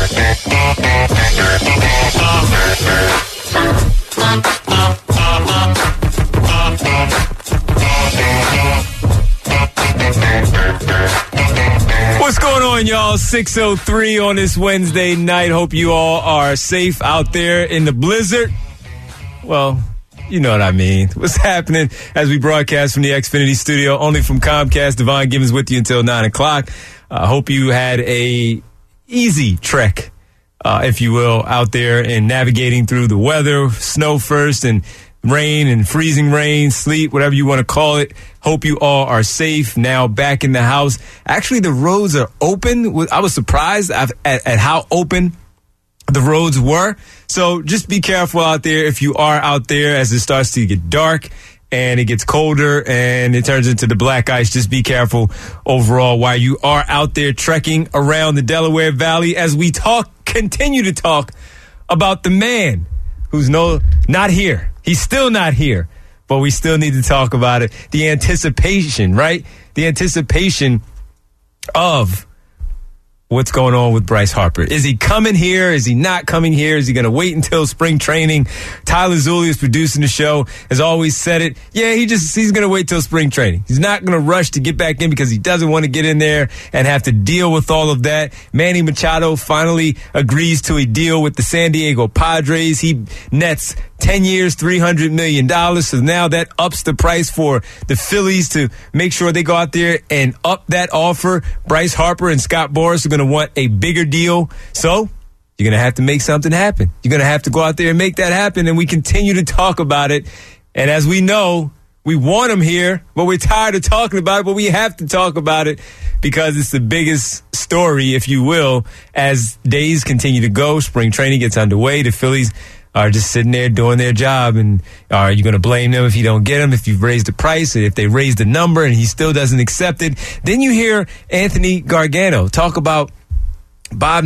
What's going on, y'all? 6:03 on this Wednesday night. Hope you all are safe out there in the blizzard. Well, you know what I mean. What's happening as we broadcast from the Xfinity studio, only from Comcast. Devon Gibbons with you until 9 o'clock. Hope you had a easy trek, if you will, out there and navigating through the weather, snow first and rain and freezing rain, sleet, whatever you want to call it. Hope you all are safe now back in the house. Actually, the roads are open. I was surprised at how open the roads were. So just be careful out there if you are out there as it starts to get dark and it gets colder and it turns into the black ice. Just be careful overall while you are out there trekking around the Delaware Valley as we continue to talk about the man who's not here. He's still not here, but we still need to talk about it. The anticipation, right? The anticipation of what's going on with Bryce Harper. Is he coming here? Is he not coming here? Is he going to wait until spring training? Tyler Zulli is producing the show, has always said it. Yeah, he's going to wait till spring training. He's not going to rush to get back in because he doesn't want to get in there and have to deal with all of that. Manny Machado finally agrees to a deal with the San Diego Padres. He nets 10 years, $300 million. So now that ups the price for the Phillies to make sure they go out there and up that offer. Bryce Harper and Scott Boras are going to want a bigger deal. So you're going to have to make something happen. You're going to have to go out there and make that happen. And we continue to talk about it. And as we know, we want him here, but we're tired of talking about it. But we have to talk about it because it's the biggest story, if you will, as days continue to go. Spring training gets underway. The Phillies are just sitting there doing their job. And are you going to blame them if you don't get them, if you've raised the price, and if they raise the number and he still doesn't accept it? Then you hear Anthony Gargano talk about Bob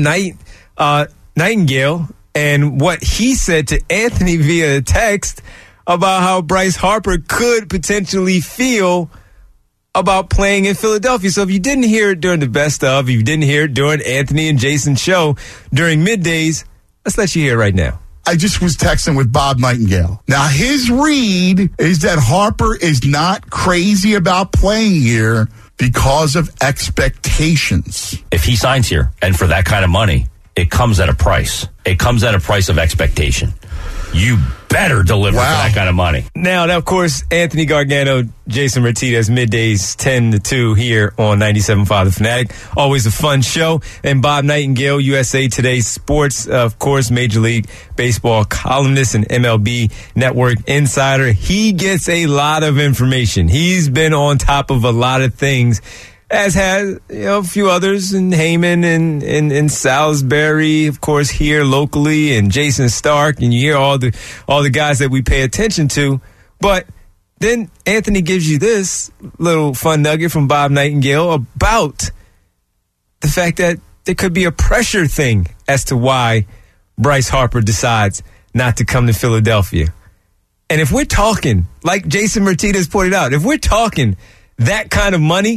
Nightingale and what he said to Anthony via text about how Bryce Harper could potentially feel about playing in Philadelphia. So if you didn't hear it during the best of, if you didn't hear it during Anthony and Jason's show during middays, let's let you hear it right now. I just was texting with Bob Nightingale. Now, his read is that Harper is not crazy about playing here because of expectations. If he signs here, and for that kind of money, it comes at a price. It comes at a price of expectation. You better deliver for that kind of money. Now, of course, Anthony Gargano, Jason Martinez, middays 10 to 2 here on 97.5 The Fanatic. Always a fun show. And Bob Nightingale, USA Today Sports, of course, Major League Baseball columnist and MLB Network insider. He gets a lot of information. He's been on top of a lot of things, as has a few others, and Heyman and Salisbury, of course, here locally, and Jason Stark, and you hear all the guys that we pay attention to. But then Anthony gives you this little fun nugget from Bob Nightingale about the fact that there could be a pressure thing as to why Bryce Harper decides not to come to Philadelphia. And if we're talking, like Jason Martinez pointed out, if we're talking that kind of money,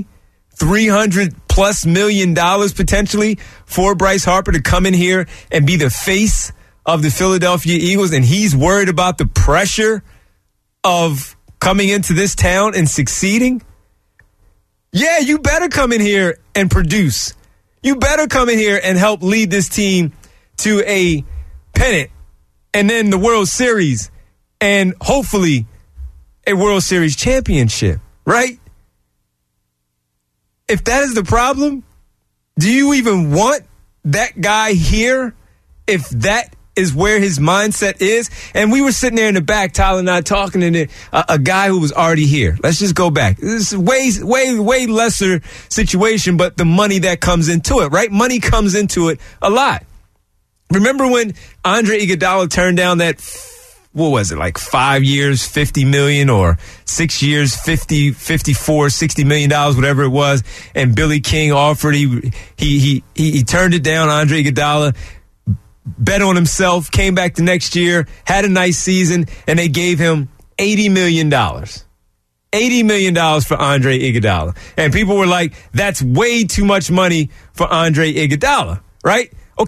$300+ million potentially for Bryce Harper to come in here and be the face of the Philadelphia Eagles, and he's worried about the pressure of coming into this town and succeeding. Yeah, you better come in here and produce. You better come in here and help lead this team to a pennant and then the World Series and hopefully a World Series championship, right? If that is the problem, do you even want that guy here if that is where his mindset is? And we were sitting there in the back, Tyler and I, talking to a guy who was already here. Let's just go back. This is way lesser situation, but the money that comes into it, right? Money comes into it a lot. Remember when Andre Iguodala turned down that, what was it, like 5 years, $50 million, or 6 years, $54, $60 million, whatever it was, and Billy King offered, he turned it down. Andre Iguodala bet on himself, came back the next year, had a nice season, and they gave him $80 million. $80 million for Andre Iguodala. And people were like, that's way too much money for Andre Iguodala, right? Okay,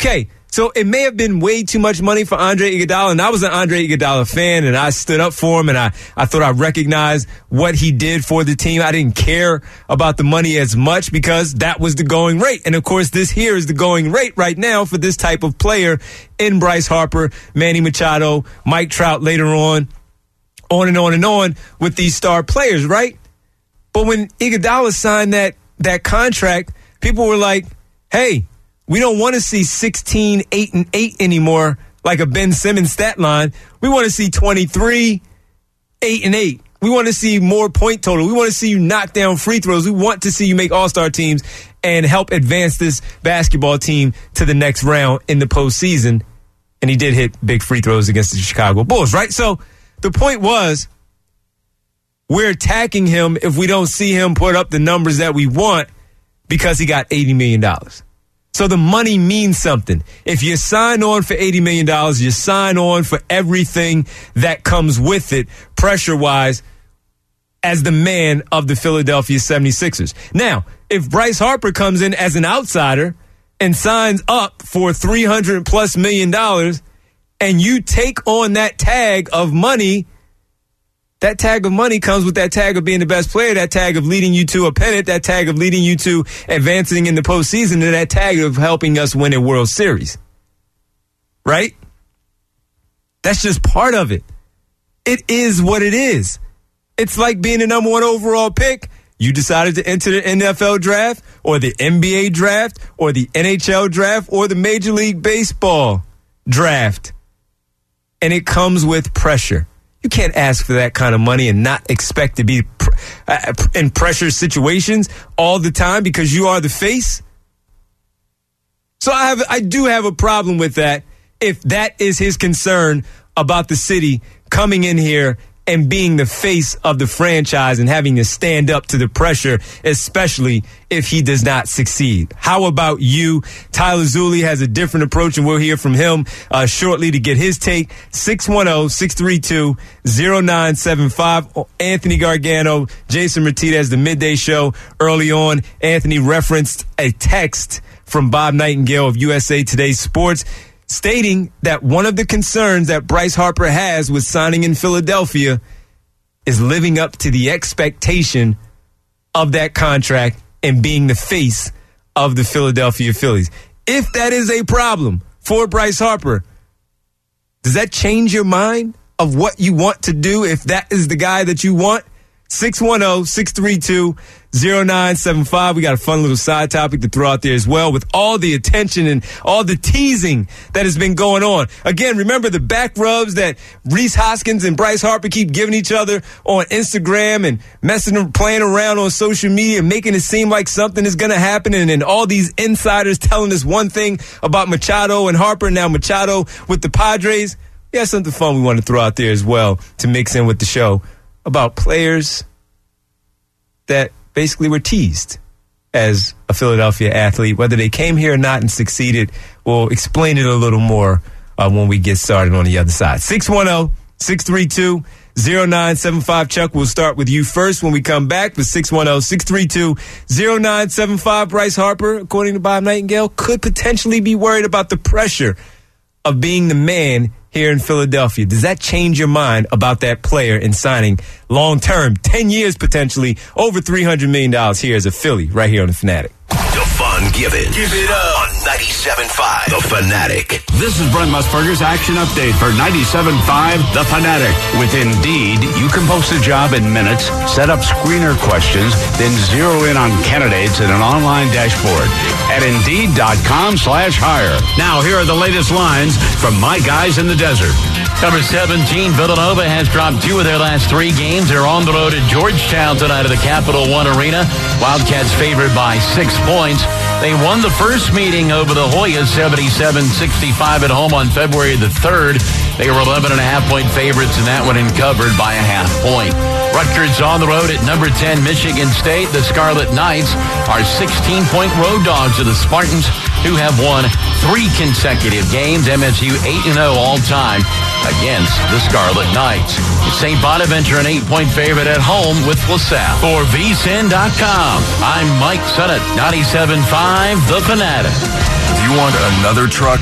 So it may have been way too much money for Andre Iguodala, and I was an Andre Iguodala fan, and I stood up for him, and I thought I recognized what he did for the team. I didn't care about the money as much because that was the going rate. And, of course, this here is the going rate right now for this type of player in Bryce Harper, Manny Machado, Mike Trout later on and on and on with these star players, right? But when Iguodala signed that contract, people were like, hey, we don't want to see 16, 8, and 8 anymore like a Ben Simmons stat line. We want to see 23, 8, and 8. We want to see more point total. We want to see you knock down free throws. We want to see you make all-star teams and help advance this basketball team to the next round in the postseason. And he did hit big free throws against the Chicago Bulls, right? So the point was, we're attacking him if we don't see him put up the numbers that we want because he got $80 million. So the money means something. If you sign on for $80 million, you sign on for everything that comes with it, pressure-wise, as the man of the Philadelphia 76ers. Now, if Bryce Harper comes in as an outsider and signs up for $300+ million, and you take on that tag of money, that tag of money comes with that tag of being the best player, that tag of leading you to a pennant, that tag of leading you to advancing in the postseason, and that tag of helping us win a World Series. Right? That's just part of it. It is what it is. It's like being the number 1 overall pick. You decided to enter the NFL draft or the NBA draft or the NHL draft or the Major League Baseball draft. And it comes with pressure. You can't ask for that kind of money and not expect to be in pressure situations all the time because you are the face. So I do have a problem with that if that is his concern about the city coming in here and being the face of the franchise and having to stand up to the pressure, especially if he does not succeed. How about you? Tyler Zulli has a different approach, and we'll hear from him shortly to get his take. 610-632-0975. Anthony Gargano, Jason Martinez, the Midday Show. Early on, Anthony referenced a text from Bob Nightingale of USA Today Sports, stating that one of the concerns that Bryce Harper has with signing in Philadelphia is living up to the expectation of that contract and being the face of the Philadelphia Phillies. If that is a problem for Bryce Harper, does that change your mind of what you want to do if that is the guy that you want? 610-632-0975. We got a fun little side topic to throw out there as well with all the attention and all the teasing that has been going on. Again, remember the back rubs that Reese Hoskins and Bryce Harper keep giving each other on Instagram and playing around on social media, making it seem like something is going to happen, and then all these insiders telling us one thing about Machado and Harper, now Machado with the Padres. We have something fun we want to throw out there as well to mix in with the show about players that basically were teased as a Philadelphia athlete. Whether they came here or not and succeeded, we'll explain it a little more when we get started on the other side. 610-632-0975. Chuck, we'll start with you first when we come back with 610-632-0975. Bryce Harper, according to Bob Nightingale, could potentially be worried about the pressure of being the man here in Philadelphia. Does that change your mind about that player in signing long-term, 10 years potentially, over $300 million here as a Philly, right here on The Fanatic? Defun Given. Give it up on 97.5 The Fanatic. This is Brent Musburger's Action Update for 97.5 The Fanatic. With Indeed, you can post a job in minutes, set up screener questions, then zero in on candidates in an online dashboard at Indeed.com/hire. Now, here are the latest lines from my guys in the desert. Number 17, Villanova has dropped 2 of their last 3 games. They're on the road at Georgetown tonight at the Capital One Arena. Wildcats favored by 6 points. They won the first meeting over the Hoyas 77-65 at home on February the 3rd. They were 11.5-point favorites in that one and covered by a half point. Rutgers on the road at number 10, Michigan State. The Scarlet Knights are 16-point road dogs of the Spartans, who have won 3 consecutive games. MSU 8-0 all time against the Scarlet Knights. St. Bonaventure, an 8-point favorite at home with LaSalle. For VSIN.com, I'm Mike Sennett, 97.5 The Fanatic. Do you want another truck?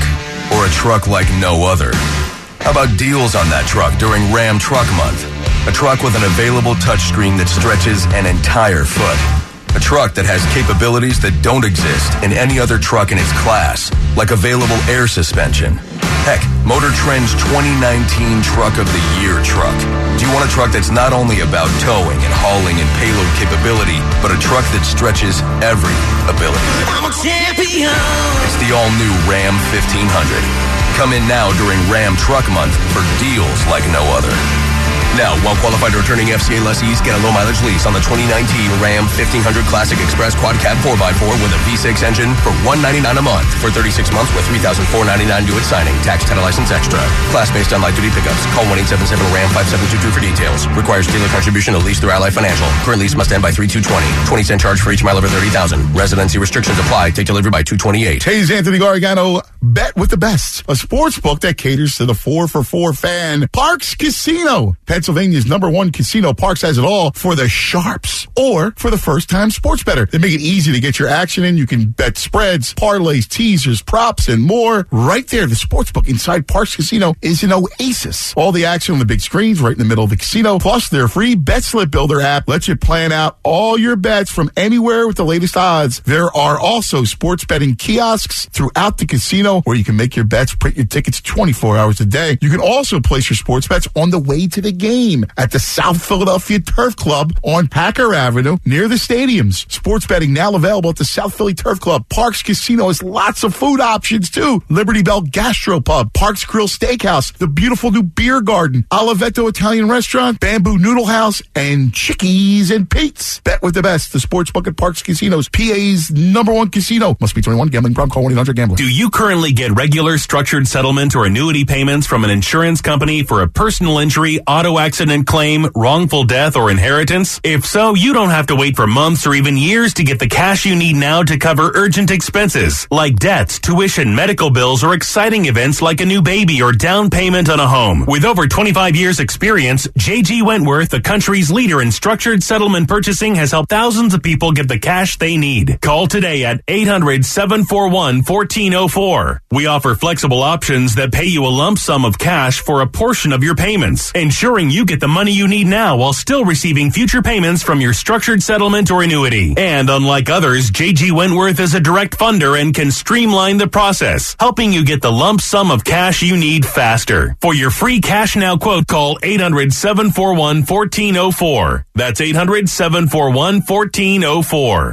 or a truck like no other? How about deals on that truck during Ram Truck Month? A truck with an available touchscreen that stretches an entire foot. A truck that has capabilities that don't exist in any other truck in its class, like available air suspension. Heck, Motor Trend's 2019 Truck of the Year truck. Do you want a truck that's not only about towing and hauling and payload capability, but a truck that stretches every ability? I'm a champion! It's the all-new Ram 1500. Come in now during Ram Truck Month for deals like no other. Now, well-qualified returning FCA lessees get a low-mileage lease on the 2019 Ram 1500 Classic Express Quad Cab 4x4 with a V6 engine for $199 a month for 36 months with $3,499 due at signing. Tax, title, license extra. Class based on light-duty pickups. Call 1-877-RAM-5722 for details. Requires dealer contribution to lease through Ally Financial. Current lease must end by 3/2/20. 20-cent charge for each mile over 30,000. Residency restrictions apply. Take delivery by 2/28. Hey, it's Anthony Gargano. Bet with the best. A sports book that caters to the 4-for-4 fan. Parks Casino. Pennsylvania's #1 casino. Parks has it all for the sharps or for the first-time sports bettor. They make it easy to get your action in. You can bet spreads, parlays, teasers, props, and more. Right there, the sports book inside Parks Casino is an oasis. All the action on the big screens right in the middle of the casino. Plus, their free Bet Slip Builder app lets you plan out all your bets from anywhere with the latest odds. There are also sports betting kiosks throughout the casino where you can make your bets, print your tickets 24 hours a day. You can also place your sports bets on the way to the game at the South Philadelphia Turf Club on Packer Avenue near the stadiums. Sports betting now available at the South Philly Turf Club. Parks Casino has lots of food options too. Liberty Bell Gastropub, Parks Grill Steakhouse, the beautiful new beer garden, Oliveto Italian Restaurant, Bamboo Noodle House, and Chickies and Pete's. Bet with the best. The sportsbook at Parks Casinos, PA's #1 casino. Must be 21. Gambling problem. Call 1-800-GAMBLER. Do you currently get regular structured settlement or annuity payments from an insurance company for a personal injury, auto accident claim, wrongful death, or inheritance? If so, you don't have to wait for months or even years to get the cash you need now to cover urgent expenses like debts, tuition, medical bills, or exciting events like a new baby or down payment on a home. With over 25 years experience, J.G. Wentworth, the country's leader in structured settlement purchasing, has helped thousands of people get the cash they need. Call today at 800-741-1404. We offer flexible options that pay you a lump sum of cash for a portion of your payments, ensuring you get the money you need now while still receiving future payments from your structured settlement or annuity. And unlike others, J.G. Wentworth is a direct funder and can streamline the process, helping you get the lump sum of cash you need faster. For your free Cash Now quote, call 800-741-1404. That's 800-741-1404.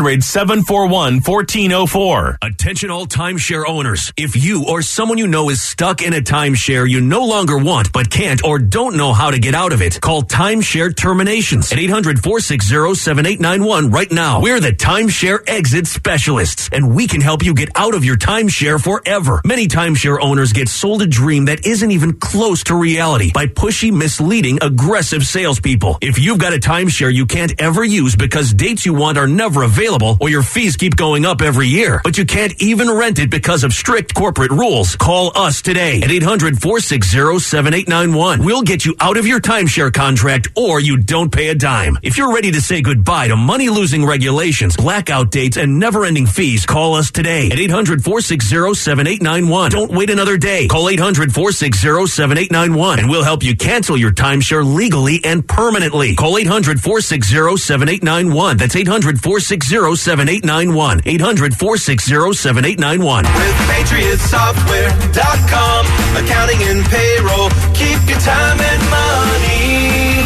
800-741-1404. Attention all timeshare owners. If you or someone you know is stuck in a timeshare you no longer want but can't or don't know how to get out of it, call Timeshare Terminations at 800-460-7891 right now. We're the timeshare exit specialists, and we can help you get out of your timeshare forever. Many timeshare owners get sold a dream that isn't even close to reality by pushy, misleading, aggressive salespeople. If you've got a timeshare you can't ever use because dates you want are never available or your fees keep going up every year, but you can't even rent it because of strict corporate rules, call us today at 800-460-7891. We'll get you out of your timeshare contract or you don't pay a dime. If you're ready to say goodbye to money-losing regulations, blackout dates, and never-ending fees, call us today at 800-460-7891. Don't wait another day. Call 800-460-7891 and we'll help you cancel your timeshare legally and permanently. Call 800-460-7891. That's 800-460-7891. 800-460-7891. With PatriotSoftware.com, accounting and payroll, keep your time and money.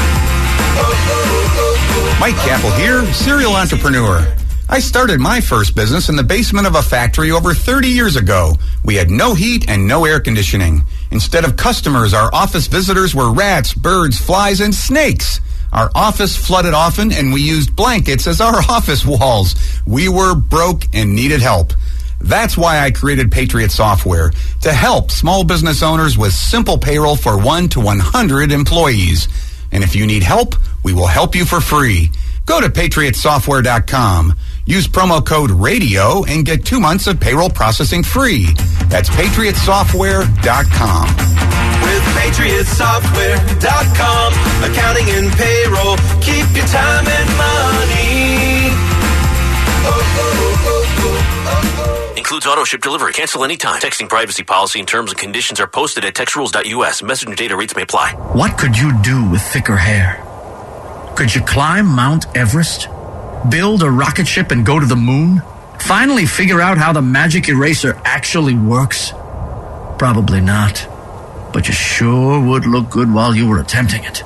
Mike Capel here, serial entrepreneur. I started my first business in the basement of a factory over 30 years ago. We had no heat and no air conditioning. Instead of customers, our office visitors were rats, birds, flies, and snakes. Our office flooded often, and we used blankets as our office walls. We were broke and needed help. That's why I created Patriot Software, to help small business owners with simple payroll for 1 to 100 employees. And if you need help, we will help you for free. Go to PatriotSoftware.com. Use promo code RADIO and get 2 months of payroll processing free. That's PatriotSoftware.com. With PatriotSoftware.com, accounting and payroll, keep your time and money. Includes auto ship delivery. Cancel anytime. Texting privacy policy and terms and conditions are posted at textrules.us. Message and data rates may apply. What could you do with thicker hair? Could you climb Mount Everest? Build a rocket ship and go to the moon? Finally figure out how the magic eraser actually works? Probably not. But you sure would look good while you were attempting it.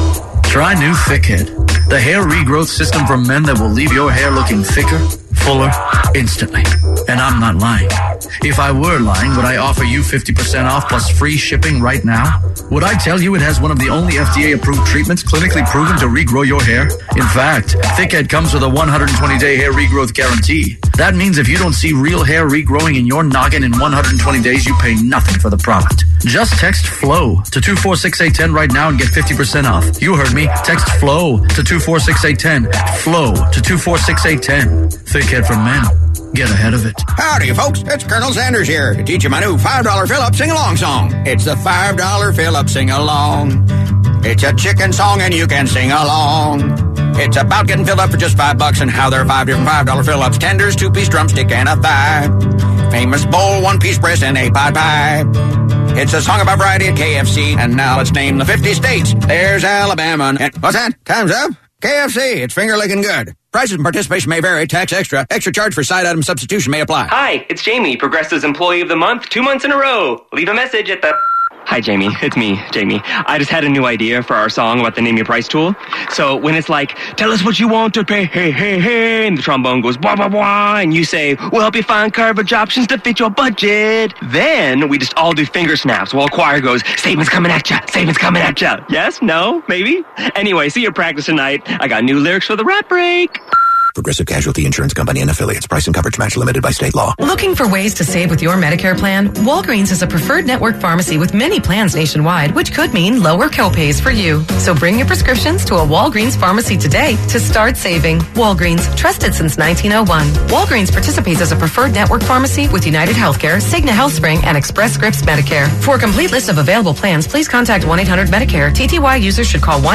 Try new Thickhead, the hair regrowth system for men that will leave your hair looking thicker, fuller, instantly. And I'm not lying. If I were lying, would I offer you 50% off plus free shipping right now? Would I tell you it has one of the only FDA-approved treatments clinically proven to regrow your hair? In fact, Thickhead comes with a 120-day hair regrowth guarantee. That means if you don't see real hair regrowing in your noggin in 120 days, you pay nothing for the product. Just text FLOW to 246810 right now and get 50% off. You heard me. Text FLOW to 246810. FLOW to 246810. Thickhead for men. Get ahead of it. Howdy, folks. It's Colonel Sanders here to teach you my new $5 fill-up sing-along song. It's the $5 fill-up sing-along. It's a chicken song and you can sing along. It's about getting filled up for just $5 and how there are 5 different $5 fill-ups. Tenders, 2-piece drumstick, and a thigh. Famous bowl, 1-piece breast, and a pot pie. It's a song about variety at KFC. And now let's name the 50 states. There's Alabama. And what's that? Time's up? KFC. It's finger-licking good. Prices and participation may vary. Tax extra. Extra charge for side item substitution may apply. Hi, it's Jamie, Progressive's Employee of the Month, 2 months in a row. Leave a message at the... Hi, Jamie. It's me, Jamie. I just had a new idea for our song about the Name Your Price tool. So when it's like, tell us what you want to pay, hey, hey, hey, and the trombone goes, blah, blah, blah, and you say, we'll help you find coverage options to fit your budget. Then we just all do finger snaps while choir goes, statements coming at ya, statements coming at ya. Yes? No? Maybe? Anyway, see your practice tonight. I got new lyrics for the rap break. Progressive Casualty Insurance Company and Affiliates. Price and coverage match limited by state law. Looking for ways to save with your Medicare plan? Walgreens is a preferred network pharmacy with many plans nationwide, which could mean lower copays for you. So bring your prescriptions to a Walgreens pharmacy today to start saving. Walgreens, trusted since 1901. Walgreens participates as a preferred network pharmacy with United Healthcare, Cigna HealthSpring, and Express Scripts Medicare. For a complete list of available plans, please contact 1-800-MEDICARE. TTY users should call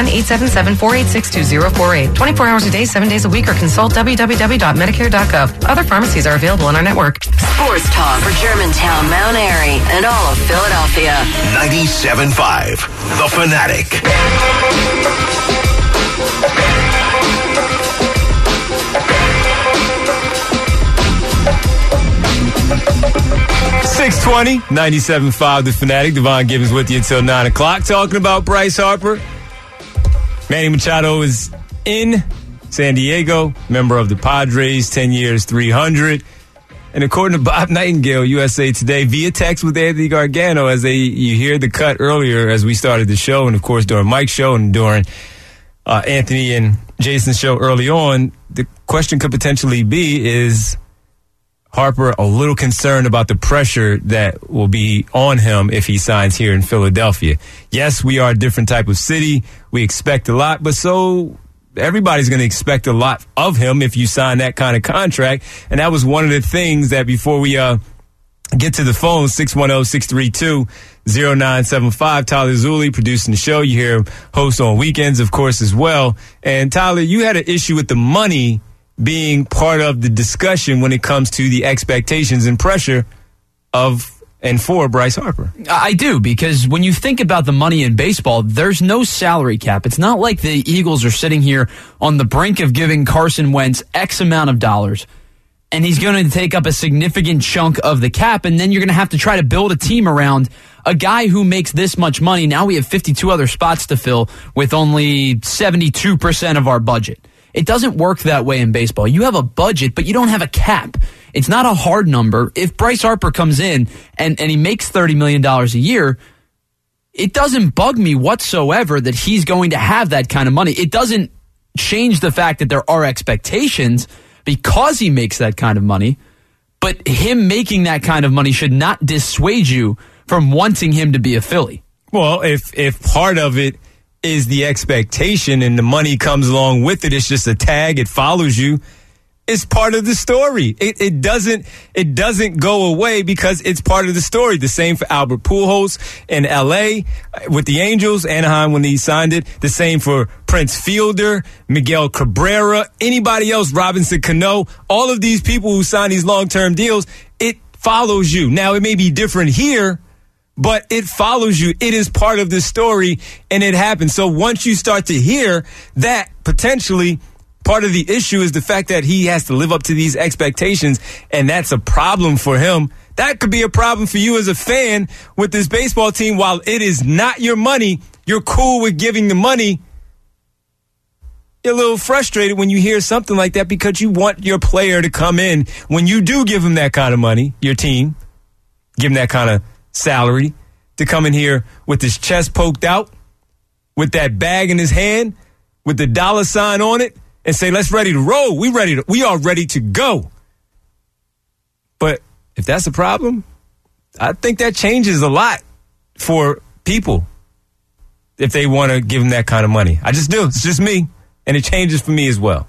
1-877-486-2048. 24 hours a day, 7 days a week, or consult www.medicare.gov. Other pharmacies are available on our network. Sports talk for Germantown, Mount Airy, and all of Philadelphia. 97.5, The Fanatic. .620, 97.5, The Fanatic. Devon Gibbons with you until 9 o'clock. Talking about Bryce Harper. Manny Machado is in San Diego, member of the Padres, 10 years, $300. And according to Bob Nightingale, USA Today, via text with Anthony Gargano, you hear the cut earlier as we started the show, and of course during Mike's show and during Anthony and Jason's show early on, the question could potentially be, is Harper a little concerned about the pressure that will be on him if he signs here in Philadelphia? Yes, we are a different type of city. We expect a lot, but so everybody's going to expect a lot of him if you sign that kind of contract. And that was one of the things that before we get to the phone, 610-632-0975, Tyler Zulli producing the show. You hear him host on weekends, of course, as well. And Tyler, you had an issue with the money being part of the discussion when it comes to the expectations and pressure of and for Bryce Harper. I do, because when you think about the money in baseball, there's no salary cap. It's not like the Eagles are sitting here on the brink of giving Carson Wentz X amount of dollars, and he's going to take up a significant chunk of the cap, and then you're going to have to try to build a team around a guy who makes this much money. Now we have 52 other spots to fill with only 72% of our budget. It doesn't work that way in baseball. You have a budget, but you don't have a cap. It's not a hard number. If Bryce Harper comes in and he makes $30 million a year, it doesn't bug me whatsoever that he's going to have that kind of money. It doesn't change the fact that there are expectations because he makes that kind of money, but him making that kind of money should not dissuade you from wanting him to be a Philly. Well, if part of it is the expectation and the money comes along with it, it's just a tag, it follows you, it's part of the story. It doesn't go away because it's part of the story. The same for Albert Pujols in L.A. with the Angels, Anaheim when he signed it. The same for Prince Fielder, Miguel Cabrera, anybody else, Robinson Cano. All of these people who sign these long-term deals, it follows you. Now, it may be different here, but it follows you. It is part of the story, and it happens. So once you start to hear that, potentially part of the issue is the fact that he has to live up to these expectations, and that's a problem for him. That could be a problem for you as a fan with this baseball team. While it is not your money, you're cool with giving the money. You're a little frustrated when you hear something like that because you want your player to come in. When you do give him that kind of money, your team, give him that kind of salary, to come in here with his chest poked out, with that bag in his hand, with the dollar sign on it, and say, let's ready to roll. We are ready to go. But if that's a problem, I think that changes a lot for people if they want to give him that kind of money. I just do. It's just me. And it changes for me as well.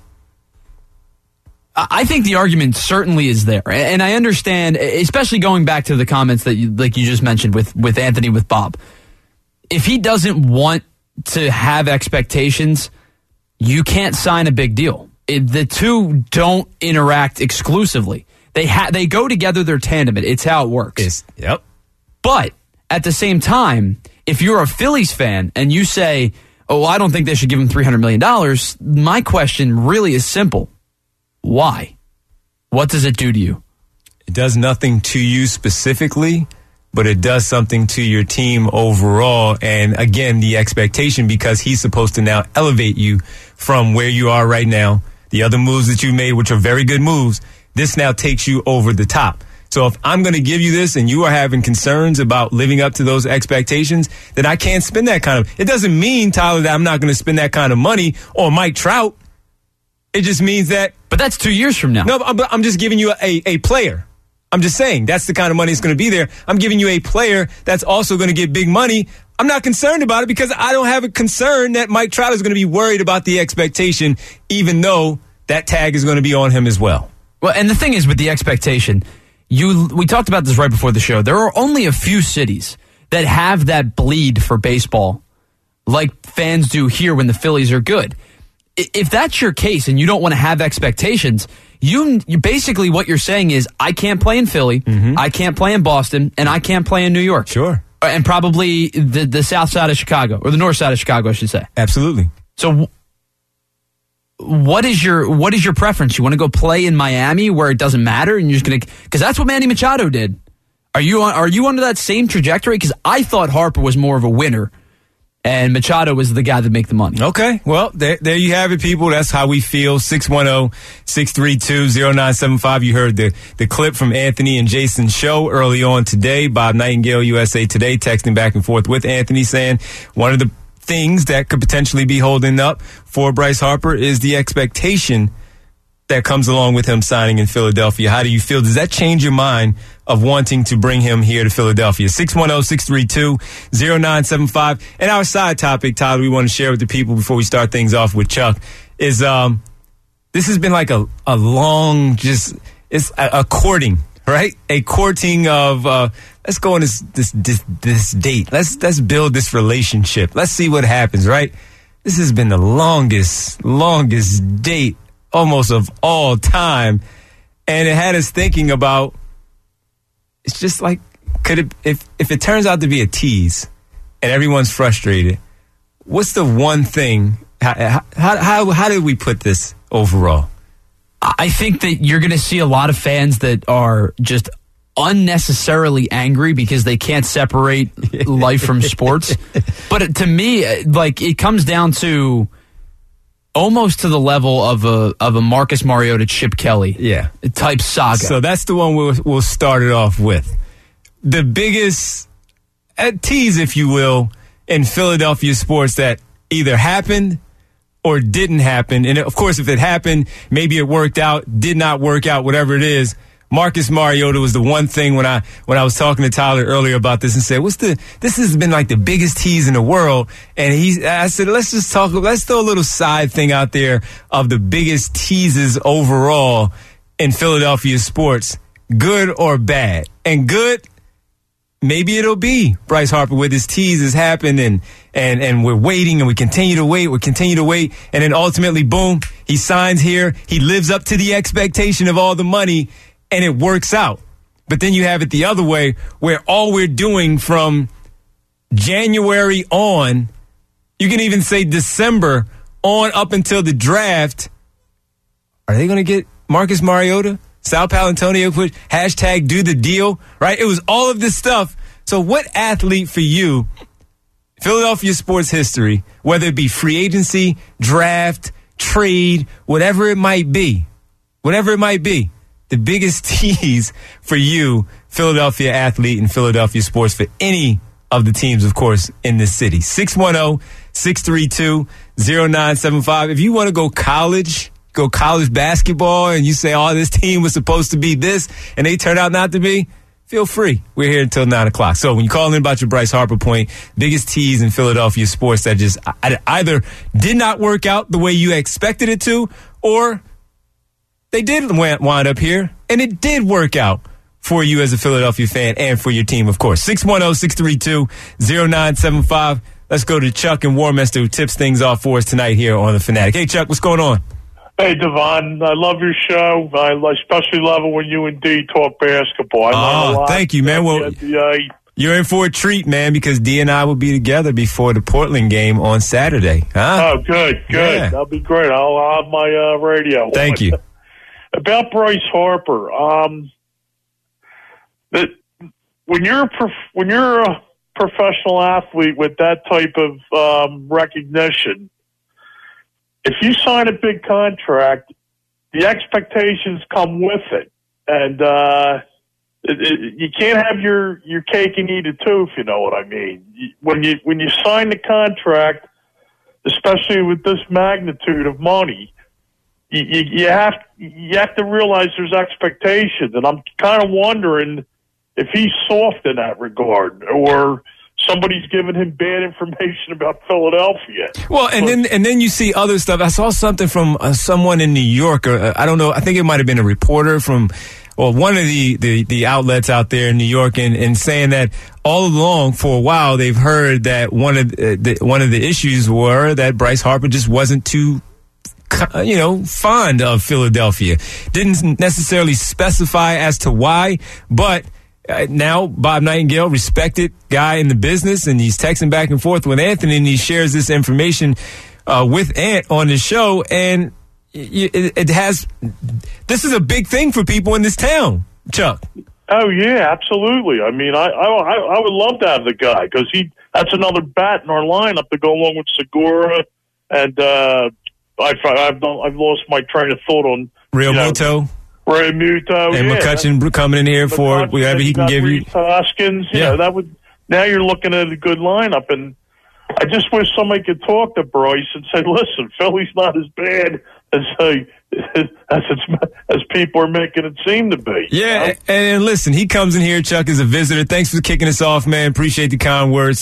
I think the argument certainly is there. And I understand, especially going back to the comments that you just mentioned with Anthony, with Bob. If he doesn't want to have expectations, you can't sign a big deal. The two don't interact exclusively. They go together, they're tandem. It's how it works. Yep. But at the same time, if you're a Phillies fan and you say, oh, I don't think they should give him $300 million, my question really is simple. Why? What does it do to you? It does nothing to you specifically, but it does something to your team overall. And again, the expectation, because he's supposed to now elevate you from where you are right now. The other moves that you made, which are very good moves, this now takes you over the top. So if I'm going to give you this and you are having concerns about living up to those expectations, then I can't spend that kind of. It doesn't mean, Tyler, that I'm not going to spend that kind of money on Mike Trout. It just means that. But that's 2 years from now. No, but I'm just giving you a player. I'm just saying that's the kind of money that's going to be there. I'm giving you a player that's also going to get big money. I'm not concerned about it because I don't have a concern that Mike Trout is going to be worried about the expectation, even though that tag is going to be on him as well. Well, and the thing is with the expectation, we talked about this right before the show. There are only a few cities that have that bleed for baseball like fans do here when the Phillies are good. If that's your case and you don't want to have expectations, you basically what you're saying is I can't play in Philly, I can't play in Boston, and I can't play in New York. Sure. And probably the south side of Chicago, or the north side of Chicago, I should say. Absolutely. So what is your preference? You want to go play in Miami where it doesn't matter, and you're just going to, because that's what Manny Machado did. Are you under that same trajectory? Because I thought Harper was more of a winner, and Machado was the guy that make the money. Okay, well, there you have it, people. That's how we feel. 610-632-0975. You heard the clip from Anthony and Jason's show early on today. Bob Nightingale, USA Today, texting back and forth with Anthony, saying one of the things that could potentially be holding up for Bryce Harper is the expectation that comes along with him signing in Philadelphia. How do you feel? Does that change your mind of wanting to bring him here to Philadelphia? 610-632-0975. And our side topic, Tyler, we want to share with the people before we start things off with Chuck is this has been like a long, it's a courting, right? A courting of let's go on this date. Let's build this relationship. Let's see what happens, right? This has been the longest date almost of all time. And it had us thinking about, it's just like, if it turns out to be a tease and everyone's frustrated, what's the one thing, how did we put this overall? I think that you're going to see a lot of fans that are just unnecessarily angry because they can't separate life from sports. But to me, like, it comes down to almost to the level of a Marcus Mariota, Chip Kelly type saga. So that's the one we'll start it off with. The biggest tease, if you will, in Philadelphia sports that either happened or didn't happen. And of course, if it happened, maybe it worked out, did not work out, whatever it is. Marcus Mariota was the one thing when I was talking to Tyler earlier about this and said, this has been like the biggest tease in the world. And I said, let's throw a little side thing out there of the biggest teases overall in Philadelphia sports, good or bad. And good, maybe it'll be Bryce Harper with his teases happen and we're waiting and we continue to wait. And then ultimately, boom, he signs here. He lives up to the expectation of all the money and it works out. But then you have it the other way where all we're doing from January on, you can even say December on up until the draft. Are they going to get Marcus Mariota? Sal Paolantonio put hashtag do the deal, right? It was all of this stuff. So what athlete for you, Philadelphia sports history, whether it be free agency, draft, trade, whatever it might be, the biggest tease for you, Philadelphia athlete and Philadelphia sports for any of the teams, of course, in this city. 610-632-0975. If you want to go college basketball and you say, oh, this team was supposed to be this and they turned out not to be, feel free. We're here until 9 o'clock. So when you call in about your Bryce Harper point, biggest tease in Philadelphia sports that just either did not work out the way you expected it to, or they did wind up here and it did work out for you as a Philadelphia fan and for your team, of course. 610-632-0975. Let's go to Chuck in Warminster, who tips things off for us tonight here on The Fanatic. Hey, Chuck, what's going on? Hey, Devon, I love your show. I especially love it when you and D talk basketball. Oh, thank you, man. Well, you're in for a treat, man, because D and I will be together before the Portland game on Saturday. Huh? Oh, good. Yeah. That'll be great. I'll have my radio. Thank you. About Bryce Harper, when you're a professional athlete with that type of recognition, if you sign a big contract, the expectations come with it, and you can't have your cake and eat it too, if you know what I mean. When you sign the contract, especially with this magnitude of money, you have to realize there's expectations, and I'm kind of wondering if he's soft in that regard, or somebody's giving him bad information about Philadelphia. Well, and then you see other stuff. I saw something from someone in New York, or I don't know. I think it might have been a reporter from one of the outlets out there in New York, and saying that all along for a while they've heard that one of the issues were that Bryce Harper just wasn't too fond of Philadelphia. Didn't necessarily specify as to why, but now Bob Nightingale, respected guy in the business, and he's texting back and forth with Anthony, and he shares this information with Ant on the show, and this is a big thing for people in this town, Chuck. Oh yeah, absolutely. I mean, I would love to have the guy, because that's another bat in our lineup to go along with Segura, and I've lost my train of thought on Real Muto. Ray Muto, and McCutcheon coming in here for whatever he can give you. Hoskins, now you're looking at a good lineup, and I just wish somebody could talk to Bryce and say, "Listen, Philly's not as bad as people are making it seem to be." Yeah, you know? And listen, he comes in here, Chuck, as a visitor. Thanks for kicking us off, man. Appreciate the kind words.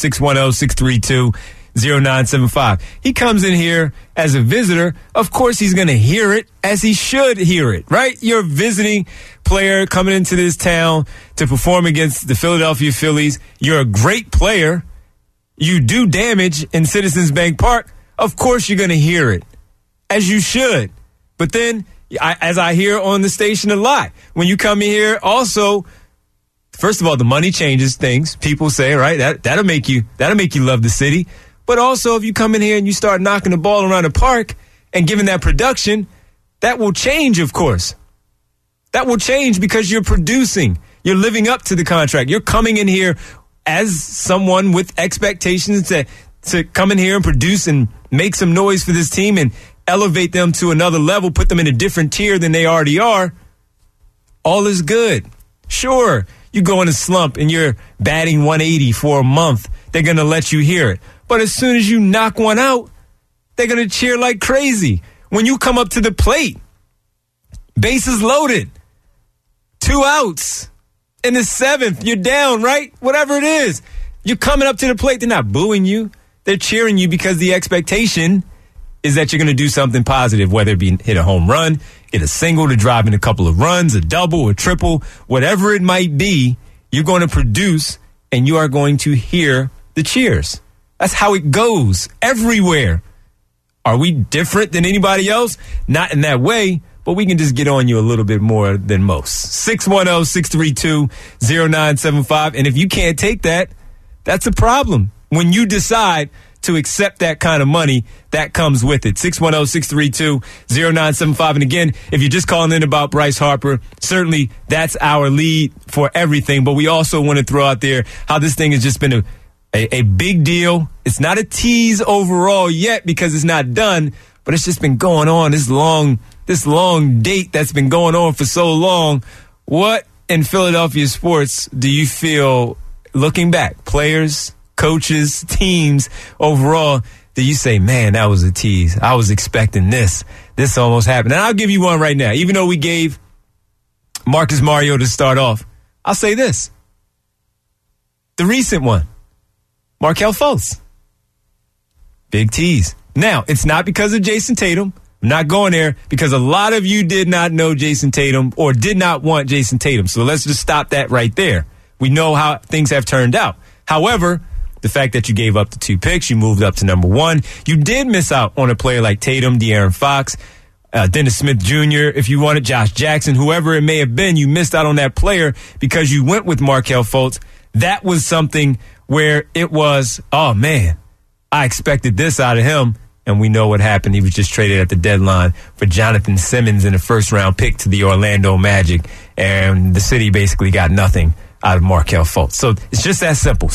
610-632-0975. He comes in here as a visitor. Of course, he's going to hear it as he should hear it, right? You're a visiting player coming into this town to perform against the Philadelphia Phillies. You're a great player. You do damage in Citizens Bank Park. Of course, you're going to hear it, as you should. But then, as I hear on the station a lot, when you come in here, also, first of all, the money changes things. People say, right, that'll make you love the city. But also, if you come in here and you start knocking the ball around the park and giving that production, that will change, of course. That will change because you're producing. You're living up to the contract. You're coming in here as someone with expectations to come in here and produce and make some noise for this team and elevate them to another level, put them in a different tier than they already are. All is good. Sure, you go in a slump and you're batting 180 for a month. They're going to let you hear it. But as soon as you knock one out, they're going to cheer like crazy. When you come up to the plate, bases loaded, 2 outs. In the 7th, you're down, right? Whatever it is. You're coming up to the plate. They're not booing you. They're cheering you because the expectation is that you're going to do something positive, whether it be hit a home run, hit a single to drive in a couple of runs, a double, a triple, whatever it might be, you're going to produce and you are going to hear the cheers. That's how it goes everywhere. Are we different than anybody else? Not in that way, but we can just get on you a little bit more than most. 610-632-0975. And if you can't take that, that's a problem. When you decide to accept that kind of money, that comes with it. 610-632-0975. And again, if you're just calling in about Bryce Harper, certainly that's our lead for everything. But we also want to throw out there how this thing has just been a big deal. It's not a tease overall yet because it's not done, but it's just been going on this long date that's been going on for so long. What in Philadelphia sports do you feel, looking back, players, coaches, teams overall, do you say, man, that was a tease? I was expecting this. This almost happened. And I'll give you one right now. Even though we gave Marcus Mariota to start off, I'll say this. The recent one, Markelle Fultz. Big tease. Now, it's not because of Jason Tatum. I'm not going there because a lot of you did not know Jason Tatum or did not want Jason Tatum. So let's just stop that right there. We know how things have turned out. However, the fact that you gave up the 2 picks, you moved up to number 1. You did miss out on a player like Tatum, De'Aaron Fox, Dennis Smith Jr., if you wanted Josh Jackson, whoever it may have been, you missed out on that player because you went with Markelle Fultz. That was something where it was, oh, man, I expected this out of him. And we know what happened. He was just traded at the deadline for Jonathan Simmons in a first-round pick to the Orlando Magic. And the city basically got nothing out of Markelle Fultz. So it's just that simple.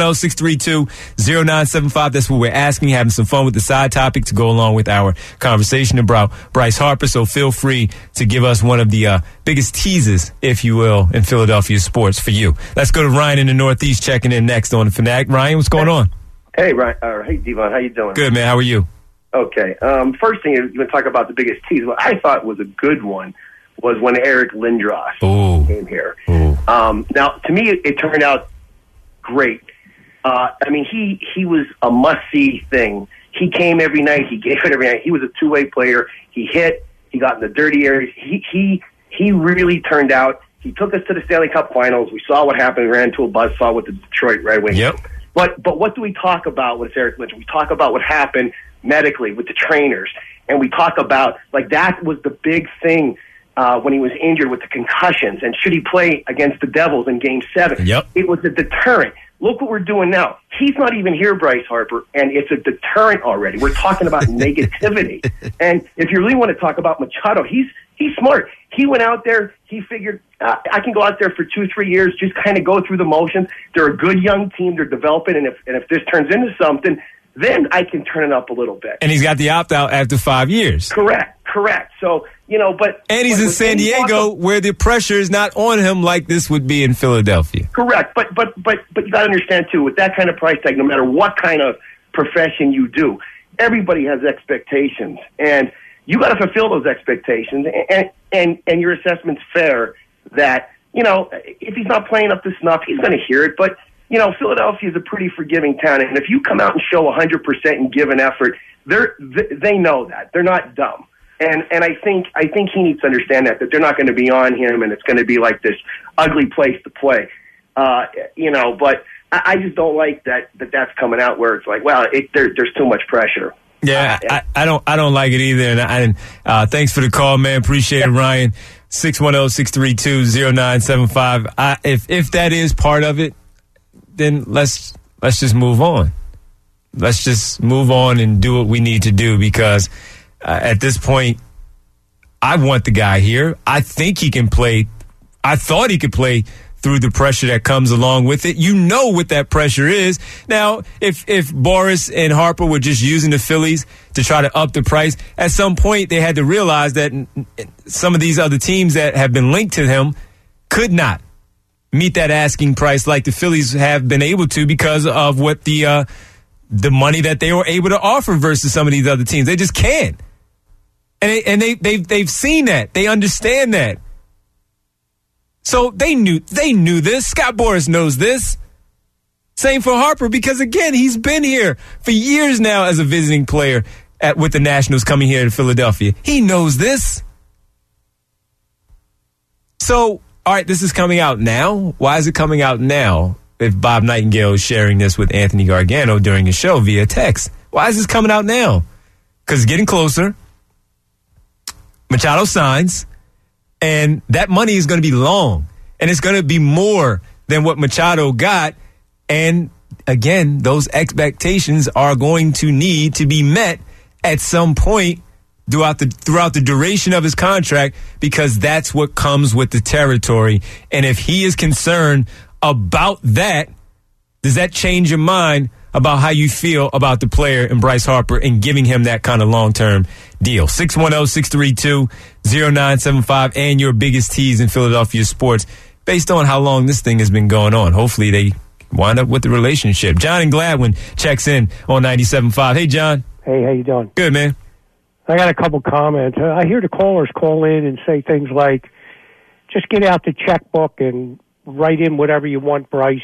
610-632-0975. That's what we're asking, having some fun with the side topic to go along with our conversation about Bryce Harper. So feel free to give us one of the biggest teases, if you will, in Philadelphia sports for you. Let's go to Ryan in the Northeast checking in next on the Fanatic. Ryan, what's going on? Hey, Ryan. Hey, Devon. How you doing? Good, man. How are you? Okay. First thing, you're going to talk about the biggest tease. What I thought was a good one was when Eric Lindros came here. Now, to me, it turned out great. I mean, he was a must-see thing. He came every night. He gave it every night. He was a two-way player. He hit. He got in the dirty areas. He really turned out. He took us to the Stanley Cup Finals. We saw what happened. We ran into a buzzsaw with the Detroit Red Wings. Yep. But what do we talk about with Eric Lindros? We talk about what happened medically with the trainers, and we talk about, like, that was the big thing when he was injured with the concussions, and should he play against the Devils in Game 7? Yep. It was a deterrent. Look what we're doing now. He's not even here, Bryce Harper, and it's a deterrent already. We're talking about negativity. And if you really want to talk about Machado, he's smart. He went out there. He figured, I can go out there for 2-3 years, just kind of go through the motions. They're a good young team. They're developing, and if this turns into something, then I can turn it up a little bit. And he's got the opt-out after 5 years. Correct. So, And he's in San Diego where the pressure is not on him like this would be in Philadelphia. Correct. But you got to understand, too, with that kind of price tag, no matter what kind of profession you do, everybody has expectations. And you got to fulfill those expectations. And your assessment's fair that, if he's not playing up to snuff, he's going to hear it. But, Philadelphia is a pretty forgiving town. And if you come out and show 100% and give an effort, they know that. They're not dumb. And I think he needs to understand that they're not going to be on him, and it's going to be like this ugly place to play. But I just don't like that's coming out where it's like, well, there's too much pressure. Yeah, I don't like it either. And thanks for the call, man. Appreciate it, Ryan. 610-632-0975. If that is part of it, then let's just move on. Let's just move on and do what we need to do because at this point, I want the guy here. I think he can play. I thought he could play through the pressure that comes along with it. You know what that pressure is. Now, if Boris and Harper were just using the Phillies to try to up the price, at some point they had to realize that some of these other teams that have been linked to him could not meet that asking price like the Phillies have been able to because of what the money that they were able to offer versus some of these other teams. They just can't. And they've seen that. They understand that. So they knew this. Scott Boras knows this. Same for Harper because, again, he's been here for years now as a visiting player with the Nationals coming here to Philadelphia. He knows this. So, all right, this is coming out now. Why is it coming out now if Bob Nightingale is sharing this with Anthony Gargano during his show via text? Why is this coming out now? Because it's getting closer. Machado signs, and that money is going to be long, and it's going to be more than what Machado got. And again, those expectations are going to need to be met at some point throughout the duration of his contract, because that's what comes with the territory. And if he is concerned about that, does that change your mind about how you feel about the player and Bryce Harper and giving him that kind of long-term deal? 610-632-0975 and your biggest tease in Philadelphia sports based on how long this thing has been going on. Hopefully they wind up with the relationship. John in Gladwin checks in on 97.5. Hey, John. Hey, how you doing? Good, man. I got a couple comments. I hear the callers call in and say things like, just get out the checkbook and write in whatever you want, Bryce,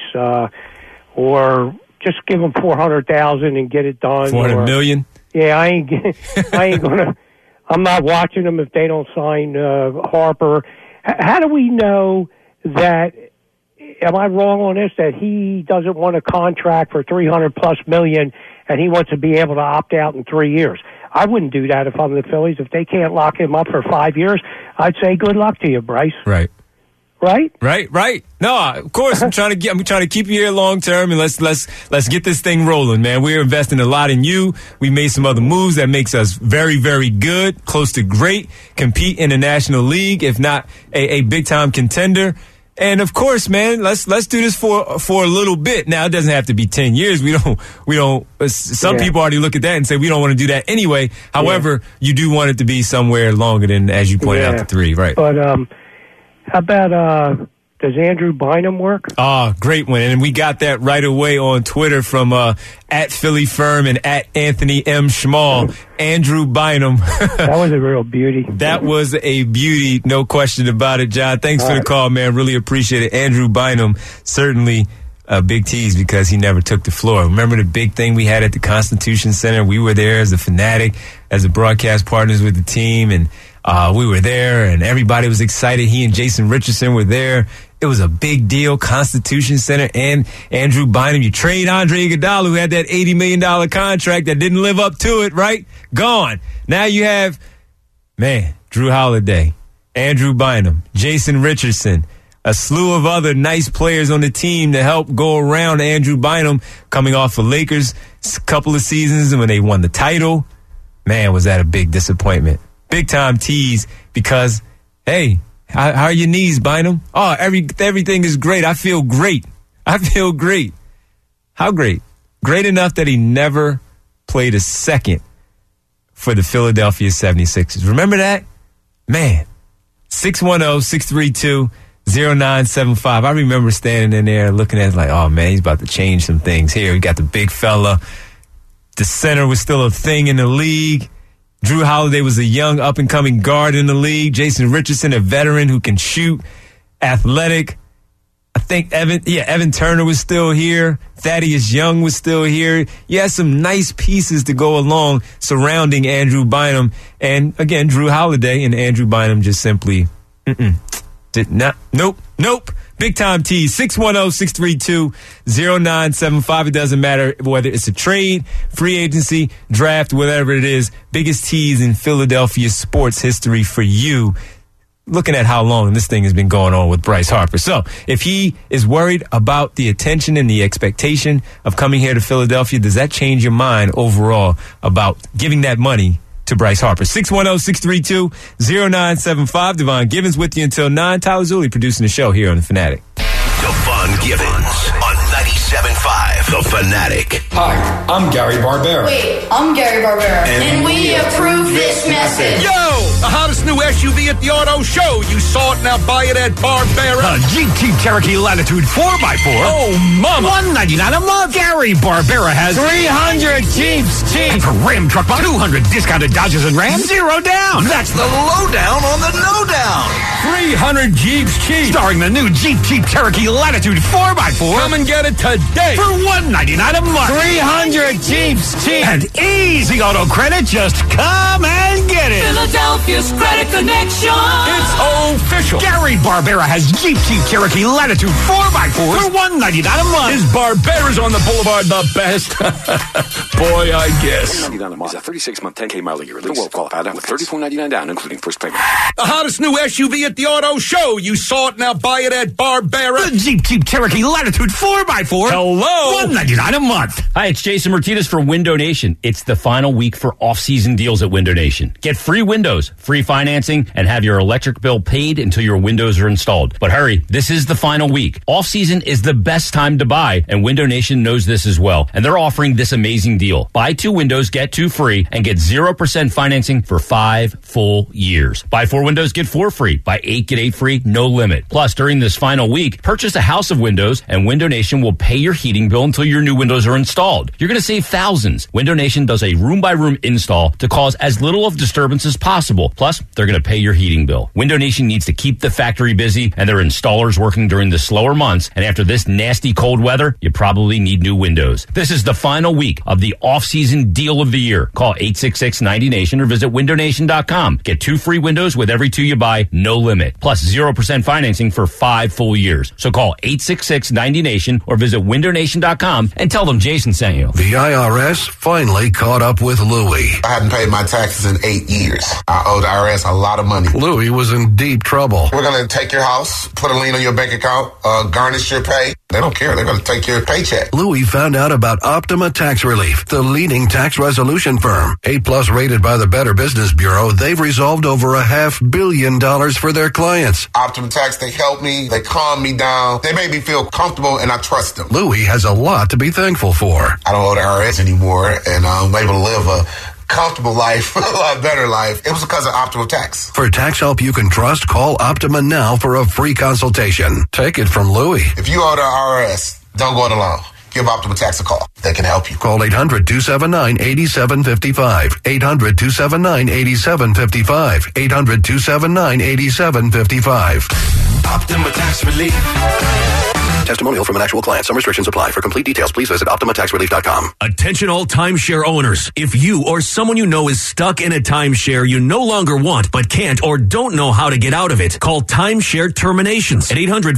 or just give him $400,000 and get it done. $400 million? Yeah, I ain't gonna. I'm not watching them if they don't sign Harper. How do we know that? Am I wrong on this? That he doesn't want a contract for $300+ million, and he wants to be able to opt out in 3 years? I wouldn't do that if I'm the Phillies. If they can't lock him up for 5 years, I'd say good luck to you, Bryce. Right. Right. No, of course I'm trying to keep you here long term, and let's get this thing rolling, man. We're investing a lot in you. We made some other moves that makes us very, very good, close to great, compete in the National League, if not a big time contender. And of course, man, let's do this for a little bit. Now, it doesn't have to be 10 years. We don't. Some people already look at that and say we don't want to do that anyway. However, you do want it to be somewhere longer than, as you pointed out, the 3, right? But how about does Andrew Bynum work? Great one. And we got that right away on Twitter from at Philly Firm and at Anthony M. Schmall. Andrew Bynum. That was a real beauty. That was a beauty, no question about it, John. Thanks for the call, man. Really appreciate it. Andrew Bynum, certainly a big tease because he never took the floor. Remember the big thing we had at the Constitution Center? We were there as a Fanatic, as the broadcast partners with the team, and we were there, and everybody was excited. He and Jason Richardson were there. It was a big deal. Constitution Center and Andrew Bynum. You trade Andre Iguodala, who had that $80 million contract that didn't live up to it, right? Gone. Now you have, Drew Holiday, Andrew Bynum, Jason Richardson, a slew of other nice players on the team to help go around Andrew Bynum coming off the Lakers a couple of seasons, and when they won the title, was that a big disappointment. Big time tease because, hey, how are your knees, Bynum? Oh, everything is great. I feel great. How great? Great enough that he never played a second for the Philadelphia 76ers. Remember that? 610-632-0975. I remember standing in there looking at it like, oh, man, he's about to change some things here. We got the big fella. The center was still a thing in the league. Drew Holiday was a young up-and-coming guard in the league. Jason Richardson, a veteran who can shoot, athletic. I think Evan Turner was still here. Thaddeus Young was still here. You had some nice pieces to go along surrounding Andrew Bynum. And, again, Drew Holiday and Andrew Bynum just simply, did not. Nope. Big time tease. 610-632-0975. It doesn't matter whether it's a trade, free agency, draft, whatever it is. Biggest tease in Philadelphia sports history for you. Looking at how long this thing has been going on with Bryce Harper. So if he is worried about the attention and the expectation of coming here to Philadelphia, does that change your mind overall about giving that money to Bryce Harper? 610-632-0975. Devon Givens with you until 9. Tyler Zulli producing the show here on The Fanatic. Devon Givens on 97.5 The Fanatic. Hi, I'm Gary Barbera. Wait, I'm Gary Barbera. And we approve this message. Yo, the hottest new SUV at the auto show. You saw it, now buy it at Barbera. GT Cherokee Latitude 4x4. Oh, mama. $199 a month. Gary Barbera has 300 Jeeps cheap. And for Ram Truck, 200 discounted Dodges and Rams, 0 down. That's the lowdown on the no down. 300 Jeeps cheap. Starring the new GT Cherokee Latitude 4x4. Come and get it today for $199 a month. 300 Jeeps cheap. And easy auto credit. Just come and get it. Philadelphia's Credit Connection. It's official. Gary Barbera has Jeep Cherokee Latitude 4x4s for $199 a month. Is Barbera's on the boulevard the best? Boy, I guess. $199 a month. Is a 36-month, 10K mile a year release. Well qualified applicants. $34.99 down, including first payment. The hottest new SUV at the auto show. You saw it, now buy it at Barbera. The Jeep Cherokee Latitude 4x4. Hello. $199 a month. Hi, it's Jason Martinez for Window Nation. It's the final week for off-season deals at Window Nation. Get free windows, free financing, and have your electric bill paid until your windows are installed. But hurry, this is the final week. Off-season is the best time to buy, and Window Nation knows this as well. And they're offering this amazing deal. Buy 2 windows, get 2 free, and get 0% financing for 5 full years. Buy 4 windows, get 4 free. Buy 8, get 8 free, no limit. Plus, during this final week, purchase a house of windows, and Window Nation will pay your heating bill until your new windows are installed. You're going to save thousands. Window Nation does a room-by-room install to cause as little of disturbance as possible. Plus, they're going to pay your heating bill. Window Nation needs to keep the factory busy and their installers working during the slower months. And after this nasty cold weather, you probably need new windows. This is the final week of the off-season deal of the year. Call 866-90NATION or visit windownation.com. Get 2 free windows with every 2 you buy, no limit. Plus 0% financing for 5 full years. So call 866-90NATION or visit windownation.com and tell them Jason sent you. The IRS finally caught up with Louie. I hadn't paid my taxes in 8 years. I owed the IRS a lot of money. Louie was in deep trouble. We're going to take your house, put a lien on your bank account, garnish your pay. They don't care. They're going to take your paycheck. Louie found out about Optima Tax Relief, the leading tax resolution firm. A+ rated by the Better Business Bureau, they've resolved over $500 million for their clients. Optima Tax, they helped me. They calmed me down. They made me feel comfortable, and I trust them. Louie has a lot to be thankful for. I don't owe the IRS anymore, and I'm able to live a comfortable life, a lot better life. It was because of Optima Tax. For tax help you can trust, call Optima now for a free consultation. Take it from Louie. If you owe the IRS, don't go it alone. Give Optima Tax a call. They can help you. Call 800-279-8755. 800-279-8755. 800-279-8755. Optima Tax Relief. Testimonial from an actual client. Some restrictions apply. For complete details, please visit OptimaTaxRelief.com. Attention all timeshare owners. If you or someone you know is stuck in a timeshare you no longer want but can't or don't know how to get out of it, call Timeshare Terminations at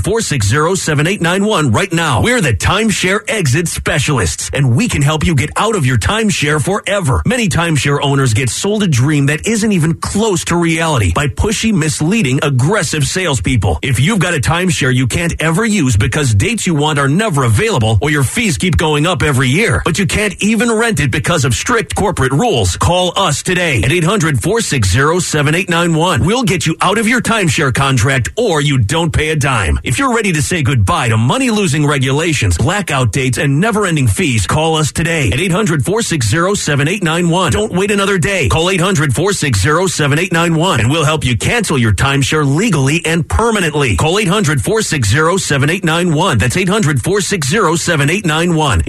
800-460-7891 right now. We're the timeshare exit specialists, and we can help you get out of your timeshare forever. Many timeshare owners get sold a dream that isn't even close to reality by pushy, misleading, aggressive salespeople. If you've got a timeshare you can't ever use because dates you want are never available, or your fees keep going up every year, but you can't even rent it because of strict corporate rules, call us today at 800-460-7891. We'll get you out of your timeshare contract, or you don't pay a dime. If you're ready to say goodbye to money-losing regulations, blackout dates, and never-ending fees, call us today at 800-460-7891. Don't wait another day. Call 800-460-7891, and we'll help you cancel your timeshare legally and permanently. Call 800-460-7891. That's 800-460-7891.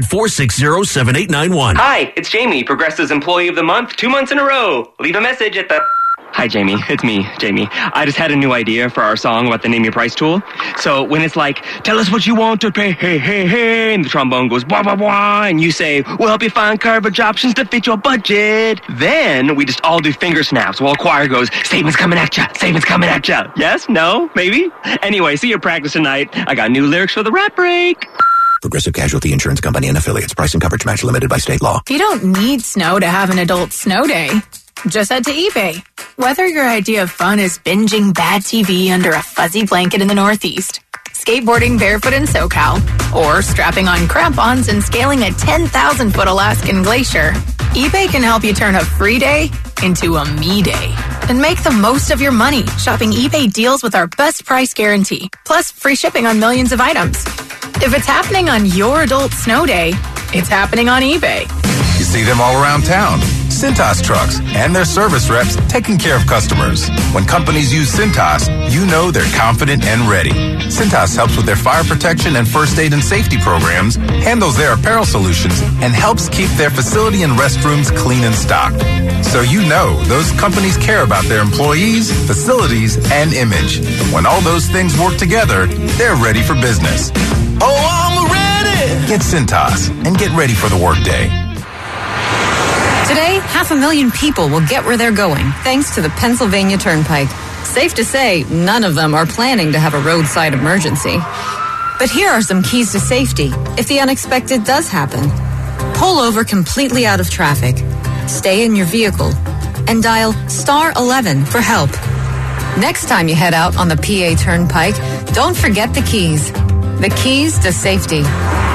800-460-7891. Hi, it's Jamie, Progressive's Employee of the Month, 2 months in a row. Leave a message at the... Hi, Jamie. It's me, Jamie. I just had a new idea for our song about the Name Your Price tool. So when it's like, tell us what you want to pay, hey, hey, hey, and the trombone goes, blah, blah, blah, and you say, we'll help you find coverage options to fit your budget. Then we just all do finger snaps while choir goes, statements coming at ya, statements coming at ya. Yes? No? Maybe? Anyway, see you practice tonight. I got new lyrics for the rap break. Progressive Casualty Insurance Company and Affiliates. Price and coverage match limited by state law. You don't need snow to have an adult snow day. Just head to eBay. Whether your idea of fun is binging bad TV under a fuzzy blanket in the Northeast, skateboarding barefoot in SoCal, or strapping on crampons and scaling a 10,000-foot Alaskan glacier, eBay can help you turn a free day into a me day. And make the most of your money shopping eBay deals with our best price guarantee, plus free shipping on millions of items. If it's happening on your adult snow day, it's happening on eBay. You see them all around town. Cintas trucks and their service reps taking care of customers. When companies use Cintas, you know they're confident and ready. Cintas helps with their fire protection and first aid and safety programs, handles their apparel solutions, and helps keep their facility and restrooms clean and stocked. So you know those companies care about their employees, facilities, and image. When all those things work together, they're ready for business. Oh, I'm ready. Get Cintas and get ready for the workday. Today, 500,000 people will get where they're going thanks to the Pennsylvania Turnpike. Safe to say, none of them are planning to have a roadside emergency. But here are some keys to safety if the unexpected does happen. Pull over completely out of traffic. Stay in your vehicle. And dial star 11 for help. Next time you head out on the PA Turnpike, don't forget the keys. The keys to safety.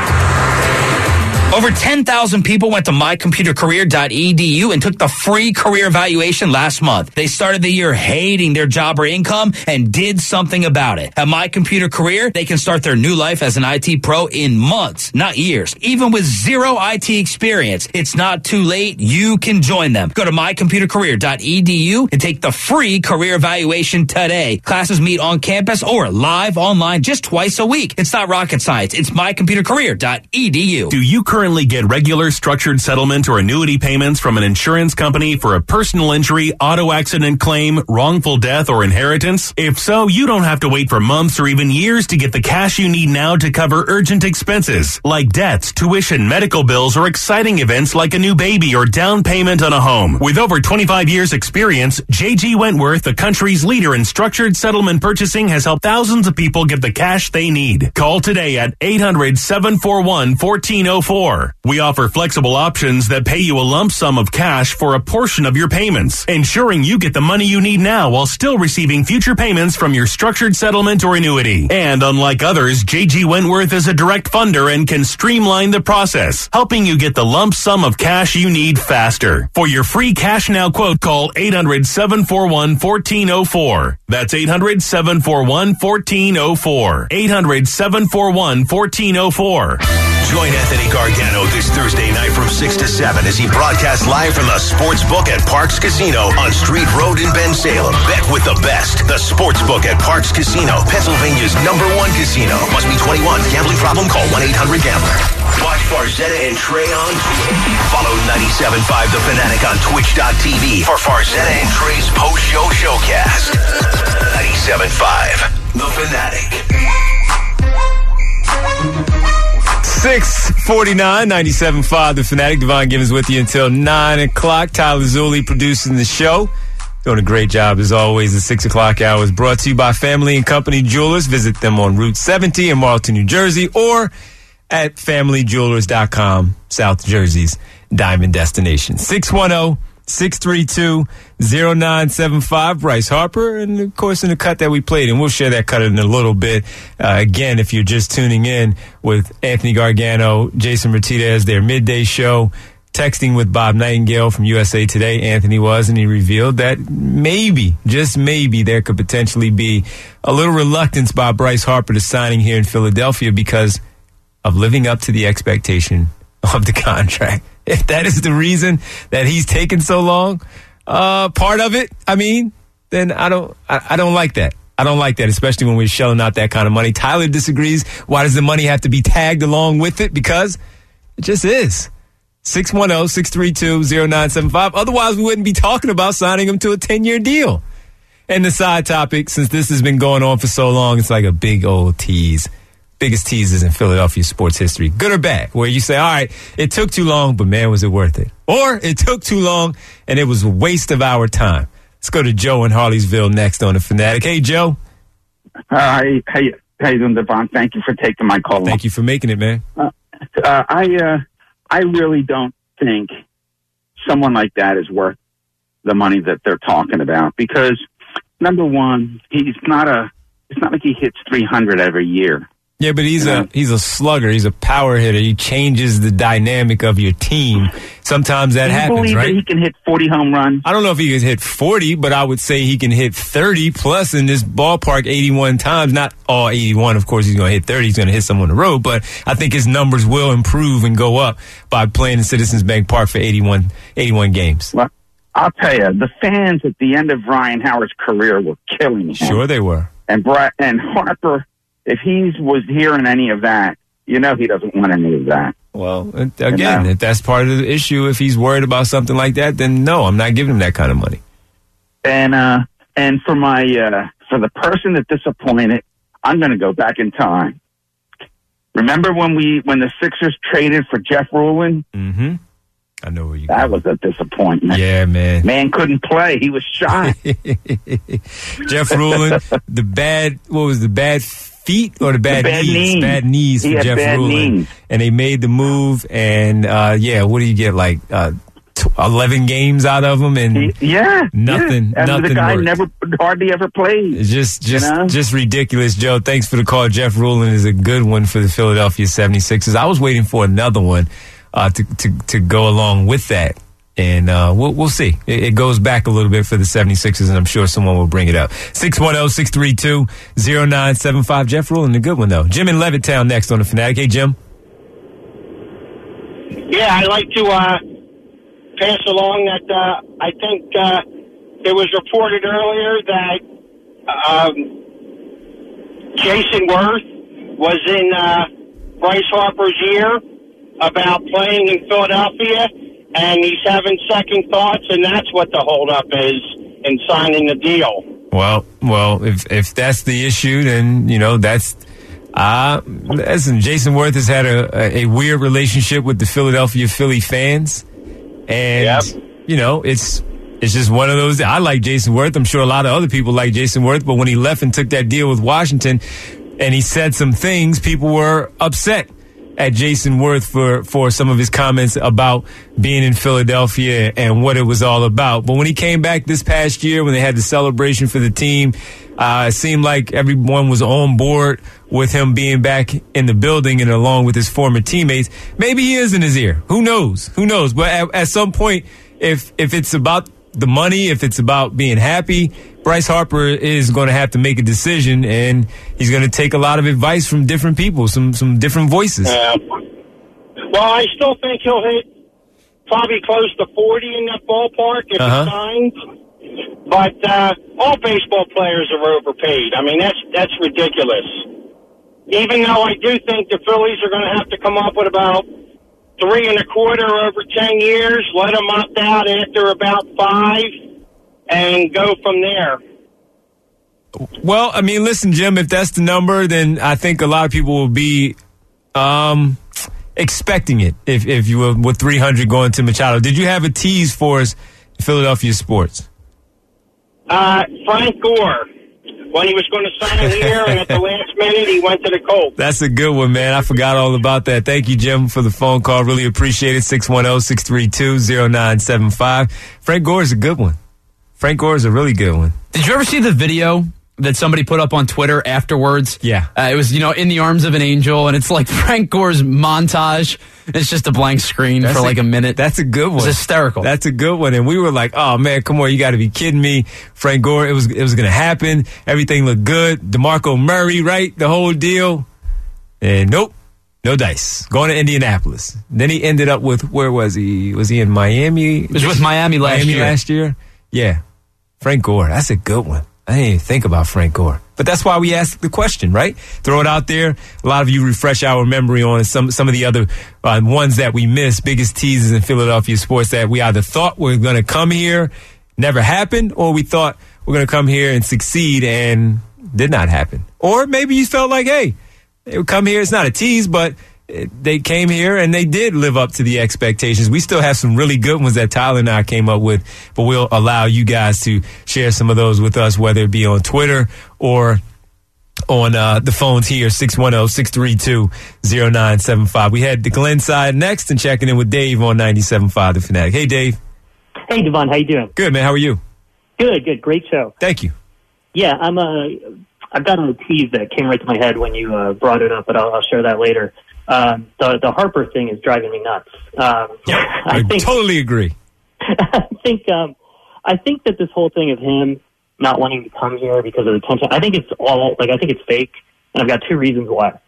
Over 10,000 people went to mycomputercareer.edu and took the free career evaluation last month. They started the year hating their job or income and did something about it. At My Computer Career, they can start their new life as an IT pro in months, not years. Even with zero IT experience, it's not too late. You can join them. Go to mycomputercareer.edu and take the free career evaluation today. Classes meet on campus or live online just twice a week. It's not rocket science. It's mycomputercareer.edu. Do you currently get regular structured settlement or annuity payments from an insurance company for a personal injury, auto accident claim, wrongful death, or inheritance? If so, you don't have to wait for months or even years to get the cash you need now to cover urgent expenses like debts, tuition, medical bills, or exciting events like a new baby or down payment on a home. With over 25 years experience, J.G. Wentworth, the country's leader in structured settlement purchasing, has helped thousands of people get the cash they need. Call today at 800-741-1404. We offer flexible options that pay you a lump sum of cash for a portion of your payments, ensuring you get the money you need now while still receiving future payments from your structured settlement or annuity. And unlike others, J.G. Wentworth is a direct funder and can streamline the process, helping you get the lump sum of cash you need faster. For your free Cash Now quote, call 800-741-1404. That's 800-741-1404. 800-741-1404. Join Anthony Gargano this Thursday night from 6 to 7 as he broadcasts live from the Sportsbook at Parks Casino on Street Road in Bensalem. Bet with the best. The Sportsbook at Parks Casino, Pennsylvania's #1 casino. Must be 21. Gambling problem? Call 1-800-GAMBLER. Watch Farzetta and Trey on Twitch. Follow 97.5 The Fanatic on Twitch.tv for Farzetta and Trey's post-show showcast. 97.5 The Fanatic. 649, 97.5 The Fanatic. Devon Gibbons with you until 9 o'clock. Tyler Zulli producing the show. Doing a great job as always. The 6 o'clock hour is brought to you by Family and Company Jewelers. Visit them on Route 70 in Marlton, New Jersey, or at FamilyJewelers.com, South Jersey's diamond destination. 610-632-0975. Bryce Harper, and of course in the cut that we played, and we'll share that cut in a little bit. Again, if you're just tuning in with Anthony Gargano, Jason Martinez, their midday show, texting with Bob Nightingale from USA Today, Anthony was, and he revealed that maybe, just maybe, there could potentially be a little reluctance by Bryce Harper to signing here in Philadelphia because of living up to the expectation of the contract. If that is the reason that he's taken so long, part of it, I mean, then I don't like that. I don't like that, especially when we're shelling out that kind of money. Tyler disagrees. Why does the money have to be tagged along with it? Because it just is. 610-632-0975. Otherwise, we wouldn't be talking about signing him to a 10-year deal. And the side topic, since this has been going on for so long, it's like a big old tease. Biggest teases in Philadelphia sports history, good or bad, where you say, all right, it took too long, but man, was it worth it? Or it took too long, and it was a waste of our time. Let's go to Joe in Harleysville next on The Fanatic. Hey, Joe. Hi, how you doing, Devon? Thank you for taking my call. Thank you for making it, man. I really don't think someone like that is worth the money that they're talking about because, number one, it's not like he hits 300 every year. Yeah, but he's a slugger. He's a power hitter. He changes the dynamic of your team. Sometimes that happens, believe right? That he can hit 40 home runs? I don't know if he can hit 40, but I would say he can hit 30 plus in this ballpark 81 times. Not all 81, of course. He's going to hit 30. He's going to hit some on the road, but I think his numbers will improve and go up by playing in Citizens Bank Park for 81 games. Well, I'll tell you, the fans at the end of Ryan Howard's career were killing him. Sure they were. And Harper, if he was hearing any of that, he doesn't want any of that. Well, again, if that's part of the issue, if he's worried about something like that, then no, I'm not giving him that kind of money. And for for the person that disappointed, I'm going to go back in time. Remember when the Sixers traded for Jeff Ruland? Mm-hmm. I know where you. That was a disappointment. Yeah, man. Man couldn't play. He was shot. Jeff Ruland, the bad feet or the bad knees? Bad knees for Jeff Ruland. And they made the move, and what do you get, like 11 games out of him? And nothing. And nothing the guy worked. hardly ever played. It's just ridiculous, Joe. Thanks for the call. Jeff Ruland is a good one for the Philadelphia 76ers. I was waiting for another one to go along with that. And we'll see. It goes back a little bit for the 76ers, and I'm sure someone will bring it up. 610-632-0975. Jeff Ruland, a good one, though. Jim in Levittown next on the Fanatic. Hey, Jim. Yeah, I'd like to pass along that I think it was reported earlier that Jason Worth was in Bryce Harper's ear about playing in Philadelphia, and he's having second thoughts, and that's what the holdup is in signing the deal. Well, if that's the issue, then, that's... listen, Jason Worth has had a weird relationship with the Philadelphia Philly fans, and, it's just one of those... I like Jason Worth. I'm sure a lot of other people like Jason Worth, but when he left and took that deal with Washington, and he said some things, people were upset at Jason Worth for some of his comments about being in Philadelphia and what it was all about. But when he came back this past year, when they had the celebration for the team, it seemed like everyone was on board with him being back in the building and along with his former teammates. Maybe he is in his ear. Who knows? But at some point, if it's about the money, if it's about being happy, Bryce Harper is going to have to make a decision, and he's going to take a lot of advice from different people, some different voices. Well, I still think he'll hit probably close to 40 in that ballpark if he signs. But all baseball players are overpaid. I mean, that's ridiculous. Even though I do think the Phillies are going to have to come up with about 3.25 over 10 years, let them opt out after about 5. And go from there. Well, I mean, listen, Jim, if that's the number, then I think a lot of people will be expecting it, if you will, with 300 going to Machado. Did you have a tease for us, Philadelphia sports? Frank Gore, when he was going to sign here, and at the last minute, he went to the Colts. That's a good one, man. I forgot all about that. Thank you, Jim, for the phone call. Really appreciate it. 610-632-0975. Frank Gore is a good one. Frank Gore is a really good one. Did you ever see the video that somebody put up on Twitter afterwards? Yeah. It was, in the arms of an angel, and it's like Frank Gore's montage. It's just a blank screen for like a minute. That's a good one. It's hysterical. That's a good one. And we were like, oh, man, come on, you got to be kidding me. Frank Gore, it was going to happen. Everything looked good. DeMarco Murray, right? The whole deal. And nope. No dice. Going to Indianapolis. Then he ended up with, where was he? Was he in Miami? It was with Miami last year. Yeah. Frank Gore, that's a good one. I didn't even think about Frank Gore. But that's why we asked the question, right? Throw it out there. A lot of you refresh our memory on some of the other ones that we missed, biggest teases in Philadelphia sports that we either thought were going to come here, never happened, or we thought we're going to come here and succeed and did not happen. Or maybe you felt like, hey, they would come here. It's not a tease, but they came here and they did live up to the expectations. We still have some really good ones that Tyler and I came up with, but we'll allow you guys to share some of those with us, whether it be on Twitter or on the phones here, 610-632-0975. We had the Glen side next and checking in with Dave on 97.5 The Fanatic. Hey, Dave. Hey, Devon. How you doing? Good, man. How are you? Good. Great show. Thank you. Yeah, I've got a tease that came right to my head when you brought it up, but I'll share that later. The Harper thing is driving me nuts. I totally agree. I think that this whole thing of him not wanting to come here because of the tension, I think it's fake, and I've got two reasons why.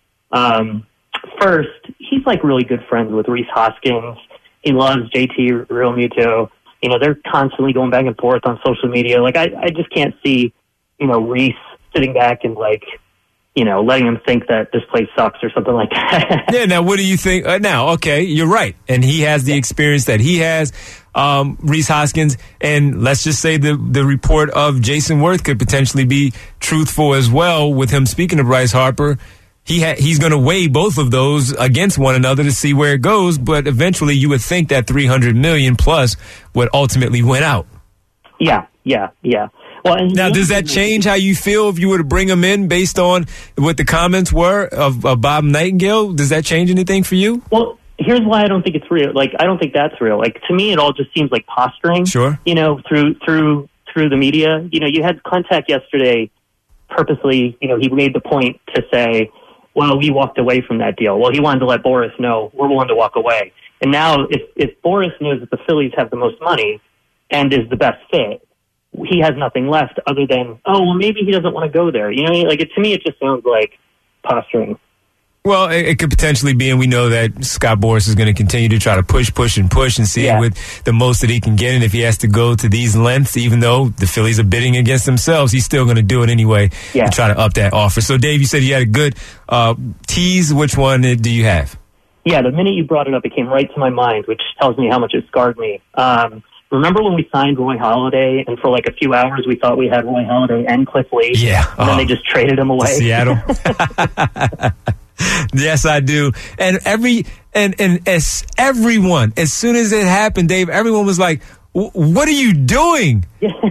First, he's like really good friends with Rhys Hoskins. He loves JT Realmuto. They're constantly going back and forth on social media. Like, I just can't see, Rhys sitting back and letting him think that this place sucks or something like that. Yeah, now what do you think? Now, okay, you're right. And he has the experience that he has, Rhys Hoskins. And let's just say the report of Jason Worth could potentially be truthful as well with him speaking to Bryce Harper. he's going to weigh both of those against one another to see where it goes. But eventually, you would think that $300 million plus would ultimately win out. Yeah. Well, and now, does that change how you feel if you were to bring him in based on what the comments were of Bob Nightingale? Does that change anything for you? Well, here's why I don't think it's real. Like, I don't think that's real. Like, to me, it all just seems like posturing. Sure. Through the media. You had Contact yesterday purposely, he made the point to say, well, we walked away from that deal. Well, he wanted to let Boris know we're willing to walk away. And now if Boris knows that the Phillies have the most money and is the best fit, he has nothing left other than, oh, well, maybe he doesn't want to go there. To me, it just sounds like posturing. Well, it could potentially be, and we know that Scott Boras is going to continue to try to push and see with the most that he can get. And if he has to go to these lengths, even though the Phillies are bidding against themselves, he's still going to do it anyway and try to up that offer. So, Dave, you said you had a good tease. Which one do you have? Yeah, the minute you brought it up, it came right to my mind, which tells me how much it scarred me. Remember when we signed Roy Halladay, and for like a few hours we thought we had Roy Halladay and Cliff Lee? Yeah. And then they just traded him away. Seattle. Yes, I do. And as everyone, as soon as it happened, Dave, everyone was like, what are you doing?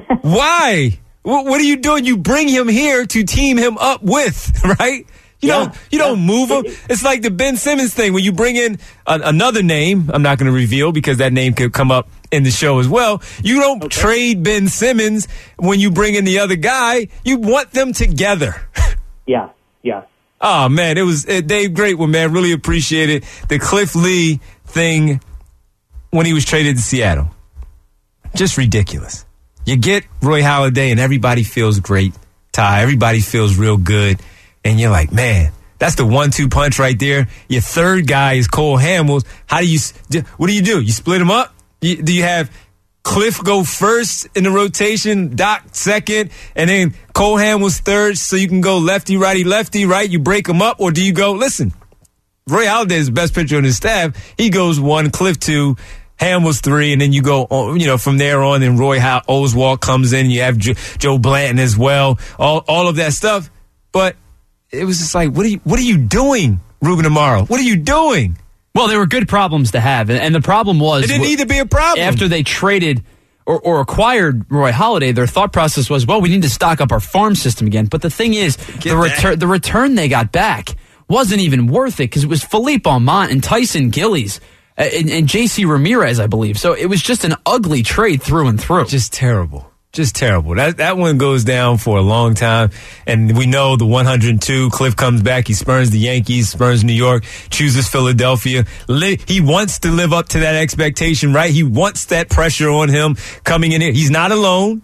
Why? What are you doing? You bring him here to team him up with, right? You don't move him. It's like the Ben Simmons thing when you bring in another name. I'm not going to reveal because that name could come up in the show as well. You don't trade Ben Simmons when you bring in the other guy. You want them together. Yeah. Oh, man, it was Dave, great one, man. Really appreciate it. The Cliff Lee thing when he was traded to Seattle. Just ridiculous. You get Roy Halladay and everybody feels great, Ty. Everybody feels real good. And you're like, man, that's the 1-2 punch right there. Your third guy is Cole Hamels. What do? You split him up? Do you have Cliff go first in the rotation, Doc second, and then Cole Hamels third so you can go lefty, right? You break them up, or do you go, listen, Roy Halladay is the best pitcher on his staff. He goes 1, Cliff 2, Hamels 3, and then you go, from there on, and Roy Oswalt comes in. You have Joe Blanton as well, all of that stuff. But it was just like, what are you doing, Ruben Amaro? What are you doing? Well, they were good problems to have, and the problem was... It didn't need to be a problem. After they traded or acquired Roy Halladay, their thought process was, well, we need to stock up our farm system again. But the thing is, the return they got back wasn't even worth it because it was Philippe Almont and Tyson Gillies and J.C. Ramirez, I believe. So it was just an ugly trade through and through. Just terrible. That one goes down for a long time. And we know the 102, Cliff comes back. He spurns the Yankees, spurns New York, chooses Philadelphia. He wants to live up to that expectation, right? He wants that pressure on him coming in here. He's not alone.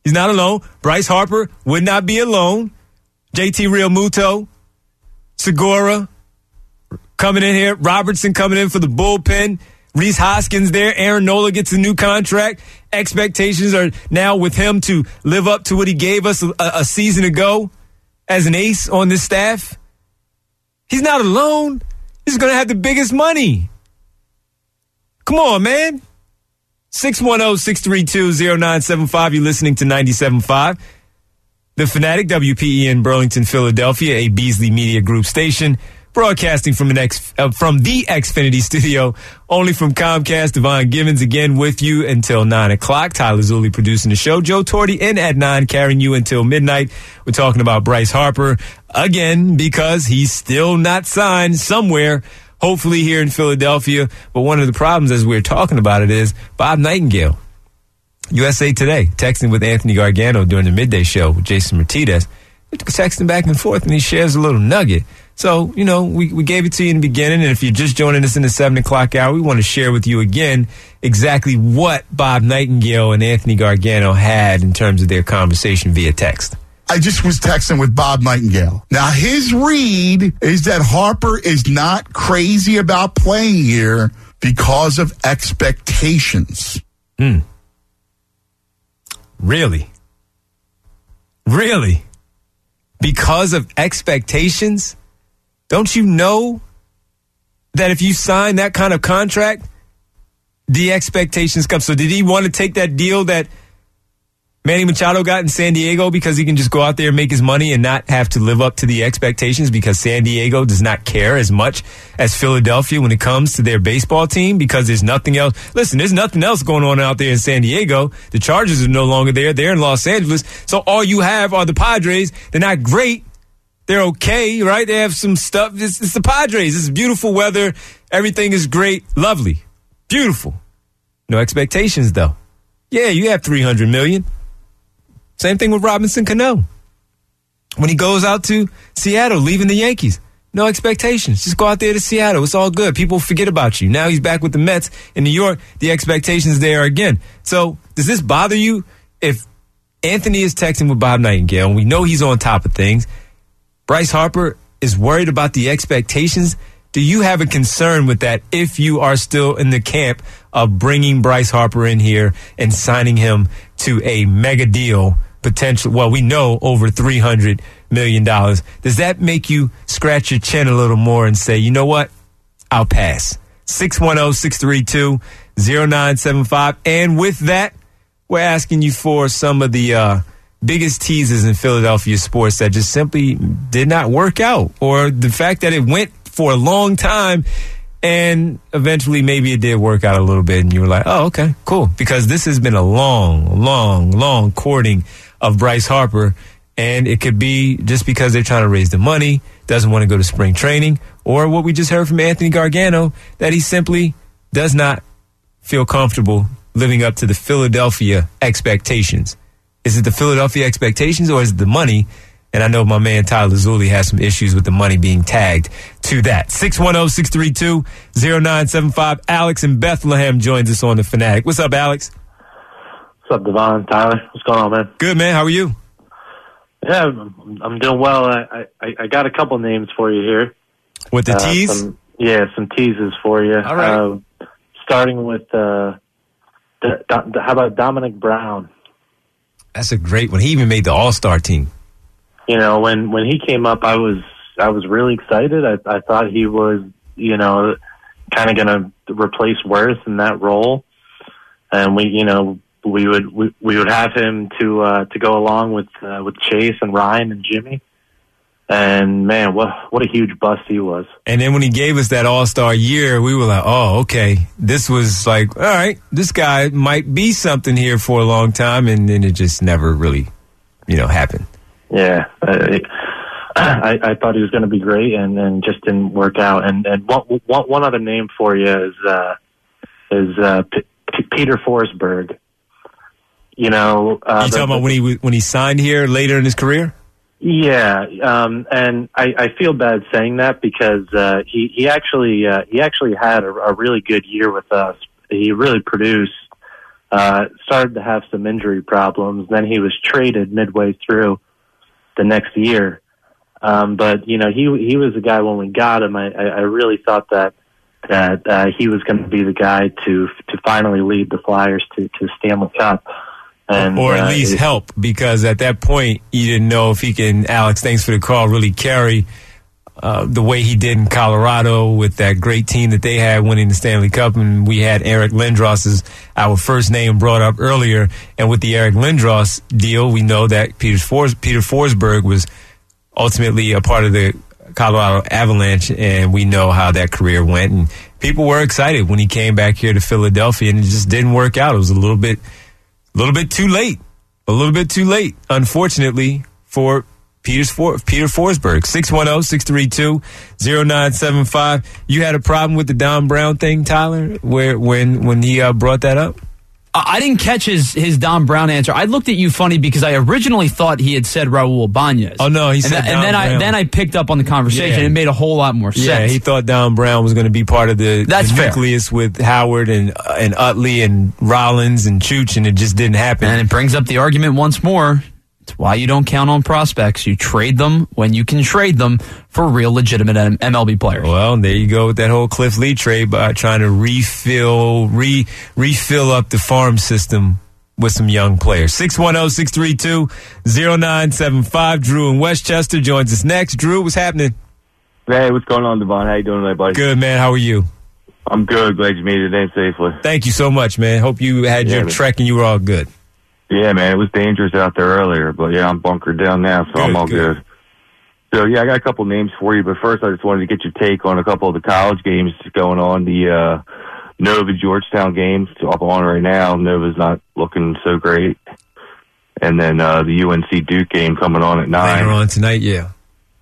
Bryce Harper would not be alone. JT Realmuto, Segura coming in here. Robertson coming in for the bullpen. Rhys Hoskins there. Aaron Nola gets a new contract. Expectations are now with him to live up to what he gave us a season ago as an ace on this staff. He's not alone. He's going to have the biggest money. Come on, man. 610-632-0975. You're listening to 97.5. The Fanatic, WPEN Burlington, Philadelphia, a Beasley Media Group station. Broadcasting from the Xfinity studio, only from Comcast. Devon Givens again with you until 9 o'clock. Tyler Zulli producing the show. Joe Torti in at 9, carrying you until midnight. We're talking about Bryce Harper again because he's still not signed somewhere, hopefully here in Philadelphia. But one of the problems as we're talking about it is Bob Nightingale. USA Today, texting with Anthony Gargano during the midday show with Jason Martinez. Texting back and forth, and he shares a little nugget. So, we gave it to you in the beginning, and if you're just joining us in the 7 o'clock hour, we want to share with you again exactly what Bob Nightingale and Anthony Gargano had in terms of their conversation via text. I just was texting with Bob Nightingale. Now, his read is that Harper is not crazy about playing here because of expectations. Really? Because of expectations? Don't you know that if you sign that kind of contract, the expectations come? So did he want to take that deal that Manny Machado got in San Diego because he can just go out there and make his money and not have to live up to the expectations because San Diego does not care as much as Philadelphia when it comes to their baseball team because there's nothing else. Listen, there's nothing else going on out there in San Diego. The Chargers are no longer there. They're in Los Angeles. So all you have are the Padres. They're not great. They're okay, right? They have some stuff. It's the Padres. It's beautiful weather. Everything is great. Lovely. Beautiful. No expectations, though. Yeah, you have $300 million. Same thing with Robinson Cano. When he goes out to Seattle, leaving the Yankees, no expectations. Just go out there to Seattle. It's all good. People forget about you. Now he's back with the Mets in New York. The expectations there again. So does this bother you if Anthony is texting with Bob Nightingale and we know he's on top of things? Bryce Harper is worried about the expectations. Do you have a concern with that if you are still in the camp of bringing Bryce Harper in here and signing him to a mega deal? Potential, well, we know over $300 million. Does that make you scratch your chin a little more and say, you know what? I'll pass. 610-632-0975. And with that, we're asking you for some of the biggest teases in Philadelphia sports that just simply did not work out, or the fact that it went for a long time and eventually maybe it did work out a little bit and you were like, oh, okay, cool. Because this has been a long courting of Bryce Harper, and it could be just because they're trying to raise the money, doesn't want to go to spring training, or what we just heard from Anthony Gargano, that he simply does not feel comfortable living up to the Philadelphia expectations. Is it the Philadelphia expectations or is it the money? And I know my man Tyler Zulli has some issues with the money being tagged to that. 610-632-0975. Alex in Bethlehem joins us on The Fanatic. What's up, Alex? What's up, Devon? Tyler? What's going on, man? Good, man. How are you? Yeah, I'm doing well. I got a couple names for you here. With the tease? Some teases for you. All right. Starting with, how about Dominic Brown? That's a great one. He even made the All-Star team. You know, when he came up, I was really excited. I thought he was, kind of going to replace Worth in that role, and we would have him to go along with Chase and Ryan and Jimmy. And man, what a huge bust he was. And then when he gave us that All-Star year, we were like, oh, okay, this was like, all right, this guy might be something here for a long time, and then it just never really, happened. Yeah, I thought he was going to be great, and just didn't work out. And one other name for you is Peter Forsberg. You talking about when he signed here later in his career? Yeah, and I feel bad saying that because he actually had a really good year with us. He really produced. Started to have some injury problems. Then he was traded midway through the next year. But he was the guy when we got him. I really thought that he was going to be the guy to finally lead the Flyers to Stanley Cup. Or at least help, because at that point you didn't know if he can, Alex, thanks for the call, really carry the way he did in Colorado with that great team that they had winning the Stanley Cup. And we had Eric Lindros as our first name brought up earlier. And with the Eric Lindros deal, we know that Peter Forsberg was ultimately a part of the Colorado Avalanche, and we know how that career went. And people were excited when he came back here to Philadelphia, and it just didn't work out. It was a little bit too late. A little bit too late, unfortunately, for Peter Forsberg. 610-632-0975. You had a problem with the Don Brown thing, Tyler, when he brought that up? I didn't catch his Don Brown answer. I looked at you funny because I originally thought he had said Raul Ibanez. Oh, no, he said Don Brown. Then I picked up on the conversation. Yeah. It made a whole lot more sense. Yeah, he thought Don Brown was going to be part of the nucleus with Howard and Utley and Rollins and Chooch, and it just didn't happen. And it brings up the argument once more. It's why you don't count on prospects. You trade them when you can trade them for real legitimate MLB players. Well, there you go with that whole Cliff Lee trade by trying to refill up the farm system with some young players. 610-632-0975. Drew in Westchester joins us next. Drew, what's happening? Hey, what's going on, Devon? How you doing today, buddy? Good, man. How are you? I'm good. Glad you made it in safely. Thank you so much, man. Hope you had your trek and you were all good. Yeah, man, it was dangerous out there earlier, but yeah, I'm bunkered down now, so I'm all good. So yeah, I got a couple names for you, but first I just wanted to get your take on a couple of the college games going on. The Nova Georgetown game up on right now. Nova's not looking so great, and then the UNC Duke game coming on at 9 later on tonight. Yeah.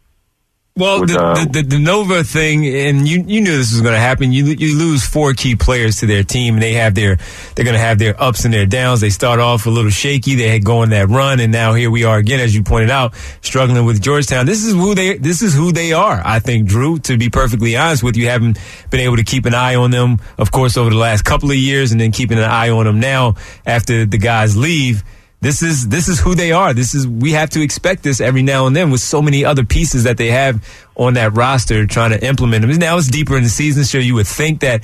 Well, the Nova thing, and you knew this was going to happen. You lose 4 key players to their team, and they're going to have their ups and their downs. They start off a little shaky. They had going that run, and now here we are again, as you pointed out, struggling with Georgetown. This is who they are. I think, Drew. To be perfectly honest with you, haven't been able to keep an eye on them, of course, over the last couple of years, and then keeping an eye on them now after the guys leave. This is who they are. We have to expect this every now and then with so many other pieces that they have on that roster trying to implement them. Now it's deeper in the season, so you would think that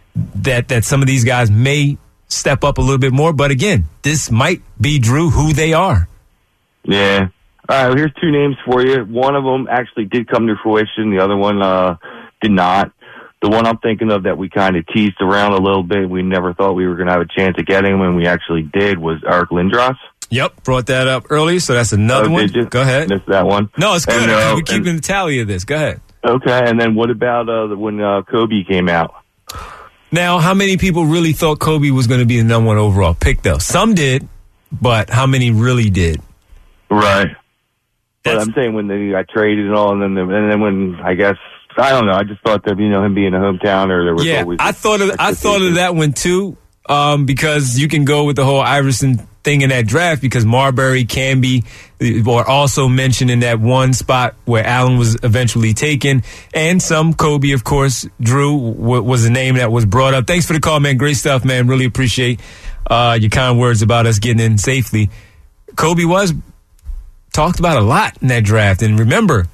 some of these guys may step up a little bit more. But again, this might be, Drew, who they are. Yeah. All right, well, here's 2 names for you. One of them actually did come to fruition. The other one did not. The one I'm thinking of that we kind of teased around a little bit, we never thought we were going to have a chance of getting him, and we actually did, was Eric Lindros. Yep, brought that up earlier, so that's another one. Go ahead. Missed that one. No, it's good. We're keeping the tally of this. Go ahead. Okay, and then what about when Kobe came out? Now, how many people really thought Kobe was going to be the number 1 overall pick, though? Some did, but how many really did? Right. But I'm saying when they got traded and all, and then when, I guess, I don't know. I just thought that, him being a hometowner, there was always... I thought of that one, too, because you can go with the whole Iverson thing in that draft because Marbury, Camby were also mentioned in that one spot where Allen was eventually taken. And some Kobe, of course, Drew was a name that was brought up. Thanks for the call, man. Great stuff, man. Really appreciate your kind words about us getting in safely. Kobe was talked about a lot in that draft. And remember,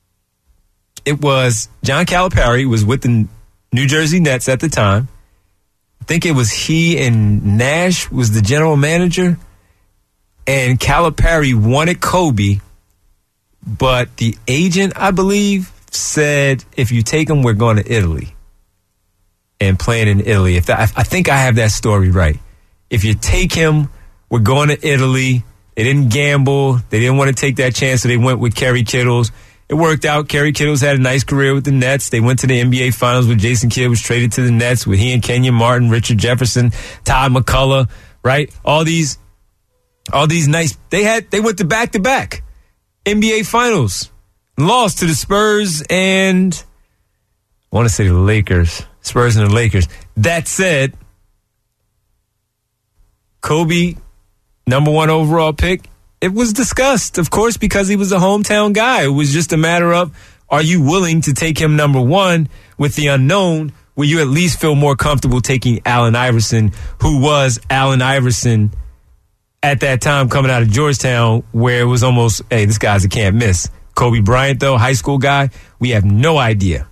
it was John Calipari was with the New Jersey Nets at the time. I think it was he and Nash was the general manager. And Calipari wanted Kobe, but the agent, I believe, said, if you take him, we're going to Italy and playing in Italy. I think I have that story right. If you take him, we're going to Italy. They didn't gamble. They didn't want to take that chance, so they went with Kerry Kittles. It worked out. Kerry Kittles had a nice career with the Nets. They went to the NBA Finals when Jason Kidd was traded to the Nets with he and Kenyon Martin, Richard Jefferson, Todd McCullough, right? All these nice. They went to back-to-back NBA Finals. Lost to the Spurs and I want to say the Lakers. Spurs and the Lakers. That said, Kobe, number 1 overall pick, it was discussed, of course, because he was a hometown guy. It was just a matter of, are you willing to take him number 1 with the unknown? Will you at least feel more comfortable taking Allen Iverson, who was Allen Iverson at that time coming out of Georgetown, where it was almost, hey, this guy's a can't miss. Kobe Bryant, though, high school guy, we have no idea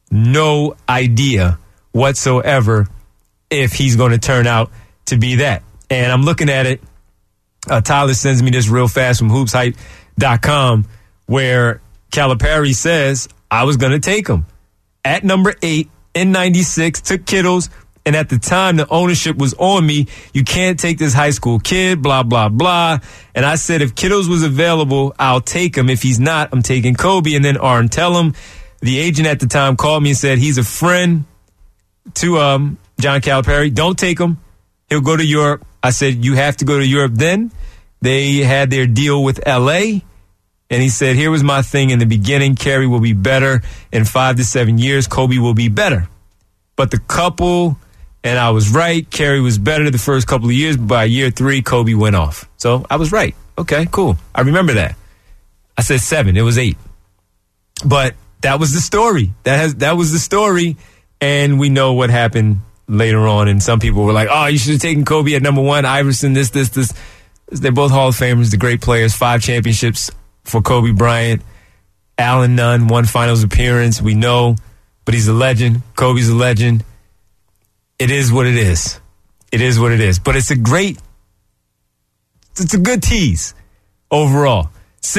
whatsoever if he's going to turn out to be that. And I'm looking at it. Tyler sends me this real fast from hoopshype.com where Calipari says, I was going to take him at number 8 in 96, took Kittles. And at the time, the ownership was on me. You can't take this high school kid, blah, blah, blah. And I said, if Kittles was available, I'll take him. If he's not, I'm taking Kobe. And then Arn Tellem, the agent at the time, called me and said he's a friend to John Calipari. Don't take him. He'll go to Europe. I said, you have to go to Europe then. They had their deal with L.A., and he said, here was my thing in the beginning. Kerry will be better in 5 to 7 years. Kobe will be better. But the couple... And I was right. Kerry was better the first couple of years. But by year 3, Kobe went off. So I was right. Okay, cool. I remember that. I said 7. It was 8. But that was the story. That was the story. And we know what happened later on. And some people were like, oh, you should have taken Kobe at number 1. Iverson, this. They're both Hall of Famers, the great players. 5 championships for Kobe Bryant. Allen none. 1 finals appearance. We know. But he's a legend. Kobe's a legend. It is what it is. It is what it is. But it's a good tease overall.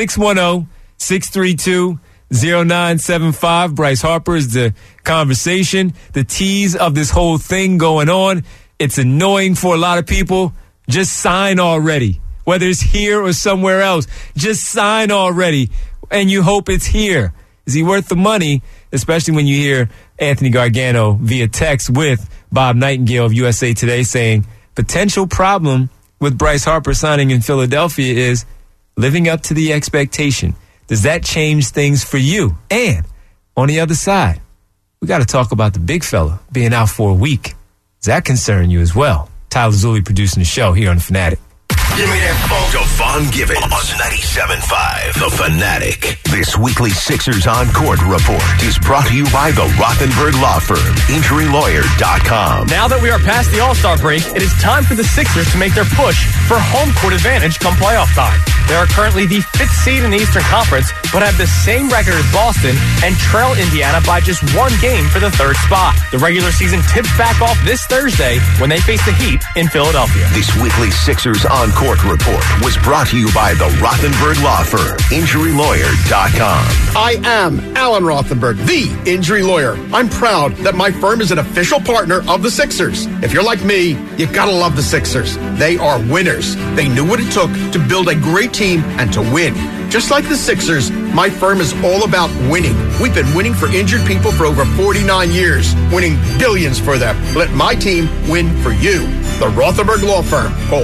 610-632-0975. Bryce Harper is the conversation, the tease of this whole thing going on. It's annoying for a lot of people. Just sign already. whether it's here or somewhere else. Just sign already, and you hope it's here. Is he worth the money? Especially when you hear Anthony Gargano via text with Bob Nightingale of USA Today saying, potential problem with Bryce Harper signing in Philadelphia is living up to the expectation. Does that change things for you? And on the other side, we got to talk about the big fella being out for a week. Does that concern you as well? Tyler Zulli producing the show here on The Fanatic. Give me that phone. Devon Givens on 97.5 The Fanatic. This weekly Sixers On Court report is brought to you by the Rothenberg Law Firm, InjuryLawyer.com. Now that we are past the All-Star break, it is time for the Sixers to make their push for home court advantage come playoff time. They are currently the 5th seed in the Eastern Conference, but have the same record as Boston and trail Indiana by just 1 game for the 3rd spot. The regular season tips back off this Thursday when they face the Heat in Philadelphia. This weekly Sixers On Court report was brought to you by the Rothenberg Law Firm, InjuryLawyer.com. I am Alan Rothenberg, the injury lawyer. I'm proud that my firm is an official partner of the Sixers. If you're like me, you gotta love the Sixers. They are winners. They knew what it took to build a great team and to win. Just like the Sixers, my firm is all about winning. We've been winning for injured people for over 49 years, winning billions for them. Let my team win for you. The Rothenberg Law Firm. Call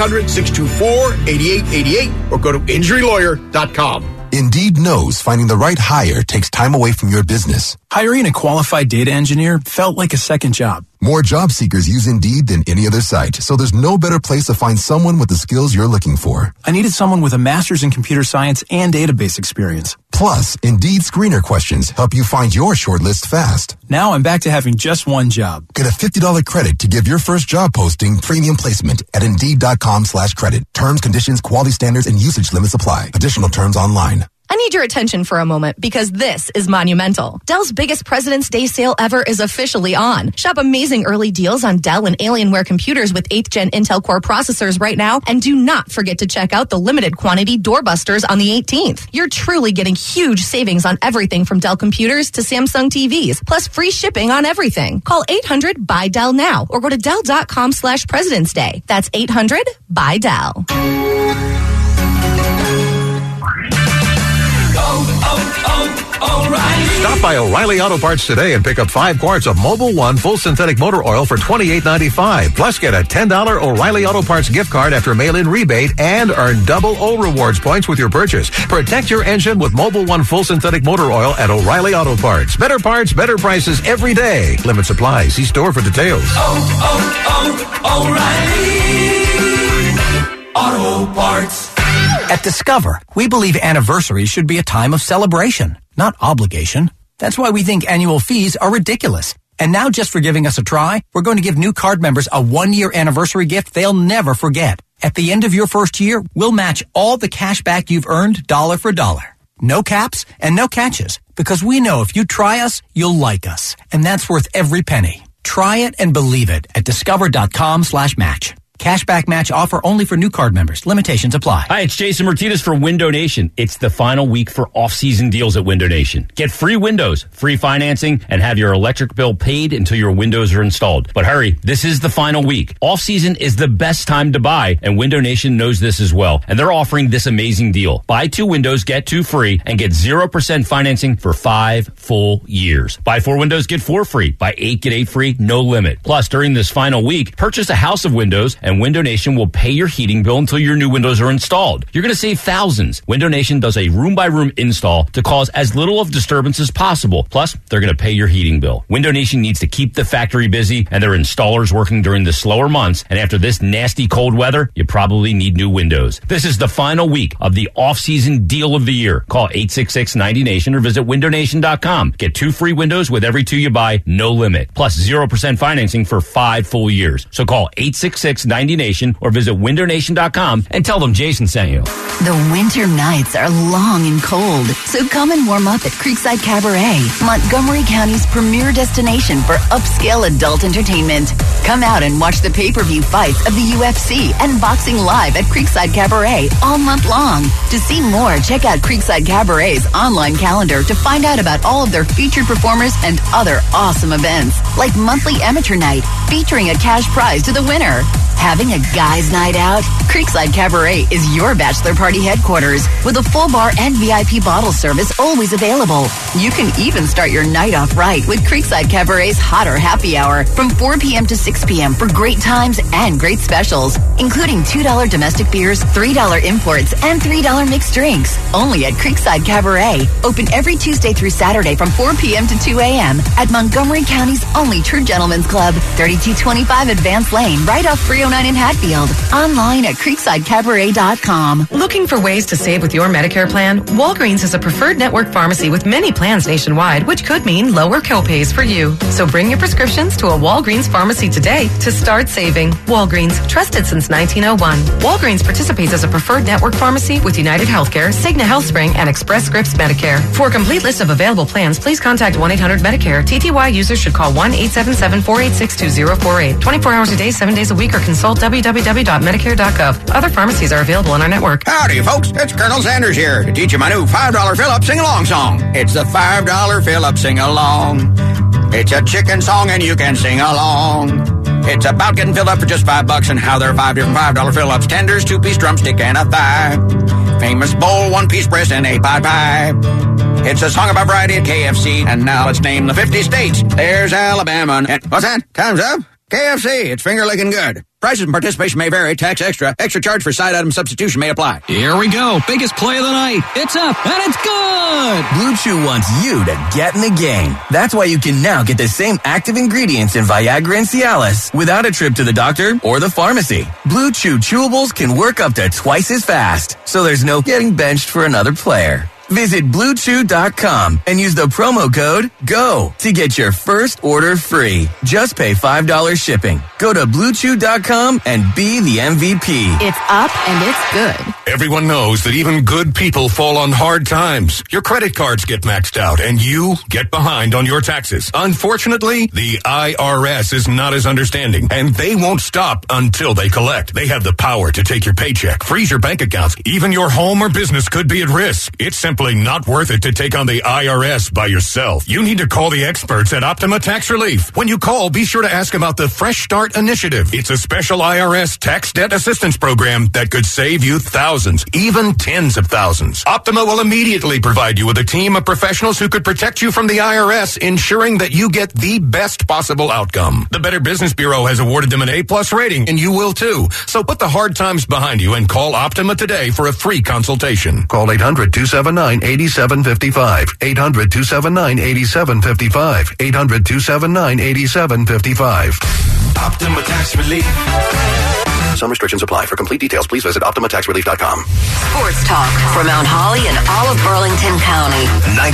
1-800-624-8888 or go to InjuryLawyer.com. Indeed knows finding the right hire takes time away from your business. Hiring a qualified data engineer felt like a second job. More job seekers use Indeed than any other site, so there's no better place to find someone with the skills you're looking for. I needed someone with a master's in computer science and database experience. Plus, Indeed screener questions help you find your shortlist fast. Now I'm back to having just one job. Get a $50 credit to give your first job posting premium placement at Indeed.com/credit. Terms, conditions, quality standards, and usage limits apply. Additional terms online. I need your attention for a moment because this is monumental. Dell's biggest President's Day sale ever is officially on. Shop amazing early deals on Dell and Alienware computers with 8th Gen Intel Core processors right now. And do not forget to check out the limited quantity doorbusters on the 18th. You're truly getting huge savings on everything from Dell computers to Samsung TVs, plus free shipping on everything. Call 800-BUY-DELL now or go to Dell.com/President's Day. That's 800-BUY-DELL. O'Reilly. Stop by O'Reilly Auto Parts today and pick up 5 quarts of Mobil 1 full synthetic motor oil for $28.95. Plus, get a $10 O'Reilly Auto Parts gift card after mail-in rebate and earn double O Rewards points with your purchase. Protect your engine with Mobil 1 full synthetic motor oil at O'Reilly Auto Parts. Better parts, better prices every day. Limit supply. See store for details. O'Reilly Auto Parts. At Discover, we believe anniversaries should be a time of celebration, not obligation. That's why we think annual fees are ridiculous. And now, just for giving us a try, we're going to give new card members a 1-year anniversary gift they'll never forget. At the end of your first year, we'll match all the cash back you've earned dollar for dollar. No caps and no catches, because we know if you try us, you'll like us. And that's worth every penny. Try it and believe it at discover.com/match. Cashback match offer only for new card members. Limitations apply. Hi, it's Jason Martinez for Window Nation. It's the final week for off-season deals at Window Nation. Get free windows, free financing, and have your electric bill paid until your windows are installed. But hurry, this is the final week. Off-season is the best time to buy, and Window Nation knows this as well. And they're offering this amazing deal. Buy 2 windows, get 2 free, and get 0% financing for 5 full years. Buy 4 windows, get 4 free. Buy 8, get 8 free, no limit. Plus, during this final week, purchase a house of windows, and Window Nation will pay your heating bill until your new windows are installed. You're going to save thousands. Window Nation does a room-by-room install to cause as little of disturbance as possible. Plus, they're going to pay your heating bill. Window Nation needs to keep the factory busy and their installers working during the slower months. And after this nasty cold weather, you probably need new windows. This is the final week of the off-season deal of the year. Call 866-90Nation or visit windownation.com. Get 2 free windows with every 2 you buy, no limit. Plus 0% financing for 5 full years. So call 866-90Nation or visit windownation.com and tell them Jason sent you. The winter nights are long and cold, so come and warm up at Creekside Cabaret, Montgomery County's premier destination for upscale adult entertainment. Come out and watch the pay-per-view fights of the UFC and boxing live at Creekside Cabaret all month long. To see more, check out Creekside Cabaret's online calendar to find out about all of their featured performers and other awesome events, like monthly amateur night featuring a cash prize to the winner. Having a guy's night out? Creekside Cabaret is your bachelor party headquarters with a full bar and VIP bottle service always available. You can even start your night off right with Creekside Cabaret's Hotter Happy Hour from 4 p.m. to 6 p.m. for great times and great specials, including $2 domestic beers, $3 imports, and $3 mixed drinks. Only at Creekside Cabaret. Open every Tuesday through Saturday from 4 p.m. to 2 a.m. at Montgomery County's only true gentlemen's club, 3225 Advance Lane, right off 309 in Hatfield. Online at creeksidecabaret.com. Looking for ways to save with your Medicare plan? Walgreens is a preferred network pharmacy with many plans nationwide, which could mean lower copays for you. So bring your prescriptions to a Walgreens pharmacy today to start saving. Walgreens, trusted since 1901. Walgreens participates as a preferred network pharmacy with United Healthcare, Cigna HealthSpring, and Express Scripts Medicare. For a complete list of available plans, please contact 1-800-MEDICARE. TTY users should call 1-877-486-2048. 24 hours a day, 7 days a week, or consult www.medicare.gov. Other pharmacies are available in our network. Howdy, folks. It's Colonel Sanders here to teach you my new $5 fill-up sing-along song. It's the $5 fill-up sing-along. It's a chicken song and you can sing along. It's about getting filled up for just $5 and how there are 5 different $5 fill-ups. Tenders, 2-piece drumstick, and a thigh. Famous bowl, 1-piece breast, and a pie. It's a song about variety at KFC. And now let's name the 50 states. There's Alabama. And what's that? Time's up. KFC. It's finger-licking good. Prices and participation may vary. Tax extra. Extra charge for side item substitution may apply. Here we go. Biggest play of the night. It's up and it's good. Blue Chew wants you to get in the game. That's why you can now get the same active ingredients in Viagra and Cialis without a trip to the doctor or the pharmacy. Blue Chew chewables can work up to twice as fast, so there's no getting benched for another player. Visit BlueChew.com and use the promo code GO to get your first order free. Just pay $5 shipping. Go to BlueChew.com and be the MVP. It's up and it's good. Everyone knows that even good people fall on hard times. Your credit cards get maxed out and you get behind on your taxes. Unfortunately, the IRS is not as understanding, and they won't stop until they collect. They have the power to take your paycheck, freeze your bank accounts. Even your home or business could be at risk. It's simply not worth it to take on the IRS by yourself. You need to call the experts at Optima Tax Relief. When you call, be sure to ask about the Fresh Start Initiative. It's a special IRS tax debt assistance program that could save you thousands, even tens of thousands. Optima will immediately provide you with a team of professionals who could protect you from the IRS, ensuring that you get the best possible outcome. The Better Business Bureau has awarded them an A+ rating, and you will too. So put the hard times behind you and call Optima today for a free consultation. Call 800-279-8755. 800-279-8755. 800-279-8755. Optima Tax Relief. Some restrictions apply. For complete details, please visit OptimaTaxRelief.com. Sports talk from Mount Holly and all of Burlington County.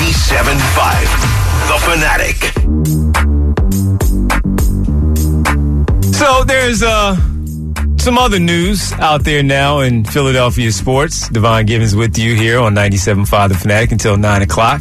97.5. The Fanatic. So there's some other news out there now in Philadelphia sports. Devon Givens with you here on 97.5 The Fanatic until 9 o'clock.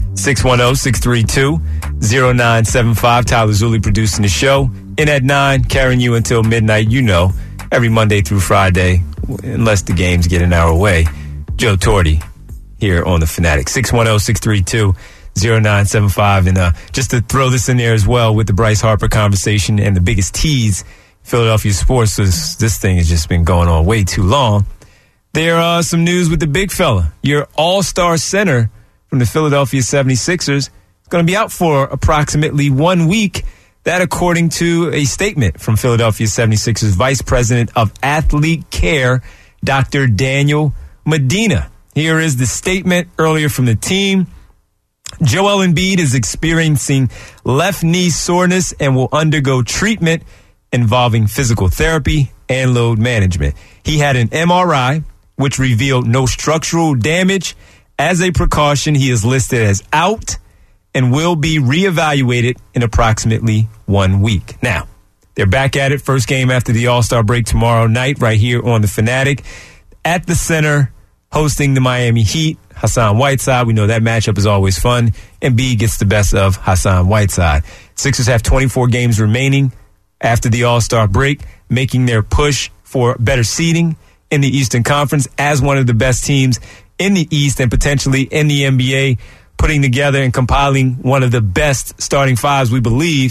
610-632-0975. Tyler Zulli producing the show. In at 9, carrying you until midnight. You know, every Monday through Friday, unless the games get in our way. Joe Torti here on The Fanatic. 610-632-0975. And just to throw this in there as well with the Bryce Harper conversation and the biggest tease Philadelphia sports, this thing has just been going on way too long. There are some news with the big fella. Your all-star center from the Philadelphia 76ers is going to be out for approximately 1 week. That according to a statement from Philadelphia 76ers Vice President of Athlete Care, Dr. Daniel Medina. Here is the statement earlier from the team. Joel Embiid is experiencing left knee soreness and will undergo treatment involving physical therapy and load management. He had an MRI, which revealed no structural damage. As a precaution, he is listed as out and will be reevaluated in approximately 1 week. Now, they're back at it. First game after the All-Star break tomorrow night right here on The Fanatic. At the center, hosting the Miami Heat, Hassan Whiteside. We know that matchup is always fun. Embiid gets the best of Hassan Whiteside. Sixers have 24 games remaining after the All-Star break, making their push for better seeding in the Eastern Conference as one of the best teams in the East and potentially in the NBA, putting together and compiling one of the best starting fives, we believe,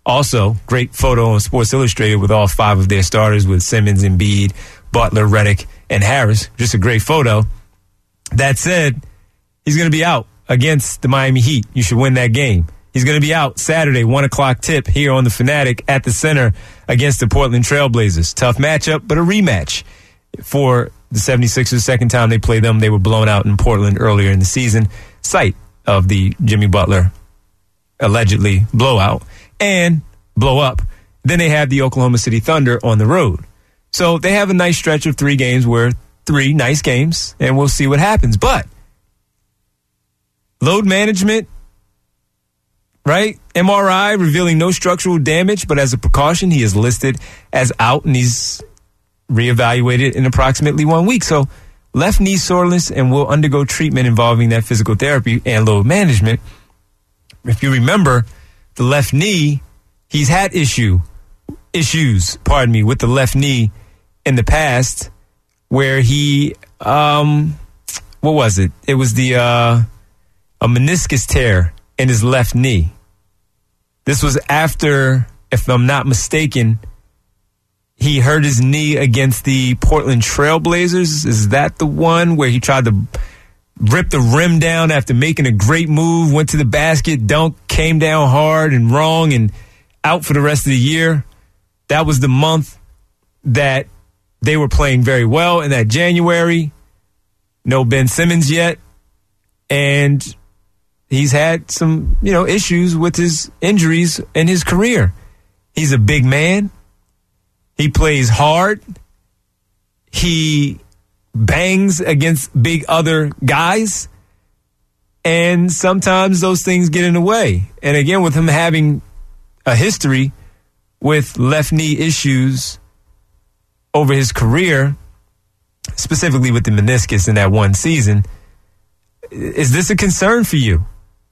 Also, great photo on Sports Illustrated with all 5 of their starters with Simmons, Embiid, Butler, Redick, and Harris. Just a great photo. That said, he's going to be out against the Miami Heat. You should win that game. He's going to be out Saturday, 1 o'clock tip here on the Fanatic at the Center against the Portland Trailblazers. Tough matchup, but a rematch for the 76ers. Second time they played them, they were blown out in Portland earlier in the season. Site of the Jimmy Butler allegedly blowout and blow up. Then they have the Oklahoma City Thunder on the road. So they have a nice stretch of 3 games where 3 nice games, and we'll see what happens. But load management, right? MRI revealing no structural damage, but as a precaution, he is listed as out, and he's reevaluated in approximately 1 week. So left knee soreness, and will undergo treatment involving that physical therapy and load management. If you remember, the left knee, he's had issues, with the left knee in the past, where he, what was it? It was a meniscus tear in his left knee. This was after, if I'm not mistaken, he hurt his knee against the Portland Trailblazers. Is that the one where he tried to rip the rim down after making a great move, went to the basket, dunk, came down hard and wrong, and out for the rest of the year? That was the month that they were playing very well in that January. No Ben Simmons yet. And he's had some, issues with his injuries in his career. He's a big man. He plays hard. He bangs against big other guys. And sometimes those things get in the way. And again, with him having a history with left knee issues over his career, specifically with the meniscus in that one season, is this a concern for you?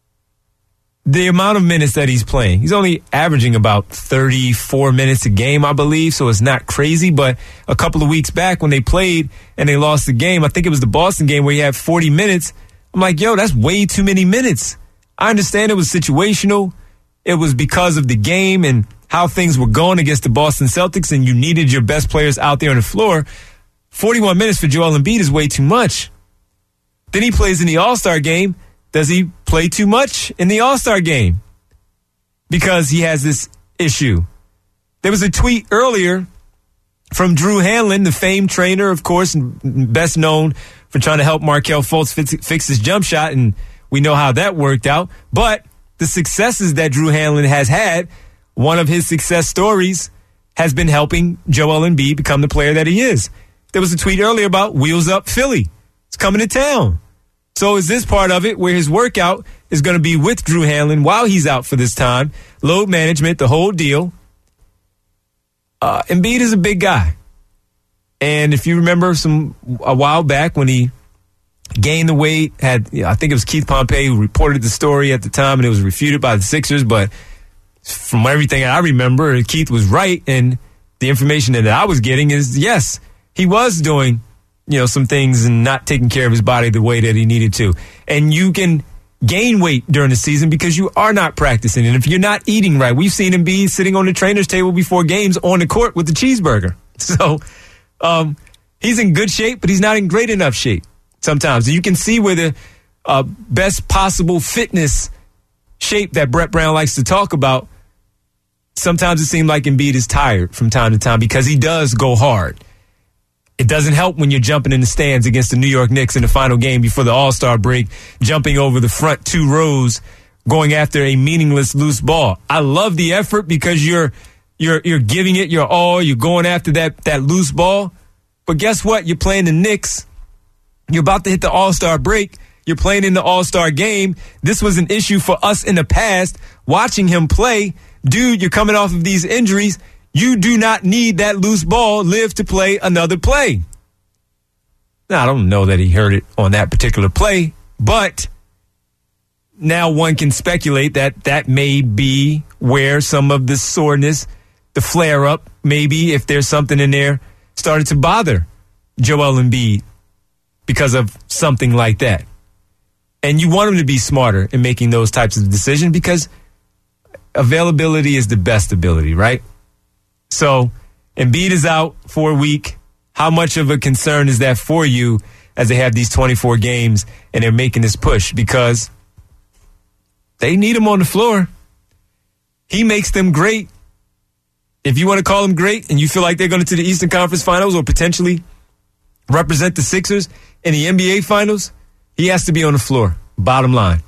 The amount of minutes that he's playing, he's only averaging about 34 minutes a game, I believe, so it's not crazy. But a couple of weeks back when they played and they lost the game, I think it was the Boston game where he had 40 minutes. I'm like, yo, that's way too many minutes. I understand it was situational. It was because of the game and how things were going against the Boston Celtics, and you needed your best players out there on the floor. 41 minutes for Joel Embiid is way too much. Then he plays in the All-Star game. Does he play too much in the All-Star game? Because he has this issue. There was a tweet earlier from Drew Hanlon, the famed trainer, of course, and best known for trying to help Markelle Fultz fix his jump shot, and we know how that worked out. But the successes that Drew Hanlon has had, one of his success stories has been helping Joel Embiid become the player that he is. There was a tweet earlier about Wheels Up Philly. It's coming to town. So is this part of it where his workout is going to be with Drew Hanlon while he's out for this time? Load management, the whole deal. Embiid is a big guy. And if you remember a while back when he gained the weight, I think it was Keith Pompey who reported the story at the time, and it was refuted by the Sixers. But from everything I remember, Keith was right. And the information that I was getting is, yes, he was doing some things and not taking care of his body the way that he needed to. And you can gain weight during the season because you are not practicing. And if you're not eating right, we've seen him be sitting on the trainer's table before games on the court with the cheeseburger. So he's in good shape, but he's not in great enough shape sometimes. And you can see where the best possible fitness shape that Brett Brown likes to talk about, sometimes it seems like Embiid is tired from time to time because he does go hard. It doesn't help when you're jumping in the stands against the New York Knicks in the final game before the All-Star break, jumping over the front 2 rows, going after a meaningless loose ball. I love the effort because you're giving it your all. You're going after that loose ball. But guess what? You're playing the Knicks. You're about to hit the All-Star break. You're playing in the All-Star game. This was an issue for us in the past, watching him play. Dude, you're coming off of these injuries. You do not need that loose ball live to play another play. Now, I don't know that he heard it on that particular play, but now one can speculate that may be where some of the soreness, the flare-up, maybe if there's something in there, started to bother Joel Embiid because of something like that. And you want him to be smarter in making those types of decisions because availability is the best ability, right? So Embiid is out for a week. How much of a concern is that for you as they have these 24 games and they're making this push? Because they need him on the floor. He makes them great. If you want to call them great and you feel like they're going to the Eastern Conference Finals or potentially represent the Sixers in the NBA Finals, he has to be on the floor. Bottom line.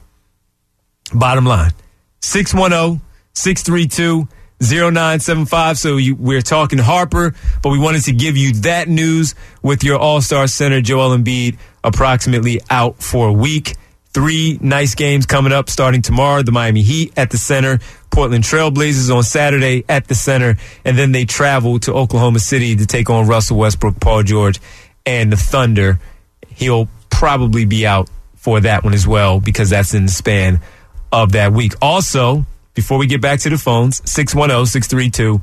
610-632-0975. So we're talking Harper, but we wanted to give you that news with your All-Star center, Joel Embiid, approximately out for a week. 3 nice games coming up starting tomorrow. The Miami Heat at the center, Portland Trailblazers on Saturday at the center, and then they travel to Oklahoma City to take on Russell Westbrook, Paul George, and the Thunder. He'll probably be out for that one as well because that's in the span of that week. Also, before we get back to the phones, 610-632-0975.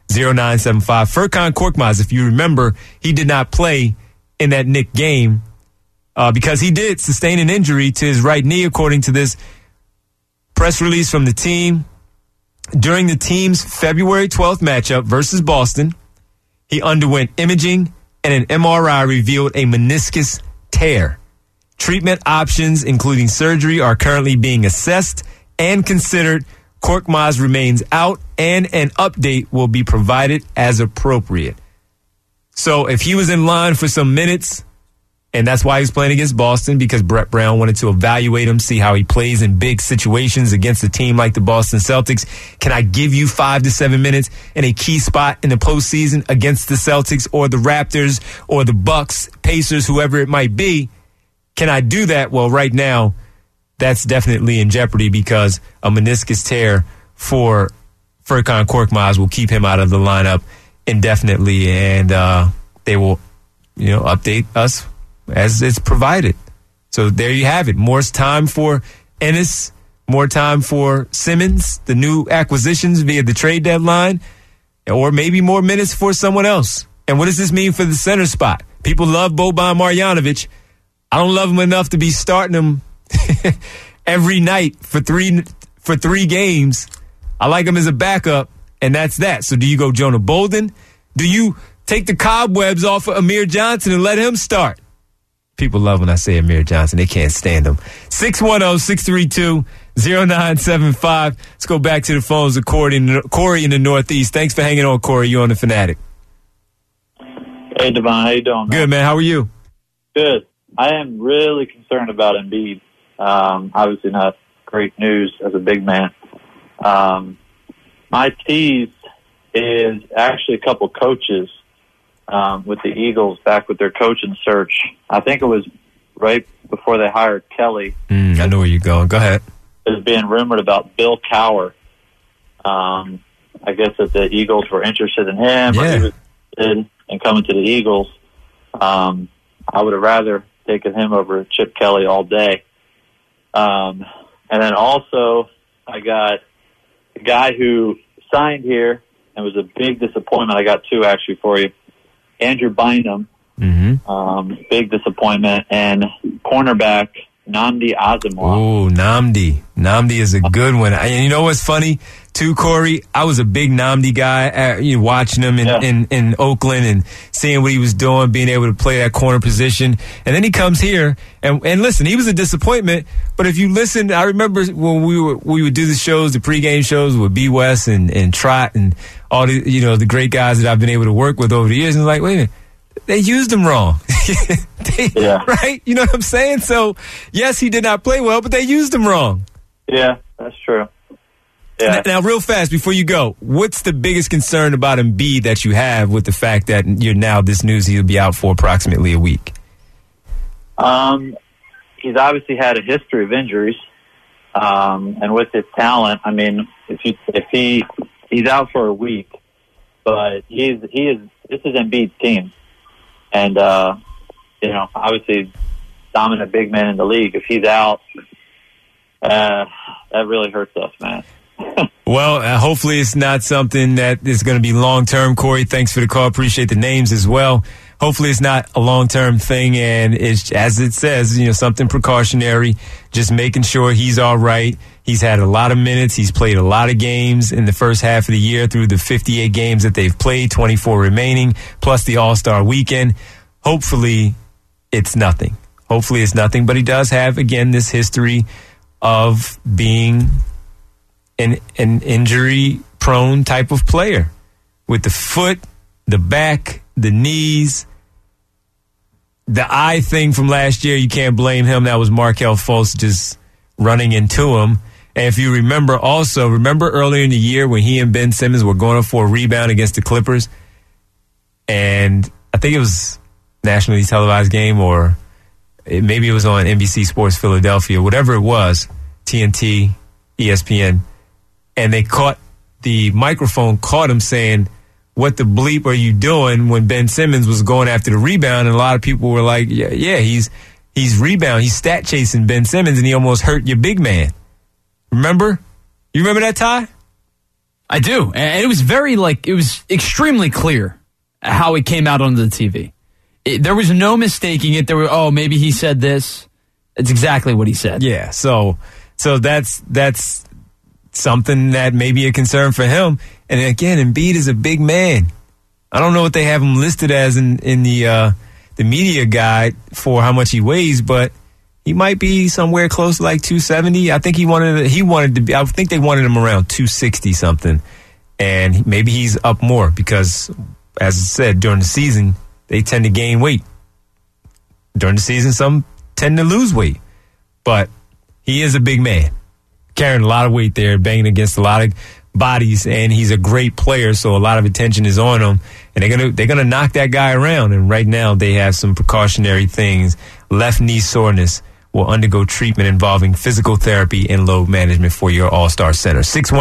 Furkan Korkmaz, if you remember, he did not play in that Knicks game because he did sustain an injury to his right knee, according to this press release from the team. During the team's February 12th matchup versus Boston, he underwent imaging and an MRI revealed a meniscus tear. Treatment options, including surgery, are currently being assessed and considered. Korkmaz remains out, and an update will be provided as appropriate. So if he was in line for some minutes, and that's why he was playing against Boston, because Brett Brown wanted to evaluate him, see how he plays in big situations against a team like the Boston Celtics. Can I give you 5 to 7 minutes in a key spot in the postseason against the Celtics or the Raptors or the Bucks, Pacers, whoever it might be? Can I do that? Well, right now, that's definitely in jeopardy because a meniscus tear for Furkan Korkmaz will keep him out of the lineup indefinitely, and they will, update us as it's provided. So there you have it. More time for Ennis, more time for Simmons, the new acquisitions via the trade deadline, or maybe more minutes for someone else. And what does this mean for the center spot? People love Boban Marjanovic. I don't love him enough to be starting him every night for three games. I like him as a backup, and that's that. So do you go Jonah Bolden? Do you take the cobwebs off of Amir Johnson and let him start? People love when I say Amir Johnson. They can't stand him. 610-632-0975. Let's go back to the phones with Corey in the Northeast. Thanks for hanging on, Corey. You're on The Fanatic. Hey, Devon. How you doing, man? Good, man. How are you? Good. I am really concerned about Embiid. Obviously not great news as a big man. My tease is actually a couple coaches with the Eagles back with their coaching search. I think it was right before they hired Kelly. I know where you're going. Go ahead. It was being rumored about Bill Cowher. I guess that the Eagles were interested in him. Yeah. Or he was interested in coming to the Eagles. I would have rather taken him over Chip Kelly all day. And then also I got a guy who signed here and was a big disappointment. I got 2 actually for you. Andrew Bynum, big disappointment, and cornerback Nnamdi Asomugha. Oh, Nnamdi. Nnamdi is a good one. And you know what's funny, too, Corey? I was a big Nnamdi guy, watching him in Oakland and seeing what he was doing, being able to play that corner position. And then he comes here, and listen, he was a disappointment. But if you listen, I remember when we would do the shows, the pregame shows with B. West and Trot and all the the great guys that I've been able to work with over the years. And it's like, wait a minute. They used him wrong. Right? You know what I'm saying? So, yes, he did not play well, but they used him wrong. Yeah, that's true. Yeah. Now, real fast, before you go, what's the biggest concern about Embiid that you have with the fact that you're now this news he'll be out for approximately a week? He's obviously had a history of injuries. And with his talent, I mean, if he's out for a week, but this is Embiid's team. And, obviously dominant big man in the league. If he's out, that really hurts us, man. Well, hopefully it's not something that is going to be long-term. Corey, thanks for the call. Appreciate the names as well. Hopefully it's not a long-term thing, and it's, as it says, something precautionary, just making sure he's all right. He's had a lot of minutes. He's played a lot of games in the first half of the year through the 58 games that they've played, 24 remaining, plus the All-Star weekend. Hopefully it's nothing. Hopefully it's nothing, but he does have, again, this history of being an injury-prone type of player with the foot, the back, the knees, the eye thing from last year. You can't blame him. That was Markelle Fultz just running into him. And if you remember earlier in the year when he and Ben Simmons were going up for a rebound against the Clippers, and I think it was nationally televised game, or maybe it was on NBC Sports Philadelphia, whatever it was, TNT, ESPN, and the microphone caught him saying, "What the bleep are you doing?" when Ben Simmons was going after the rebound, and a lot of people were like, yeah, he's stat chasing Ben Simmons, and he almost hurt your big man. Remember? You remember that, Ty? I do. And it was it was extremely clear how it came out on the TV. There was no mistaking it. Maybe he said this. It's exactly what he said. Yeah, so that's something that may be a concern for him. And again, Embiid is a big man. I don't know what they have him listed as in the media guide for how much he weighs, but he might be somewhere close to like 270. I think he wanted to be. I think they wanted him around 260 something, and maybe he's up more because, as I said, during the season they tend to gain weight. During the season, some tend to lose weight, but he is a big man, carrying a lot of weight there, banging against a lot of bodies, and he's a great player, so a lot of attention is on him, and they're gonna knock that guy around. And right now they have some precautionary things. Left knee soreness will undergo treatment involving physical therapy and load management for your All-Star Center.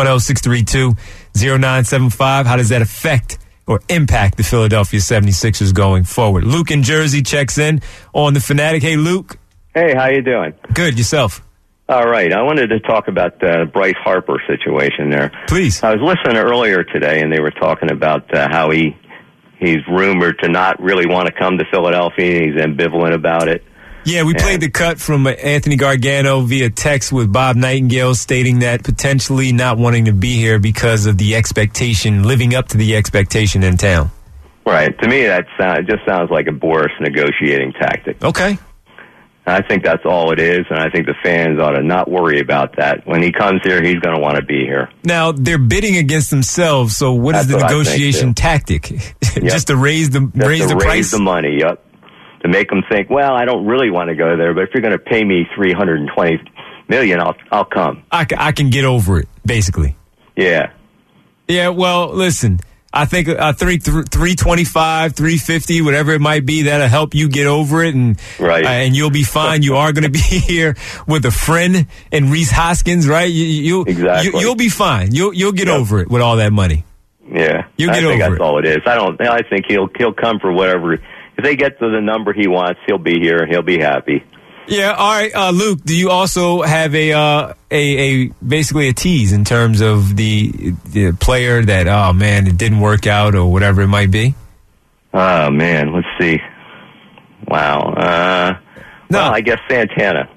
610-632-0975. How does that affect or impact the Philadelphia 76ers going forward? Luke in Jersey checks in on the Fanatic. Hey, Luke. Hey, how you doing? Good. Yourself? All right. I wanted to talk about the Bryce Harper situation there. Please. I was listening earlier today, and they were talking about how he's rumored to not really want to come to Philadelphia. He's ambivalent about it. Yeah, we played the cut from Anthony Gargano via text with Bob Nightingale stating that potentially not wanting to be here because of the expectation, living up to the expectation in town. Right. To me, it just sounds like a Boris negotiating tactic. Okay. I think that's all it is, and I think the fans ought to not worry about that. When he comes here, he's going to want to be here. Now, they're bidding against themselves, so what is the negotiation tactic? Just to raise the price? Raise the money, yep. To make them think, well, I don't really want to go there, but if you're going to pay me $320 million, I'll come. I can get over it, basically. Yeah. Yeah, well, listen, I think $325, $350, whatever it might be, that'll help you get over it, and you'll be fine. You are going to be here with a friend and Reese Hoskins, right? Exactly. You'll be fine. You'll get over it with all that money. Yeah, you'll get over it. I think that's all it is. I think he'll come for whatever. If they get to the number he wants, he'll be here and he'll be happy. Yeah, all right. Luke, do you also have a basically a tease in terms of the player that, oh man, it didn't work out or whatever it might be? Oh man, let's see. Wow. Well, I guess Santana.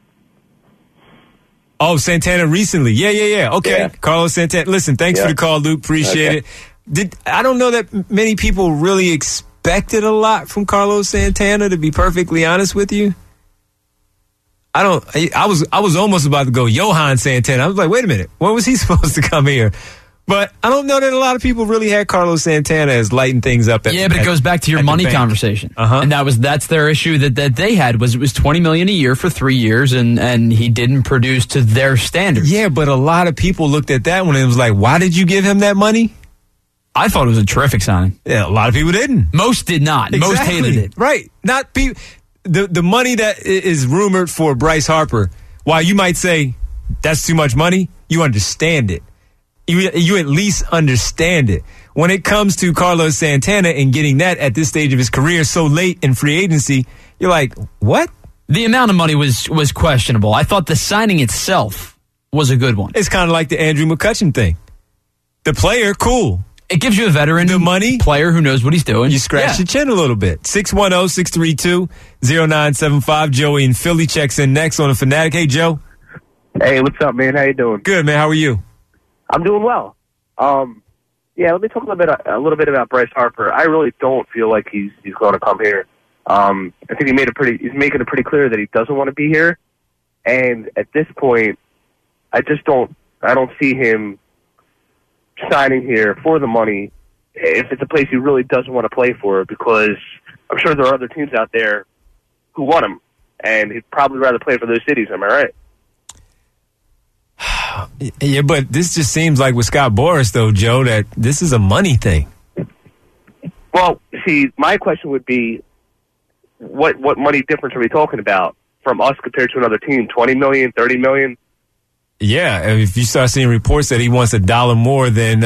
Oh, Santana recently. Yeah. Okay. Yeah. Carlos Santana. Listen, thanks for the call, Luke. Appreciate it. I don't know that many people really expected a lot from Carlos Santana, to be perfectly honest with you. I was almost about to go Johan Santana. I was like, wait a minute, when was he supposed to come here? But I don't know that a lot of people really had Carlos Santana as lighting things up. But it goes back to your money conversation, and that's their issue that they had was it was $20 million a year for 3 years, and he didn't produce to their standards. Yeah, but a lot of people looked at that one and was like, why did you give him that money? I thought it was a terrific signing. Yeah, a lot of people didn't. Most did not. Exactly. Most hated it. Right. Not people. The money that is rumored for Bryce Harper, while you might say that's too much money, you understand it. You at least understand it. When it comes to Carlos Santana and getting that at this stage of his career so late in free agency, you're like, what? The amount of money was questionable. I thought the signing itself was a good one. It's kind of like the Andrew McCutchen thing. The player, cool. It gives you a veteran the money player who knows what he's doing. You scratch your chin a little bit. 610-632-0975. Joey in Philly checks in next on the Fanatic. Hey, Joe. Hey, what's up, man? How you doing? Good, man. How are you? I'm doing well. Let me talk a little bit about Bryce Harper. I really don't feel like he's going to come here. I think he's making it pretty clear that he doesn't want to be here. And at this point, I don't see him signing here for the money if it's a place he really doesn't want to play for, because I'm sure there are other teams out there who want him, and he'd probably rather play for those cities. Am I right? Yeah, but this just seems like with Scott Boras, though, Joe, that this is a money thing. Well, see, my question would be, what money difference are we talking about from us compared to another team? $20 million, $30 million? Yeah, if you start seeing reports that he wants $1 more than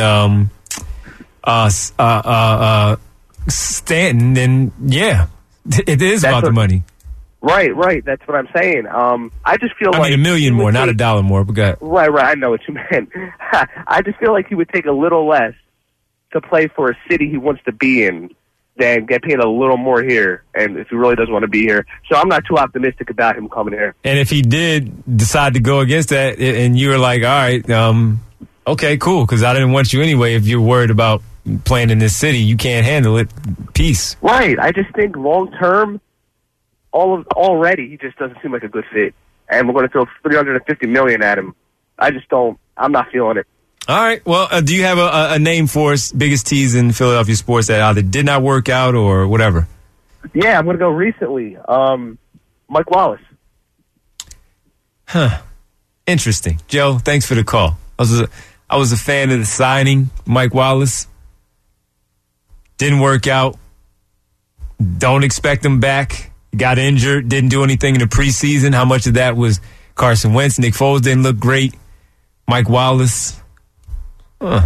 Stanton, then yeah, it is about the money. Right. That's what I'm saying. I just feel like $1 million more, not $1 more. But got right. I know what you meant. I just feel like he would take a little less to play for a city he wants to be in than get paid a little more here, and if he really doesn't want to be here. So I'm not too optimistic about him coming here. And if he did decide to go against that, and you were like, all right, okay, cool, because I didn't want you anyway. If you're worried about playing in this city, you can't handle it. Peace. Right. I just think long term, already he just doesn't seem like a good fit, and we're going to throw $350 million at him. I'm not feeling it. All right. Well, do you have a name for us, biggest tease in Philadelphia sports that either did not work out or whatever? Yeah, I'm going to go recently. Mike Wallace. Huh. Interesting. Joe, thanks for the call. I was a fan of the signing, Mike Wallace. Didn't work out. Don't expect him back. Got injured. Didn't do anything in the preseason. How much of that was Carson Wentz? Nick Foles didn't look great. Mike Wallace. Huh.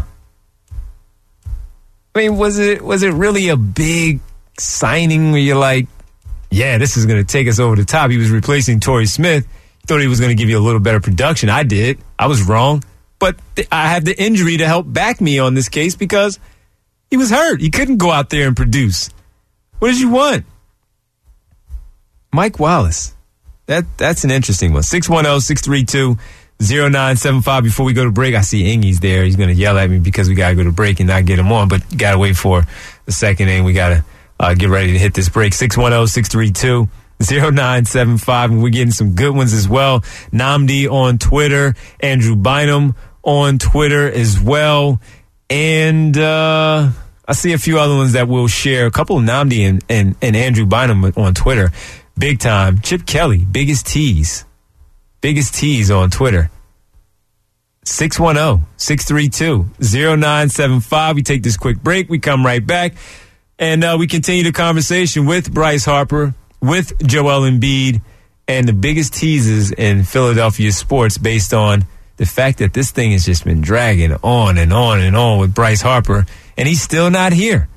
I mean, was it really a big signing where you're like, yeah, this is going to take us over the top? He was replacing Torrey Smith. Thought he was going to give you a little better production. I did. I was wrong. But I have the injury to help back me on this case because he was hurt. He couldn't go out there and produce. What did you want? Mike Wallace. That's an interesting one. 610-632-0975. Before we go to break, I see Ingy's there. He's going to yell at me because we got to go to break and not get him on, but you got to wait for the second inning. We got to get ready to hit this break. 610-632-0975. And we're getting some good ones as well. Namdi on Twitter. Andrew Bynum on Twitter as well. And I see a few other ones that we'll share. A couple of Namdi and Andrew Bynum on Twitter. Big time. Chip Kelly, biggest tease. Biggest tease on Twitter. 610-632-0975. We take this quick break. We come right back. And we continue the conversation with Bryce Harper, with Joel Embiid, and the biggest teases in Philadelphia sports based on the fact that this thing has just been dragging on and on and on with Bryce Harper, and he's still not here.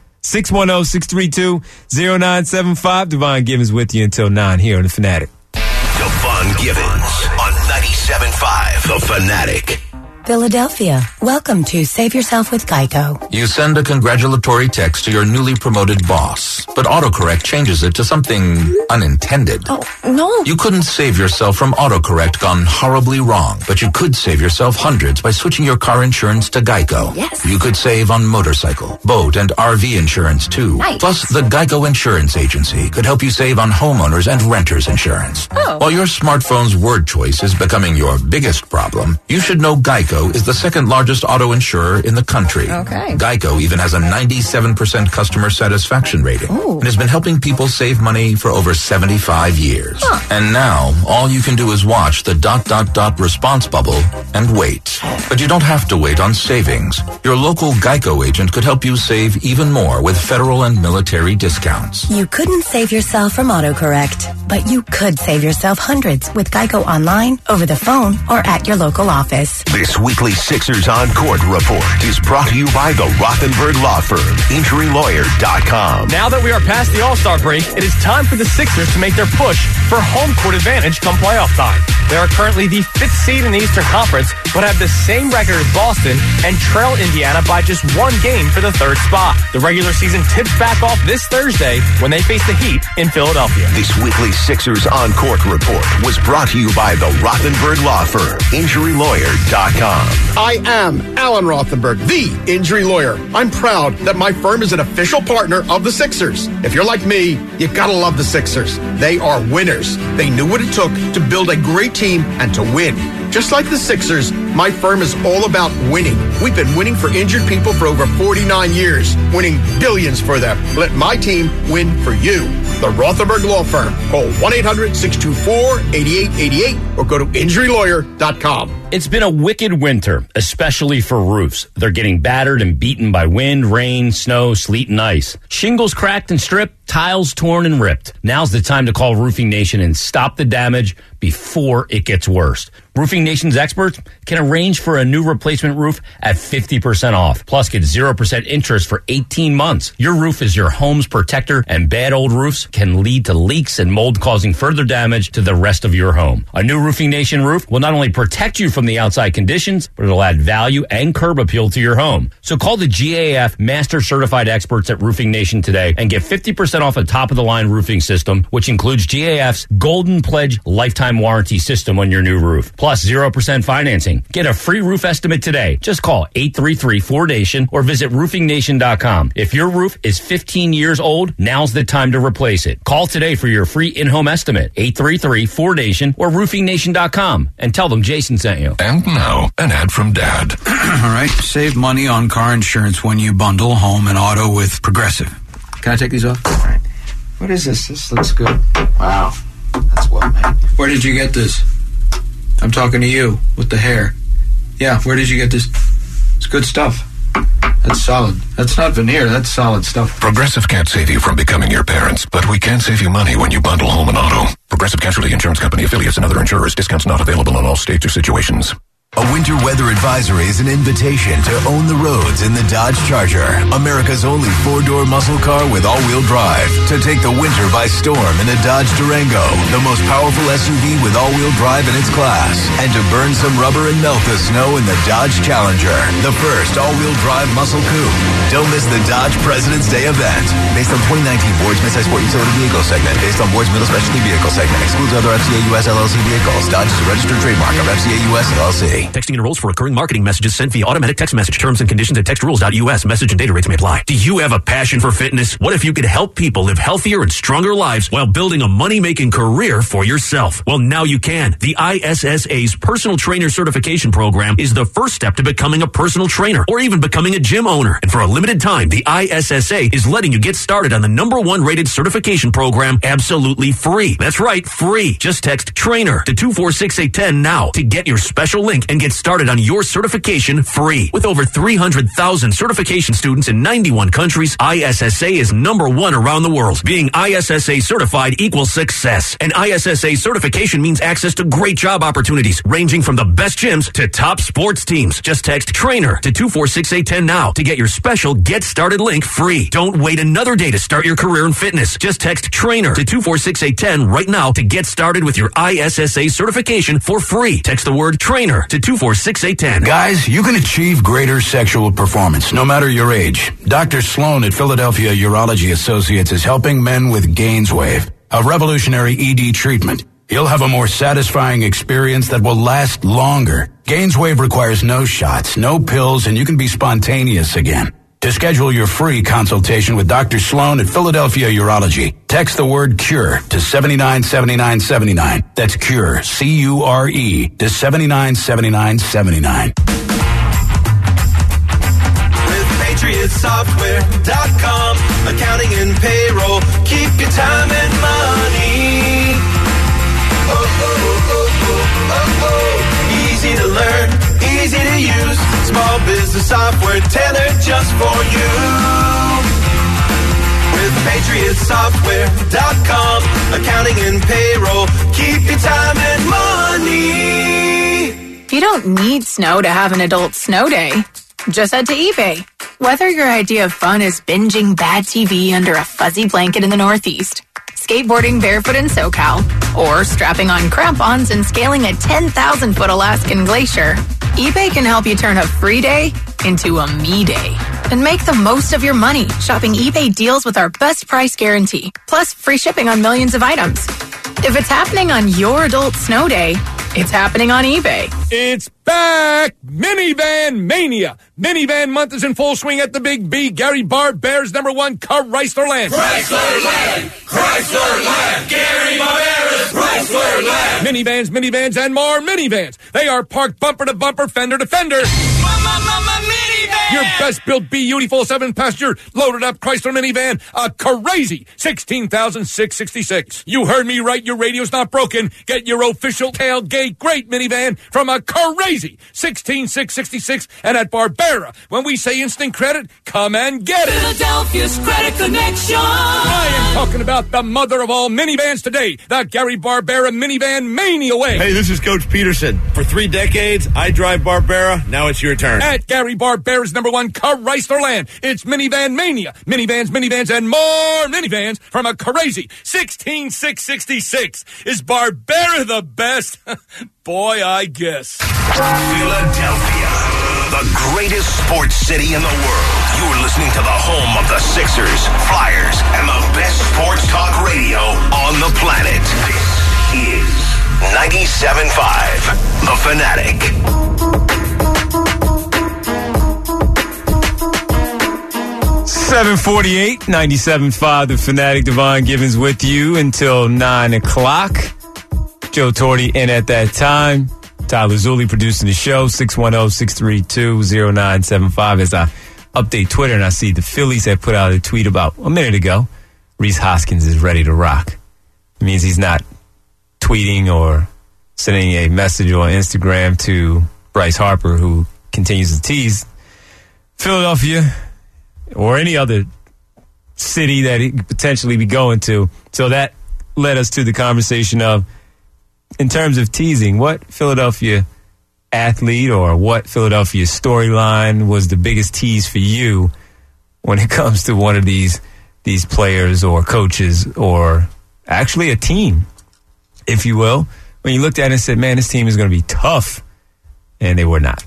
610-632-0975. Devon Givens with you until 9 here on The Fanatic. Devon Givens on 97.5 The Fanatic. Philadelphia, welcome to Save Yourself with Geico. You send a congratulatory text to your newly promoted boss, but autocorrect changes it to something unintended. Oh, no. You couldn't save yourself from autocorrect gone horribly wrong, but you could save yourself hundreds by switching your car insurance to Geico. Yes. You could save on motorcycle, boat, and RV insurance too. Nice. Plus, the Geico Insurance Agency could help you save on homeowners and renters insurance. Oh. While your smartphone's word choice is becoming your biggest problem, you should know Geico is the second largest auto insurer in the country. Okay. Geico even has a 97% customer satisfaction rating and has been helping people save money for over 75 years. Huh. And now, all you can do is watch the ... response bubble and wait. But you don't have to wait on savings. Your local Geico agent could help you save even more with federal and military discounts. You couldn't save yourself from autocorrect, but you could save yourself hundreds with Geico online, over the phone, or at your local office. This weekly Sixers on Court report is brought to you by the Rothenberg Law Firm, InjuryLawyer.com. Now that we are past the All-Star break, it is time for the Sixers to make their push for home court advantage come playoff time. They are currently the 5th seed in the Eastern Conference, but have the same record as Boston and trail Indiana by just 1 game for the 3rd spot. The regular season tips back off this Thursday when they face the Heat in Philadelphia. This weekly Sixers on Court report was brought to you by the Rothenberg Law Firm, InjuryLawyer.com. I am Alan Rothenberg, the injury lawyer. I'm proud that my firm is an official partner of the Sixers. If you're like me, you gotta love the Sixers. They are winners. They knew what it took to build a great team and to win. Just like the Sixers, my firm is all about winning. We've been winning for injured people for over 49 years, winning billions for them. Let my team win for you. The Rothenberg Law Firm. Call 1-800-624-8888 or go to InjuryLawyer.com. It's been a wicked winter, especially for roofs. They're getting battered and beaten by wind, rain, snow, sleet, and ice. Shingles cracked and stripped, tiles torn and ripped. Now's the time to call Roofing Nation and stop the damage before it gets worse. Roofing Nation's experts can arrange for a new replacement roof at 50% off. Plus, get 0% interest for 18 months. Your roof is your home's protector, and bad old roofs can lead to leaks and mold, causing further damage to the rest of your home. A new Roofing Nation roof will not only protect you from the outside conditions, but it'll add value and curb appeal to your home. So call the GAF Master Certified Experts at Roofing Nation today and get 50% off a top-of-the-line roofing system, which includes GAF's Golden Pledge lifetime warranty system on your new roof. Plus 0% financing. Get a free roof estimate today. Just call 833-4NATION or visit RoofingNation.com. If your roof is 15 years old, now's the time to replace it. Call today for your free in-home estimate. 833-4NATION or RoofingNation.com and tell them Jason sent you. And now, an ad from Dad. All right, save money on car insurance when you bundle home and auto with Progressive. Can I take these off? All right. What is this? This looks good. Wow. That's well made. Where did you get this? I'm talking to you with the hair. Yeah, where did you get this? It's good stuff. That's solid. That's not veneer. That's solid stuff. Progressive can't save you from becoming your parents, but we can save you money when you bundle home and auto. Progressive Casualty Insurance Company affiliates and other insurers. Discounts not available in all states or situations. A winter weather advisory is an invitation to own the roads in the Dodge Charger, America's only 4-door muscle car with all-wheel drive. To take the winter by storm in a Dodge Durango, the most powerful SUV with all-wheel drive in its class. And to burn some rubber and melt the snow in the Dodge Challenger, the first all-wheel drive muscle coupe. Don't miss the Dodge President's Day event. Based on 2019 Ford's midsize sport utility vehicle segment. Based on Ford's middle specialty vehicle segment. Excludes other FCA US LLC vehicles. Dodge is a registered trademark of FCA US LLC. Texting enrolls for recurring marketing messages sent via automatic text message. Terms and conditions at textrules.us. Message and data rates may apply. Do you have a passion for fitness? What if you could help people live healthier and stronger lives while building a money-making career for yourself? Well, now you can. The ISSA's Personal Trainer Certification Program is the first step to becoming a personal trainer or even becoming a gym owner. And for a limited time, the ISSA is letting you get started on the #1 rated certification program absolutely free. That's right, free. Just text TRAINER to 246-810 now to get your special link and get started on your certification free. With over 300,000 certification students in 91 countries, ISSA is #1 around the world. Being ISSA certified equals success. And ISSA certification means access to great job opportunities, ranging from the best gyms to top sports teams. Just text TRAINER to 246-810 now to get your special Get Started link free. Don't wait another day to start your career in fitness. Just text TRAINER to 246-810 right now to get started with your ISSA certification for free. Text the word TRAINER to 246-810. Guys, you can achieve greater sexual performance no matter your age. Dr. Sloan at Philadelphia Urology Associates is helping men with GainsWave, a revolutionary ED treatment. You'll have a more satisfying experience that will last longer. GainsWave requires no shots, no pills, and you can be spontaneous again. To schedule your free consultation with Dr. Sloan at Philadelphia Urology, text the word CURE to 797979. That's CURE, C-U-R-E, to 797979. With PatriotSoftware.com, accounting and payroll, keep your time and money. Easy to learn, easy to use. Small business software tailored just for you. With PatriotSoftware.com, accounting and payroll, keep your time and money. You don't need snow to have an adult snow day. Just head to eBay. Whether your idea of fun is binging bad TV under a fuzzy blanket in the Northeast, skateboarding barefoot in SoCal, or strapping on crampons and scaling a 10,000-foot Alaskan glacier, eBay can help you turn a free day into a me day. And make the most of your money shopping eBay deals with our best price guarantee, plus free shipping on millions of items. If it's happening on your adult snow day, it's happening on eBay. It's back! Minivan Mania! Minivan month is in full swing at the Big B. Gary Barbera's #1 Chrysler Land. Chrysler Land! Chrysler Land! Gary Barbera's Chrysler Land! Minivans, and more minivans. They are parked bumper to bumper, fender to fender. Minivan! Your best built, beautiful 7-passenger loaded up Chrysler minivan, a crazy 16,666. You heard me right. Your radio's not broken. Get your official tailgate great minivan from a crazy 16,666 and at Barbera. When we say instant credit, come and get it. Philadelphia's Credit Connection. I am talking about the mother of all minivans today, the Gary Barbera Minivan Mania way. Hey, this is Coach Peterson. For 3 decades, I drive Barbera. Now it's your turn. At Gary Barbera's #1 Chrysler Land, it's Minivan Mania. Minivans, and more minivans from a crazy 16,666. Is Barbera the best? Boy, I guess. Philadelphia, the greatest sports city in the world. You're listening to the home of the Sixers, Flyers, and the best sports talk radio on the planet. This is 97.5, The Fanatic. 748, 97.5, The Fanatic. Devon Givens with you until 9 o'clock. Joe Torti in at that time. Tyler Zulli producing the show, 610-632-0975. As I update Twitter and I see the Phillies have put out a tweet about a minute ago. Rhys Hoskins is ready to rock. It means he's not tweeting or sending a message on Instagram to Bryce Harper, who continues to tease Philadelphia or any other city that he could potentially be going to. So that led us to the conversation of, in terms of teasing, what Philadelphia athlete or what Philadelphia storyline was the biggest tease for you when it comes to one of these players or coaches or actually a team, if you will, when you looked at it and said, man, this team is going to be tough, and they were not.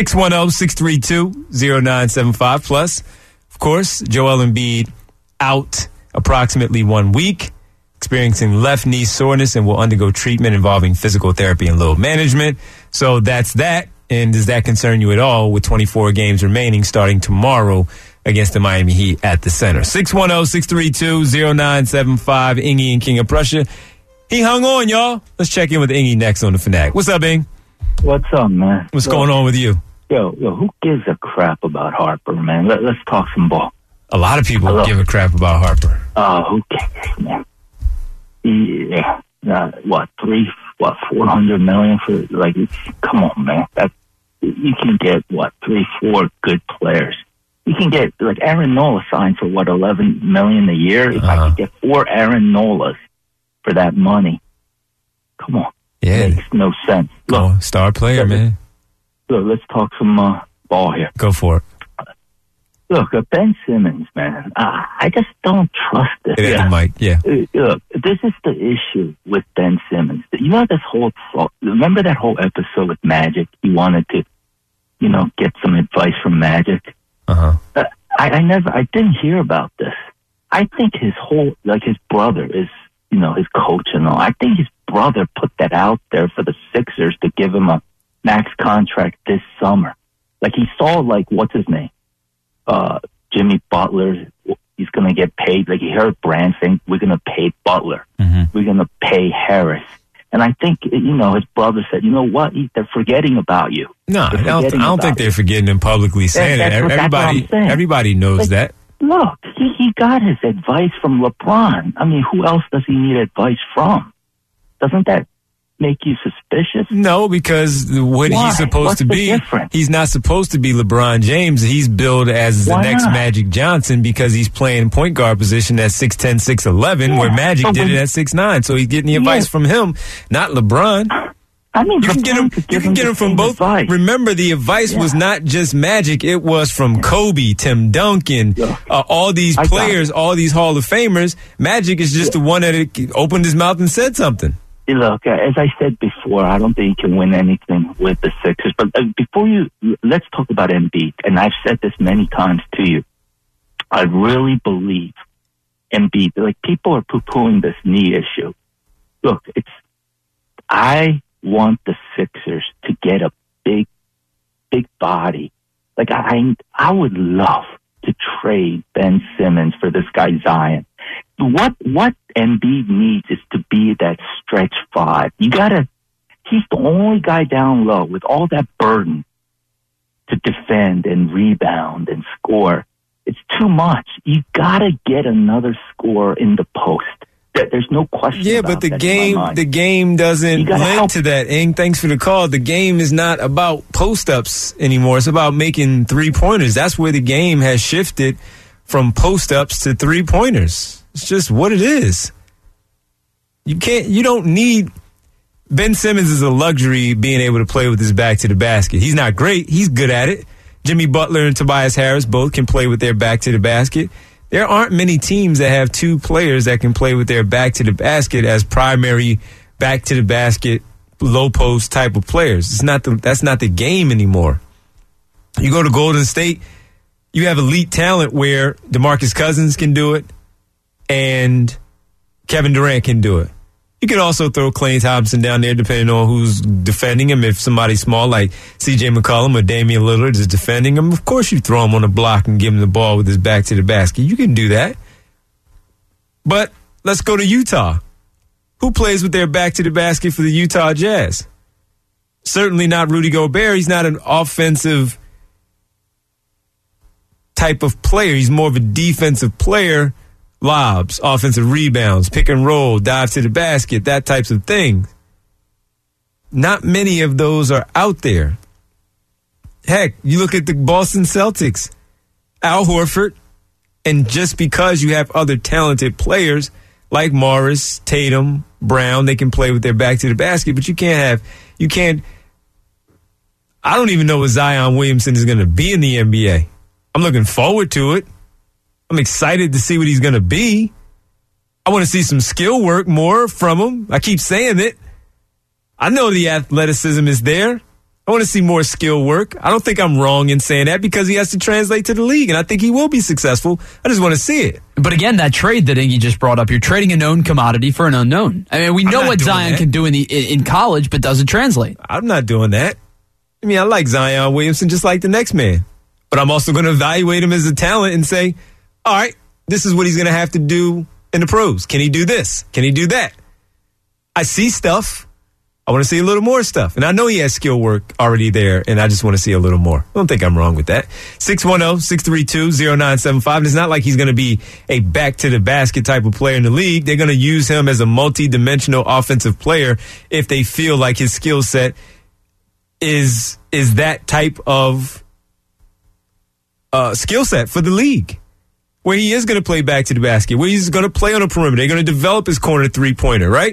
610-632-0975. Plus, of course, Joel Embiid out approximately 1 week, experiencing left knee soreness, and will undergo treatment involving physical therapy and load management. So that's that. And does that concern you at all with 24 games remaining starting tomorrow against the Miami Heat at the Center? 610-632-0975. Ingy and King of Prussia. He hung on, y'all. Let's check in with Ingy next on the Fanatic. What's up, Ing? What's up, man? What's going on with you? Yo, who gives a crap about Harper, man? Let's talk some ball. A lot of people give a crap about Harper. Who cares, man? Yeah, $400 million for, like, come on, man. You can get, 3-4 good players. You can get, like, Aaron Nola signed for, $11 million a year? If I could get 4 Aaron Nolas for that money, come on. Yeah. It makes no sense. Look, star player, man. Look, let's talk some ball here. Go for it. Look, Ben Simmons, man, I just don't trust this. Get at the mic, yeah. Look, this is the issue with Ben Simmons. You know remember that whole episode with Magic? He wanted to, get some advice from Magic. Uh-huh. I didn't hear about this. I think his brother is, his coach and all. I think his brother put that out there for the Sixers to give him a max contract this summer. Like, he saw, what's his name? Jimmy Butler, he's going to get paid. Like, he heard Brand saying, we're going to pay Butler. Mm-hmm. We're going to pay Harris. And I think, his brother said, you know what? They're forgetting about you. No, I don't think they're forgetting him publicly saying it. Everybody knows that. Look, he got his advice from LeBron. I mean, who else does he need advice from? Doesn't that make you suspicious? No, because he's supposed to be, he's not supposed to be LeBron James. He's billed as the next Magic Johnson because he's playing point guard position at 6'10", 6'11", where Magic did it at 6'9". So he's getting the advice from him, not LeBron. I mean, you can get him from both. Advice. Remember, the advice was not just Magic; it was from Kobe, Tim Duncan, all these players, all these Hall of Famers. Magic is just the one that opened his mouth and said something. look, as I said before, I don't think you can win anything with the Sixers. But let's talk about Embiid. And I've said this many times to you. I really believe Embiid. Like, people are poo-pooing this knee issue. Look, I want the Sixers to get a big body. Like, I would love to trade Ben Simmons for this guy Zion. What Embiid needs is to be that stretch five. He's the only guy down low with all that burden to defend and rebound and score. It's too much. You gotta get another score in the post. There's no question. Yeah, but the game doesn't lend to that. Ing, thanks for the call. The game is not about post-ups anymore. It's about making three-pointers. That's where the game has shifted from post-ups to three-pointers. It's just what it is. You don't need. Ben Simmons is a luxury being able to play with his back to the basket. He's not great. He's good at it. Jimmy Butler and Tobias Harris both can play with their back to the basket. There aren't many teams that have two players that can play with their back to the basket as primary back to the basket, low post type of players. That's not the game anymore. You go to Golden State, you have elite talent where DeMarcus Cousins can do it and Kevin Durant can do it. You can also throw Klay Thompson down there depending on who's defending him. If somebody small like C.J. McCollum or Damian Lillard is defending him, of course you throw him on the block and give him the ball with his back to the basket. You can do that. But let's go to Utah. Who plays with their back to the basket for the Utah Jazz? Certainly not Rudy Gobert. He's not an offensive type of player. He's more of a defensive player. Lobs, offensive rebounds, pick and roll, dive to the basket, that types of thing. Not many of those are out there. Heck, you look at the Boston Celtics, Al Horford, and just because you have other talented players like Morris, Tatum, Brown, they can play with their back to the basket, but I don't even know what Zion Williamson is going to be in the NBA. I'm looking forward to it. I'm excited to see what he's going to be. I want to see some skill work more from him. I keep saying it. I know the athleticism is there. I want to see more skill work. I don't think I'm wrong in saying that because he has to translate to the league, and I think he will be successful. I just want to see it. But again, that trade that Iggy just brought up, you're trading a known commodity for an unknown. I mean, we know what Zion can do in college, but does it translate? I'm not doing that. I mean, I like Zion Williamson just like the next man. But I'm also going to evaluate him as a talent and say, all right, this is what he's going to have to do in the pros. Can he do this? Can he do that? I see stuff. I want to see a little more stuff. And I know he has skill work already there, and I just want to see a little more. I don't think I'm wrong with that. 610-632-0975. It's not like he's going to be a back-to-the-basket type of player in the league. They're going to use him as a multi-dimensional offensive player if they feel like his skill set is that type of skill set for the league. Where he is going to play back to the basket, where he's going to play on the perimeter. They're going to develop his corner three-pointer, right?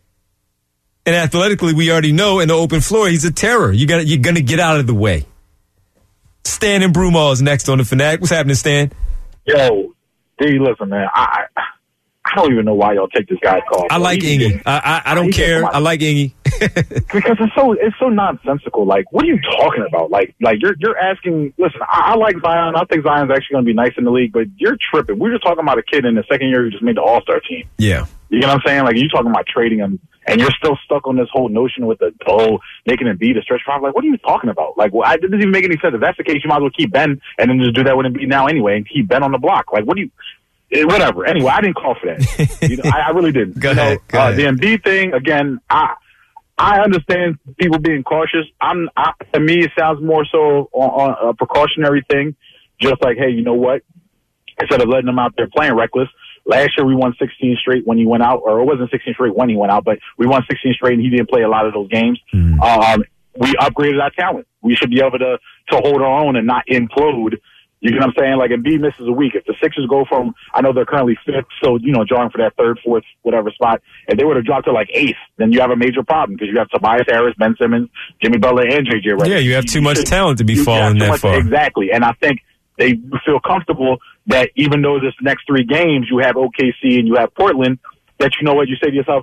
And athletically, we already know in the open floor, he's a terror. You're going to get out of the way. Stan and Broomall is next on the Fanatic. What's happening, Stan? Yo, D, listen, man. I don't even know why y'all take this guy's call. I like Iggy. I don't care. I like Iggy. Because it's so nonsensical. Like, what are you talking about? Like you're asking. Listen, I like Zion. I think Zion's actually going to be nice in the league, but you're tripping. We're just talking about a kid in the second year who just made the All-Star team. Yeah, you know what I'm saying? Like, you're talking about trading him, and you're still stuck on this whole notion with the making him be the stretch five. Like, what are you talking about? Like, well, it doesn't even make any sense. If that's the case, you might as well keep Ben and then just do that with Embiid now anyway, and keep Ben on the block. Like, what do you? Whatever. Anyway, I didn't call for that. I really didn't. Go ahead. The Embiid thing again. I understand people being cautious. To me, it sounds more so on a precautionary thing. Just like, hey, you know what? Instead of letting them out there playing reckless. Last year we won 16 straight when he went out, or it wasn't 16 straight when he went out, but we won 16 straight and he didn't play a lot of those games. Mm-hmm. We upgraded our talent. We should be able to hold our own and not implode. You know what I'm saying? Like, Embiid misses a week. If the Sixers go from, I know they're currently 5th, so, drawing for that 3rd, 4th, whatever spot, if they were to drop to like 8th, then you have a major problem because you have Tobias Harris, Ben Simmons, Jimmy Butler, and J.J. Redick. Yeah, you have too much talent to be falling that far. Exactly. And I think they feel comfortable that even though this next 3 games you have OKC and you have Portland, that you know what, you say to yourself,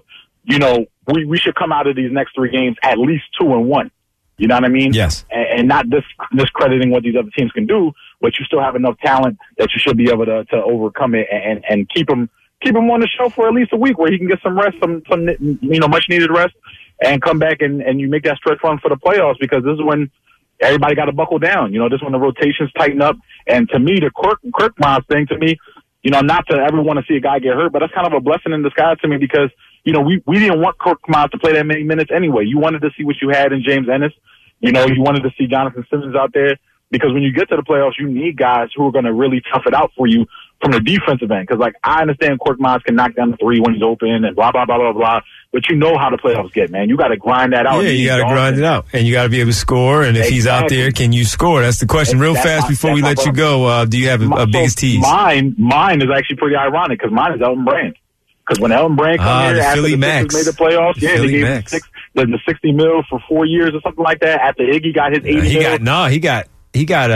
you know, we should come out of these next 3 games at least 2-1. You know what I mean? Yes. And not discrediting what these other teams can do, but you still have enough talent that you should be able to overcome it and keep him on the show for at least a week where he can get some rest, some much needed rest, and come back and you make that stretch run for the playoffs, because this is when everybody got to buckle down. You know, this is when the rotations tighten up. And to me, the Kirk Miles thing, to me, you know, not to ever want to see a guy get hurt, but that's kind of a blessing in disguise to me, because, you know, we didn't want Kirk Miles to play that many minutes anyway. You wanted to see what you had in James Ennis. You know, you wanted to see Jonathan Simmons out there, because when you get to the playoffs, you need guys who are going to really tough it out for you from the defensive end. Because, like, I understand Kirk Miles can knock down the 3 when he's open and blah, blah, blah, blah, blah. But you know how the playoffs get, man. You got to grind that out. Yeah, you got to grind it out. And you got to be able to score. And if he's out there, can you score? That's the question. Real fast before we let you go, do you have a biggest tease? Mine is actually pretty ironic, because mine is Elton Brand. Because when Elton Brand came here after the Sixers made the playoffs, they gave him the $60 million for 4 years or something like that. After Iggy got his $80 million. He got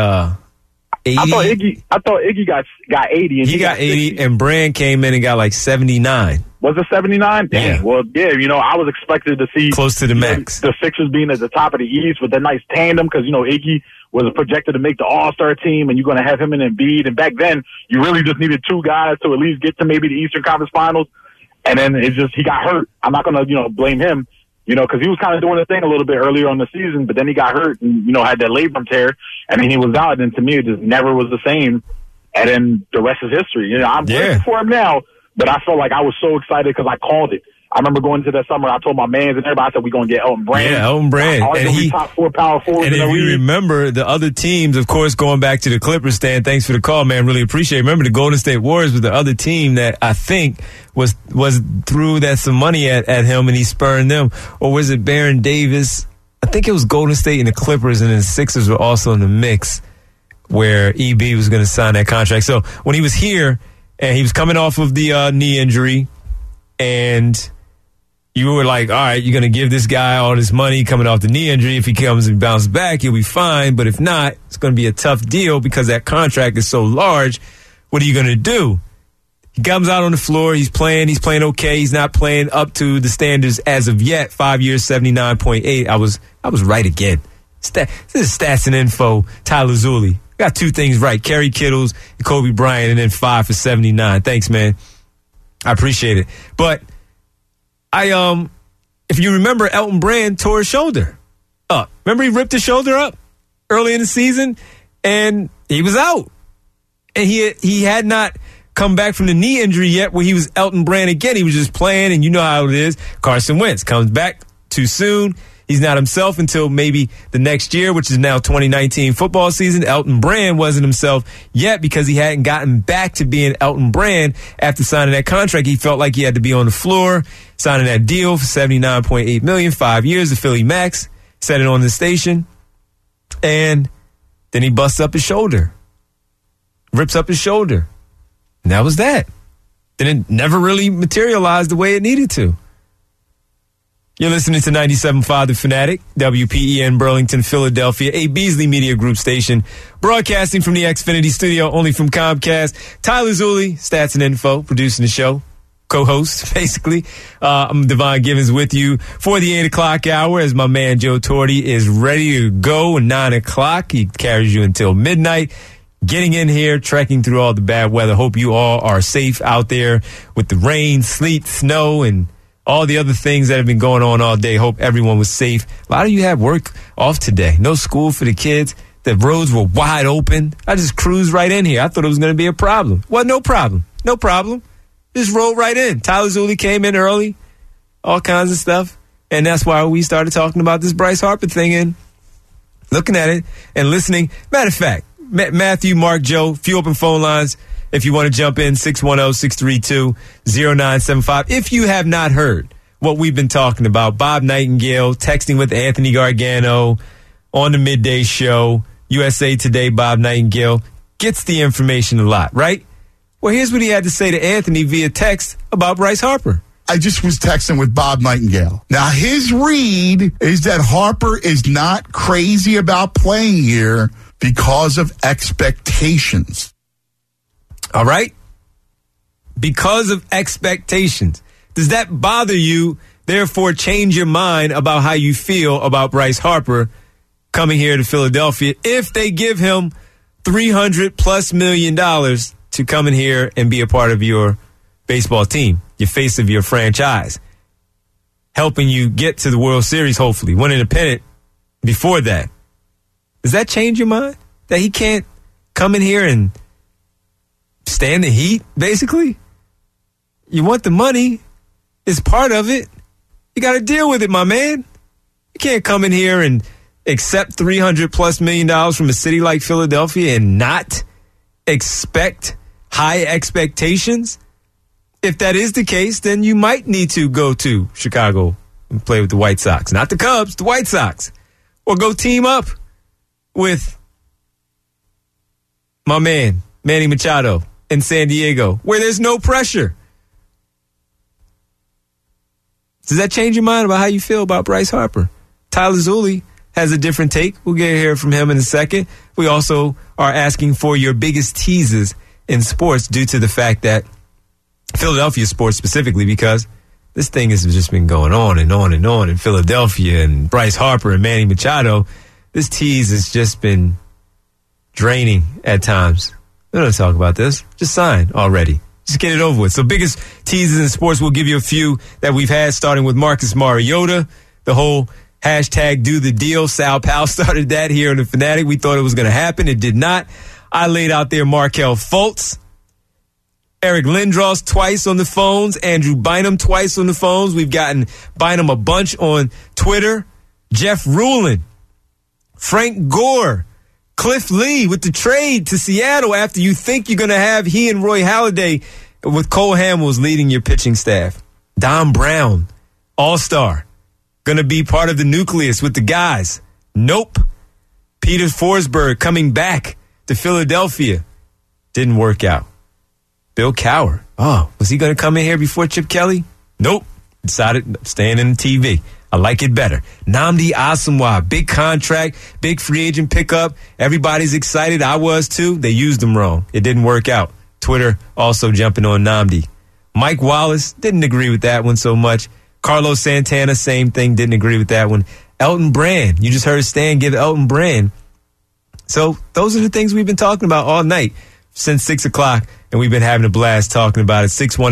80. I thought Iggy got 80. And he got 80, and Brand came in and got like 79. Was it 79? Dang. Yeah. Well, yeah, you know, I was expected to see close to the max. The Sixers being at the top of the East with a nice tandem, because, you know, Iggy was projected to make the All-Star team, and you're going to have him and Embiid. And back then, you really just needed 2 guys to at least get to maybe the Eastern Conference Finals. And then he got hurt. I'm not going to, you know, blame him, you know, because he was kind of doing the thing a little bit earlier on the season, but then he got hurt and, you know, had that labrum tear, and then he was out. And to me, it just never was the same. And then the rest is history. You know, I'm grateful for him now, but I felt like I was so excited because I called it. I remember going into that summer, I told my mans and everybody, I said, we're going to get Elton Brand. Yeah, Elton Brand. And he top 4 power forwards. And if you remember the other teams, of course, going back to the Clippers, Stan, thanks for the call, man. Really appreciate it. Remember the Golden State Warriors was the other team that I think was threw that some money at him, and he spurned them. Or was it Baron Davis? I think it was Golden State and the Clippers, and then the Sixers were also in the mix where EB was going to sign that contract. So when he was here, and he was coming off of the knee injury, and you were like, all right, you're going to give this guy all this money coming off the knee injury. If he comes and bounces back, he'll be fine. But if not, it's going to be a tough deal because that contract is so large. What are you going to do? He comes out on the floor. He's playing okay. He's not playing up to the standards as of yet. 5 years, 79.8. I was right again. This is Stats and Info. Tyler Zulli. Got 2 things right. Kerry Kittles and Kobe Bryant, and then 5 for 79. Thanks, man. I appreciate it. But if you remember, Elton Brand tore his shoulder up. Remember, he ripped his shoulder up early in the season, and he was out. And he had not come back from the knee injury yet, where he was Elton Brand again. He was just playing, and you know how it is. Carson Wentz comes back too soon. He's not himself until maybe the next year, which is now 2019 football season. Elton Brand wasn't himself yet because he hadn't gotten back to being Elton Brand after signing that contract. He felt like he had to be on the floor, signing that deal for $79.8 million, 5 years, the Philly Max, said it on the station. And then he busts up his shoulder, rips up his shoulder. And that was that. Then it never really materialized the way it needed to. You're listening to 97.5 The Fanatic, WPEN Burlington, Philadelphia, a Beasley Media Group station, broadcasting from the Xfinity studio, only from Comcast. Tyler Zulli, Stats and Info, producing the show, co-host, basically. I'm Devon Givens with you for the 8 o'clock hour as my man Joe Torti is ready to go at 9 o'clock. He carries you until midnight. Getting in here, trekking through all the bad weather. Hope you all are safe out there with the rain, sleet, snow, and all the other things that have been going on all day. Hope everyone was safe. A lot of you had work off today. No school for the kids. The roads were wide open. I just cruised right in here. I thought it was going to be a problem. Well, no problem. No problem. Just rolled right in. Tyler Zulli came in early. All kinds of stuff. And that's why we started talking about this Bryce Harper thing and looking at it and listening. Matter of fact, Matthew, Mark, Joe, few open phone lines. If you want to jump in, 610-632-0975. If you have not heard what we've been talking about, Bob Nightingale texting with Anthony Gargano on the midday show, USA Today, Bob Nightingale gets the information a lot, right? Well, here's what he had to say to Anthony via text about Bryce Harper. I just was texting with Bob Nightingale. Now, his read is that Harper is not crazy about playing here because of expectations. All right? Because of expectations. Does that bother you therefore change your mind about how you feel about Bryce Harper coming here to Philadelphia if they give him $300+ million to come in here and be a part of your baseball team, your face of your franchise, helping you get to the World Series, hopefully, winning a pennant before that. Does that change your mind? That he can't come in here and stand the heat, basically? You want the money. It's part of it. You got to deal with it, my man. You can't come in here and accept $300+ million from a city like Philadelphia and not expect high expectations. If that is the case, then you might need to go to Chicago and play with the White Sox. Not the Cubs, the White Sox. Or go team up with my man, Manny Machado, in San Diego, where there's no pressure. Does that change your mind about how you feel about Bryce Harper? Tyler Zulli has a different take. We'll get here from him in a second. We also are asking for your biggest teases in sports due to the fact that Philadelphia sports specifically, because this thing has just been going on and on and on in Philadelphia, and Bryce Harper and Manny Machado. This tease has just been draining at times. We don't talk about this. Just sign already. Just get it over with. So biggest teases in sports, we'll give you a few that we've had, starting with Marcus Mariota. The whole hashtag do the deal. Sal Powell started that here in the Fanatic. We thought it was going to happen. It did not. I laid out there Markelle Fultz, Eric Lindros twice on the phones, Andrew Bynum twice on the phones. We've gotten Bynum a bunch on Twitter. Jeff Rulin, Frank Gore, Cliff Lee with the trade to Seattle after you think you're going to have he and Roy Halladay with Cole Hamels leading your pitching staff. Don Brown, all-star, going to be part of the nucleus with the guys. Nope. Peter Forsberg coming back to Philadelphia. Didn't work out. Bill Cowher. Oh, was he going to come in here before Chip Kelly? Nope. Decided staying in the TV. I like it better. Nnamdi Asomugha, big contract, big free agent pickup. Everybody's excited. I was too. They used him wrong. It didn't work out. Twitter also jumping on Nnamdi. Mike Wallace, didn't agree with that one so much. Carlos Santana, same thing, didn't agree with that one. Elton Brand, you just heard Stan give Elton Brand. So those are the things we've been talking about all night since 6 o'clock. And we've been having a blast talking about it.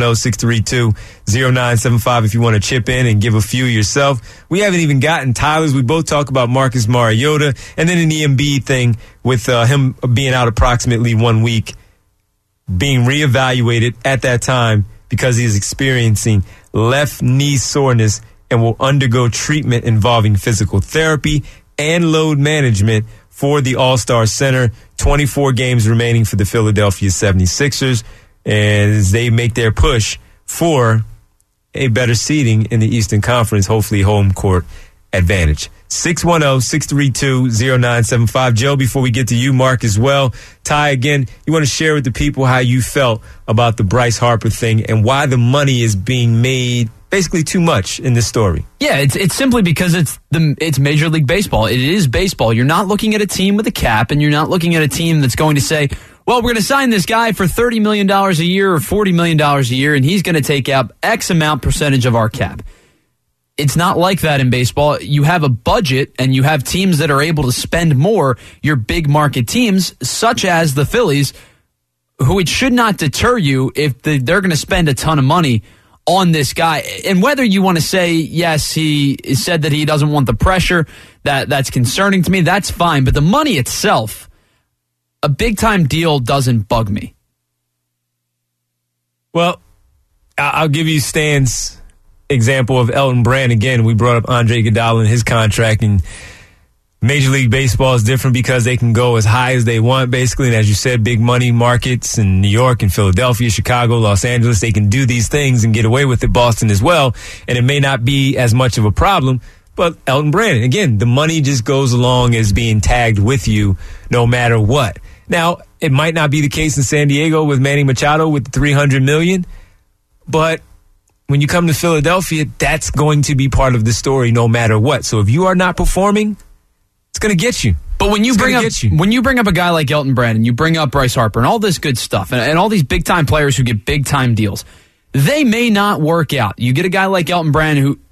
610-632-0975 if you want to chip in and give a few yourself. We haven't even gotten Tyler's. We both talk about Marcus Mariota. And then in the Embiid thing with him being out approximately 1 week, being reevaluated at that time because he's experiencing left knee soreness and will undergo treatment involving physical therapy and load management for the All-Star Center. 24 games remaining for the Philadelphia 76ers as they make their push for a better seeding in the Eastern Conference, hopefully home court advantage. 610-632-0975. Joe, before we get to you, Mark, as well, Ty, again, you want to share with the people how you felt about the Bryce Harper thing and why the money is being made basically too much in this story. Yeah, it's simply because it's Major League Baseball. It is baseball. You're not looking at a team with a cap, and you're not looking at a team that's going to say, well, we're going to sign this guy for $30 million a year or $40 million a year, and he's going to take out X amount percentage of our cap. It's not like that in baseball. You have a budget, and you have teams that are able to spend more, your big market teams, such as the Phillies, who it should not deter you if they're going to spend a ton of money on this guy. And whether you want to say, yes, he said that he doesn't want the pressure, that's concerning to me, that's fine. But the money itself, a big-time deal doesn't bug me. Well, I'll give you Stan's example of Elton Brand. Again, we brought up Andre Iguodala and his contract, and Major League Baseball is different because they can go as high as they want, basically. And as you said, big money markets in New York and Philadelphia, Chicago, Los Angeles, they can do these things and get away with it. Boston as well. And it may not be as much of a problem. But Elton Brand, again, the money just goes along as being tagged with you no matter what. Now, it might not be the case in San Diego with Manny Machado with the $300 million. But when you come to Philadelphia, that's going to be part of the story no matter what. So if you are not performing, it's going to get you. But when you bring up a guy like Elton Brand and you bring up Bryce Harper and all this good stuff and all these big-time players who get big-time deals, they may not work out. You get a guy like Elton Brand who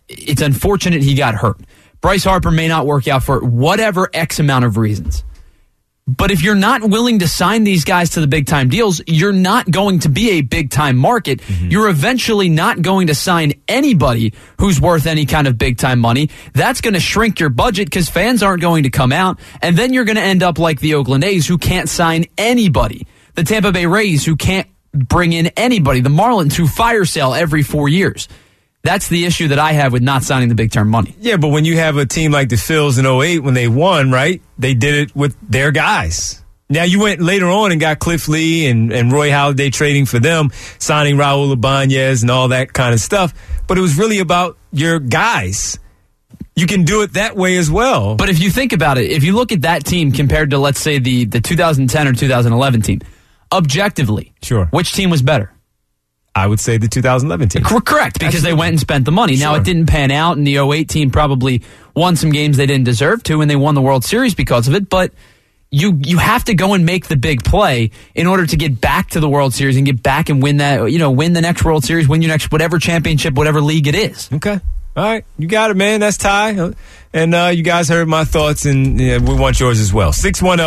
it's unfortunate he got hurt. Bryce Harper may not work out for whatever X amount of reasons. But if you're not willing to sign these guys to the big-time deals, you're not going to be a big-time market. Mm-hmm. You're eventually not going to sign anybody who's worth any kind of big-time money. That's going to shrink your budget because fans aren't going to come out. And then you're going to end up like the Oakland A's, who can't sign anybody. The Tampa Bay Rays, who can't bring in anybody. The Marlins, who fire sale every 4 years. That's the issue that I have with not signing the big-term money. Yeah, but when you have a team like the Phils in 2008, when they won, right, they did it with their guys. Now, you went later on and got Cliff Lee and Roy Halladay trading for them, signing Raul Ibanez and all that kind of stuff. But it was really about your guys. You can do it that way as well. But if you think about it, if you look at that team compared to, let's say, the 2010 or 2011 team, objectively, sure, which team was better? I would say the 2011 team. Correct, because they went and spent the money. Now, it didn't pan out, and the 2008 team probably won some games they didn't deserve to, and they won the World Series because of it. But you have to go and make the big play in order to get back to the World Series and get back and win that, win the next World Series, win your next whatever championship, whatever league it is. Okay. All right. You got it, man. That's Ty. And you guys heard my thoughts, and we want yours as well.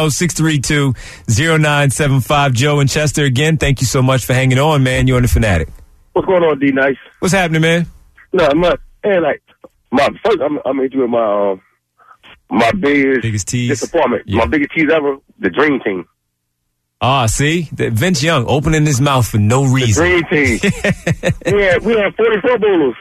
610-632-0975. Joe and Chester, again, thank you so much for hanging on, man. You're on The Fanatic. What's going on, D-Nice? What's happening, man? No, much. And, first, I'm going to hit you with my biggest tease. Disappointment. Yeah. My biggest tease ever, the Dream Team. See? Vince Young opening his mouth for no reason. The Dream Team. we had 44 bowlers.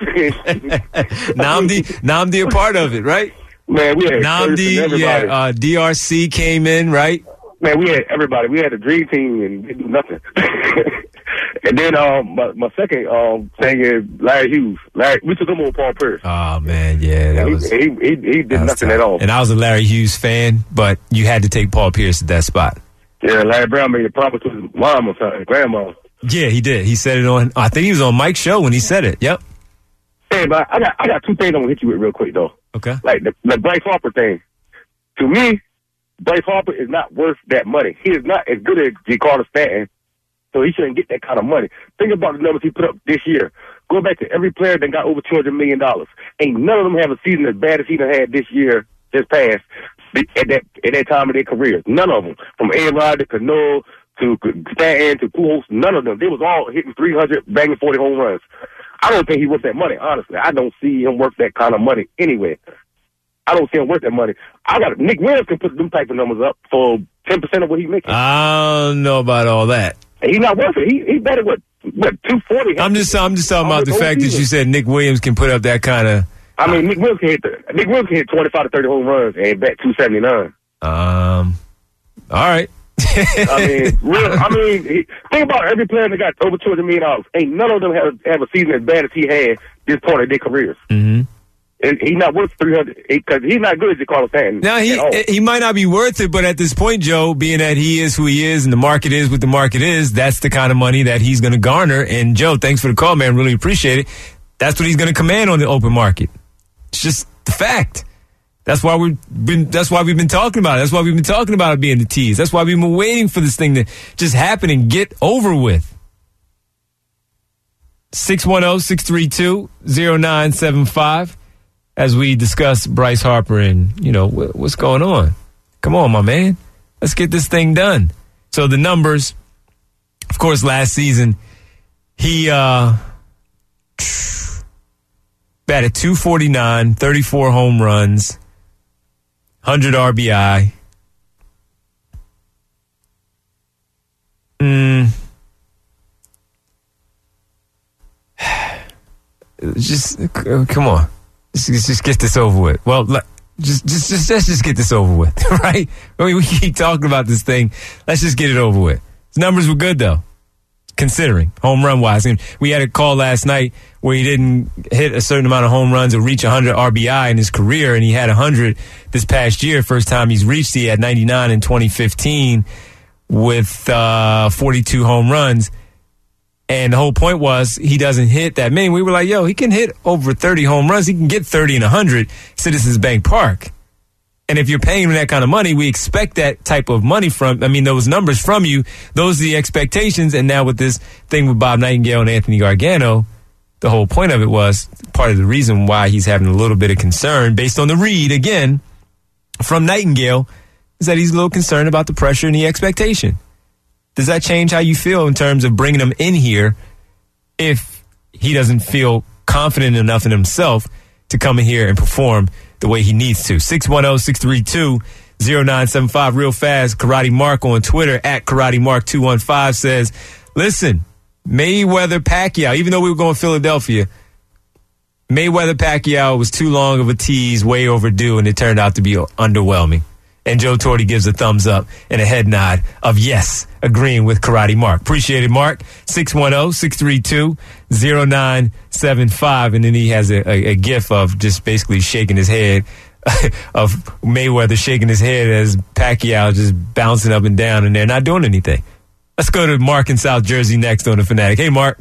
Namdi a part of it, right? Man, we had Namdi, DRC came in, right? Man, we had everybody. We had a Dream Team and didn't do nothing. And then my second thing is Larry Hughes. We took him over Paul Pierce. Oh, man, yeah. He did nothing at all. And I was a Larry Hughes fan, but you had to take Paul Pierce at that spot. Yeah, Larry Brown made a promise to his mom or something, grandma. Yeah, he did. He said it on, I think he was on Mike's show when he said it. Yep. Hey, but I got two things I'm going to hit you with real quick, though. Okay. Like the Bryce Harper thing. To me, Bryce Harper is not worth that money. He is not as good as Giancarlo Stanton, so he shouldn't get that kind of money. Think about the numbers he put up this year. Go back to every player that got over $200 million. Ain't none of them have a season as bad as he done had this year, just past, at that time of their careers. None of them. From A-Rod to Cano to Stanton to Pujols, none of them. They was all hitting 300, banging 40 home runs. I don't think he worth that money, honestly. I don't see him worth that kind of money anyway. I don't see him worth that money. Nick Williams can put them type of numbers up for 10% of what he's making. I don't know about all that. He's not worth it. He better what 240. I'm just talking about the fact that you said Nick Williams can put up that kind of. I mean, Nick Williams can hit 25 to 30 home runs and bat 279. All right. Think about every player that got over $200 million. Ain't none of them have a season as bad as he had this point in their careers. Mm-hmm. And he's not worth 300 because he's not good as Giancarlo Stanton. Now he might not be worth it, but at this point, Joe, being that he is who he is and the market is what the market is, that's the kind of money that he's going to garner. And Joe, thanks for the call, man. Really appreciate it. That's what he's going to command on the open market. It's just the fact. That's why we've been talking about it. That's why we've been talking about it being the tease. That's why we've been waiting for this thing to just happen and get over with. 610-632-0975 as we discuss Bryce Harper and, what's going on. Come on, my man. Let's get this thing done. So the numbers, of course, last season, he batted .249, 34 home runs, 100 RBI. Just come on. Just get this over with. Well, let's just get this over with, right? I mean, we keep talking about this thing. Let's just get it over with. His numbers were good, though, considering home run wise. And we had a call last night where he didn't hit a certain amount of home runs or reach 100 RBI in his career, and he had 100 this past year. First time he's reached, he had 99 in 2015 with 42 home runs. And the whole point was he doesn't hit that many. We were like, he can hit over 30 home runs. He can get 30 and 100 Citizens Bank Park. And if you're paying him that kind of money, we expect that type of money those numbers from you. Those are the expectations. And now with this thing with Bob Nightingale and Anthony Gargano, the whole point of it was part of the reason why he's having a little bit of concern based on the read, again, from Nightingale, is that he's a little concerned about the pressure and the expectation. Does that change how you feel in terms of bringing him in here if he doesn't feel confident enough in himself to come in here and perform the way he needs to? 610-632-0975. Real fast, Karate Mark on Twitter, at Karate Mark 215 says, listen, Mayweather-Pacquiao, even though we were going Philadelphia, Mayweather-Pacquiao was too long of a tease, way overdue, and it turned out to be underwhelming. And Joe Torti gives a thumbs up and a head nod of yes, agreeing with Karate Mark. Appreciate it, Mark. 610-632-0975. And then he has a gif of just basically shaking his head, of Mayweather shaking his head as Pacquiao just bouncing up and down, and they're not doing anything. Let's go to Mark in South Jersey next on The Fanatic. Hey, Mark.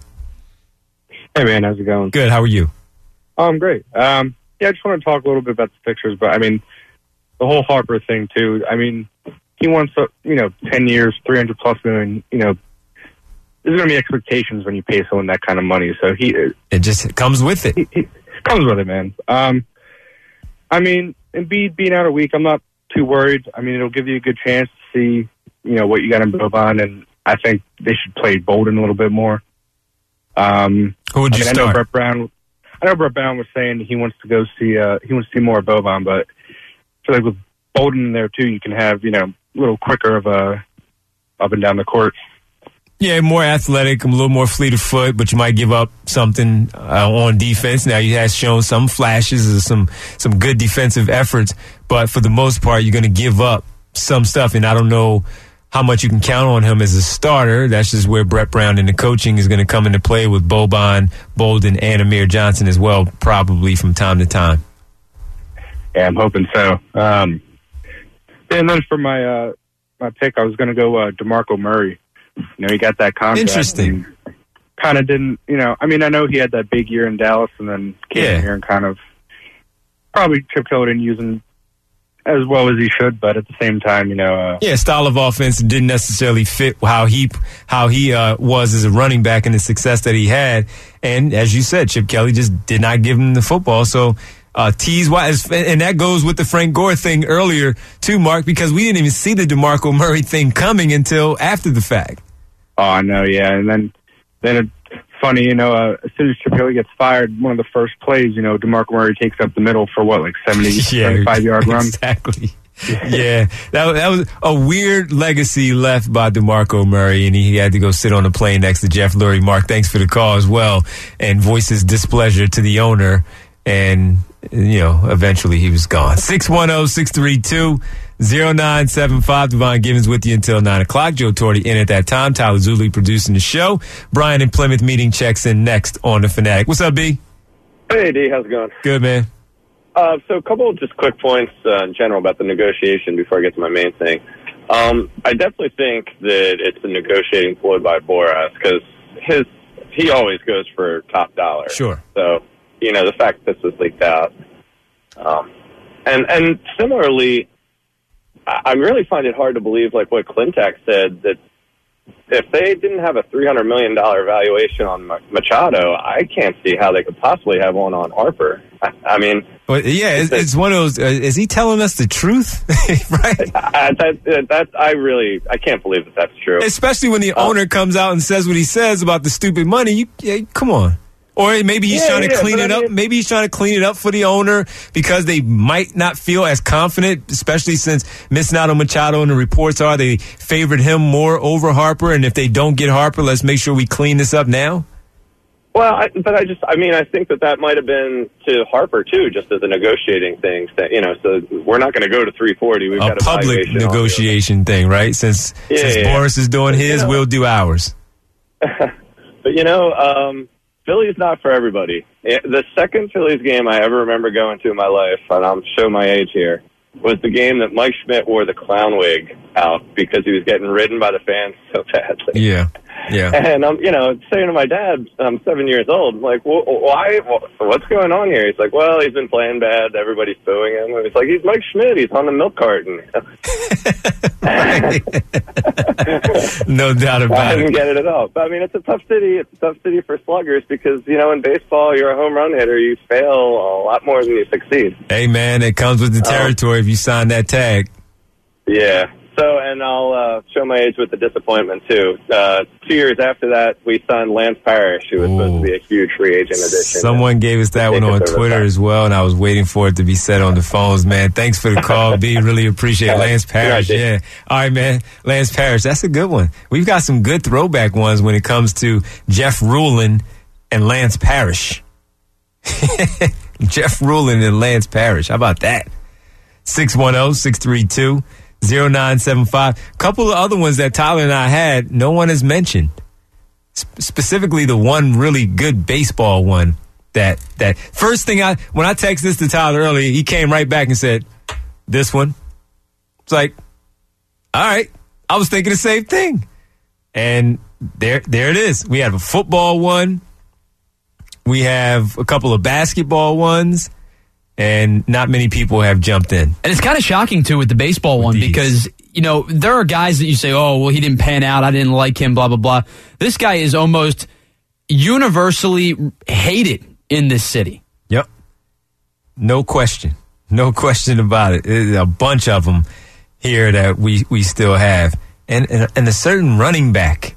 Hey, man. How's it going? Good. How are you? Oh, I'm great. Yeah, I just want to talk a little bit about the Sixers, but, I mean, the whole Harper thing, too. I mean, he wants, 10 years, $300+ million, there's going to be expectations when you pay someone that kind of money. So it just comes with it. He comes with it, man. I mean, Embiid being out a week, I'm not too worried. I mean, it'll give you a good chance to see, what you got in Boban, and I think they should play Bolden a little bit more. Who would you start? I know Brett Brown was saying he wants to go see more of Boban, but I feel like with Bolden in there too, you can have a little quicker of a up and down the court. Yeah, more athletic, a little more fleet of foot, but you might give up something on defense. Now, he has shown some flashes of some good defensive efforts, but for the most part, you're going to give up some stuff, and I don't know how much you can count on him as a starter. That's just where Brett Brown and the coaching is going to come into play with Boban, Bolden, and Amir Johnson as well, probably from time to time. Yeah, I'm hoping so. And then for my pick, I was going to go DeMarco Murray. He got that contract. Interesting. Kind of didn't, I mean, I know he had that big year in Dallas and then came here and kind of probably Chip Kelly didn't use him as well as he should, but at the same time, style of offense didn't necessarily fit how he was as a running back and the success that he had. And as you said, Chip Kelly just did not give him the football. So tease-wise, and that goes with the Frank Gore thing earlier too, Mark, because we didn't even see the DeMarco Murray thing coming until after the fact. Oh, I know, yeah. And then it's funny, as soon as Chip Kelly gets fired, one of the first plays, DeMarco Murray takes up the middle for 75-yard run. Exactly. Yeah, that was a weird legacy left by DeMarco Murray, and he had to go sit on a plane next to Jeff Lurie. Mark, thanks for the call as well, and voice his displeasure to the owner, and eventually he was gone. 610-632-0975. Devon Givens with you until 9 o'clock. Joe Torti in at that time. Tyler Zuli producing the show. Brian in Plymouth meeting checks in next on The Fanatic. What's up, B? Hey, D. How's it going? Good, man. So a couple of just quick points in general about the negotiation before I get to my main thing. I definitely think that it's a negotiating ploy by Boras because he always goes for top dollar. Sure. So, the fact that this was leaked out. And similarly, I really find it hard to believe, like what Clintac said, that if they didn't have a $300 million valuation on Machado, I can't see how they could possibly have one on Harper. I mean... Well, yeah, it's one of those... is he telling us the truth? Right? I can't believe that that's true. Especially when the owner comes out and says what he says about the stupid money. Come on. Or maybe he's trying to clean it up. Maybe he's trying to clean it up for the owner because they might not feel as confident, especially since missing out on Machado and the reports are they favored him more over Harper. And if they don't get Harper, let's make sure we clean this up now. Well, I think that might have been to Harper too, just as a negotiating thing. So we're not going to go to 340. We've got a public negotiation thing, right? Since Boras is doing his, we'll do ours. But Philly's not for everybody. The second Phillies game I ever remember going to in my life, and I'm showing my age here, was the game that Mike Schmidt wore the clown wig out because he was getting ridden by the fans so badly. Yeah. Yeah. And I'm, saying to my dad, I'm 7 years old, I'm like, why? What's going on here? He's like, well, he's been playing bad. Everybody's booing him. It's like, he's Mike Schmidt. He's on the milk carton. No doubt I about didn't it. get it at all. But I mean, it's a tough city. It's a tough city for sluggers because, in baseball, you're a home run hitter. You fail a lot more than you succeed. Hey, man, it comes with the territory if you sign that tag. Yeah. So, and I'll show my age with the disappointment, too. 2 years after that, we signed Lance Parrish, who was supposed to be a huge free agent addition. Someone gave us that one on Twitter as well, and I was waiting for it to be said on the phones, man. Thanks for the call, B. Really appreciate it. Lance Parrish, yeah. All right, man. Lance Parrish, that's a good one. We've got some good throwback ones when it comes to Jeff Rulin and Lance Parrish. Jeff Rulin and Lance Parrish. How about that? 610-632-0975. A couple of other ones that Tyler and I had, no one has mentioned. Specifically, the one really good baseball one. That first thing when I texted this to Tyler earlier, he came right back and said, "This one." It's like, all right, I was thinking the same thing, and there it is. We have a football one. We have a couple of basketball ones. And not many people have jumped in. And it's kind of shocking, too, with the baseball one because, there are guys that you say, oh, well, he didn't pan out. I didn't like him, blah, blah, blah. This guy is almost universally hated in this city. Yep. No question. No question about it. There's a bunch of them here that we still have. And a certain running back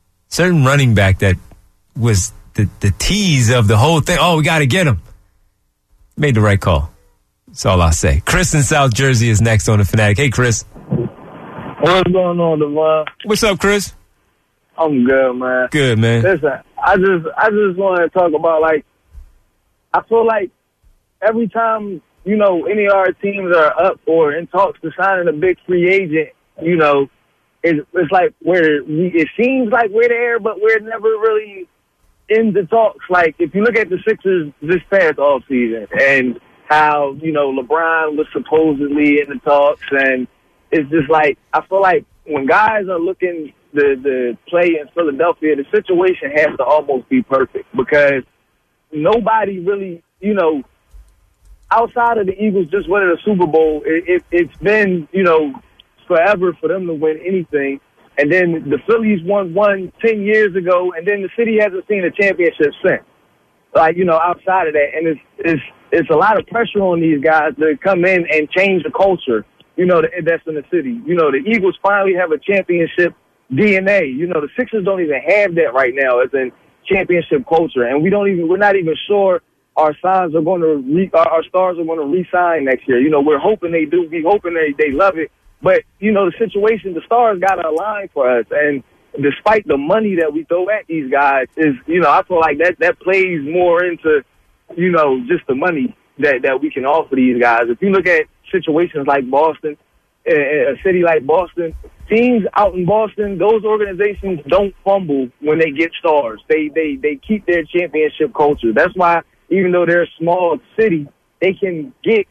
that was the tease of the whole thing. Oh, we got to get him. Made the right call. That's all I'll say. Chris in South Jersey is next on the Fanatic. Hey, Chris. What's going on, Devon? What's up, Chris? I'm good, man. Good, man. Listen, I just want to talk about, I feel like every time, any of our teams are up or in talks to signing a big free agent, it's like it seems like we're there, but we're never really in the talks. Like, if you look at the Sixers this past offseason and how, LeBron was supposedly in the talks, and it's just like, I feel like when guys are looking to play in Philadelphia, the situation has to almost be perfect because nobody really, outside of the Eagles just winning a Super Bowl, it's been, forever for them to win anything. And then the Phillies won 10 years ago, and then the city hasn't seen a championship since. Outside of that, and it's a lot of pressure on these guys to come in and change the culture, that's in the city. The Eagles finally have a championship DNA. The Sixers don't even have that right now as in championship culture, and we're not even sure our stars are going to re-sign next year. We're hoping they do. We're hoping they love it. But, the situation, the stars got to align for us. And despite the money that we throw at these guys, I feel like that plays more into, just the money that we can offer these guys. If you look at situations like Boston, a city like Boston, teams out in Boston, those organizations don't fumble when they get stars. They keep their championship culture. That's why, even though they're a small city, they can get,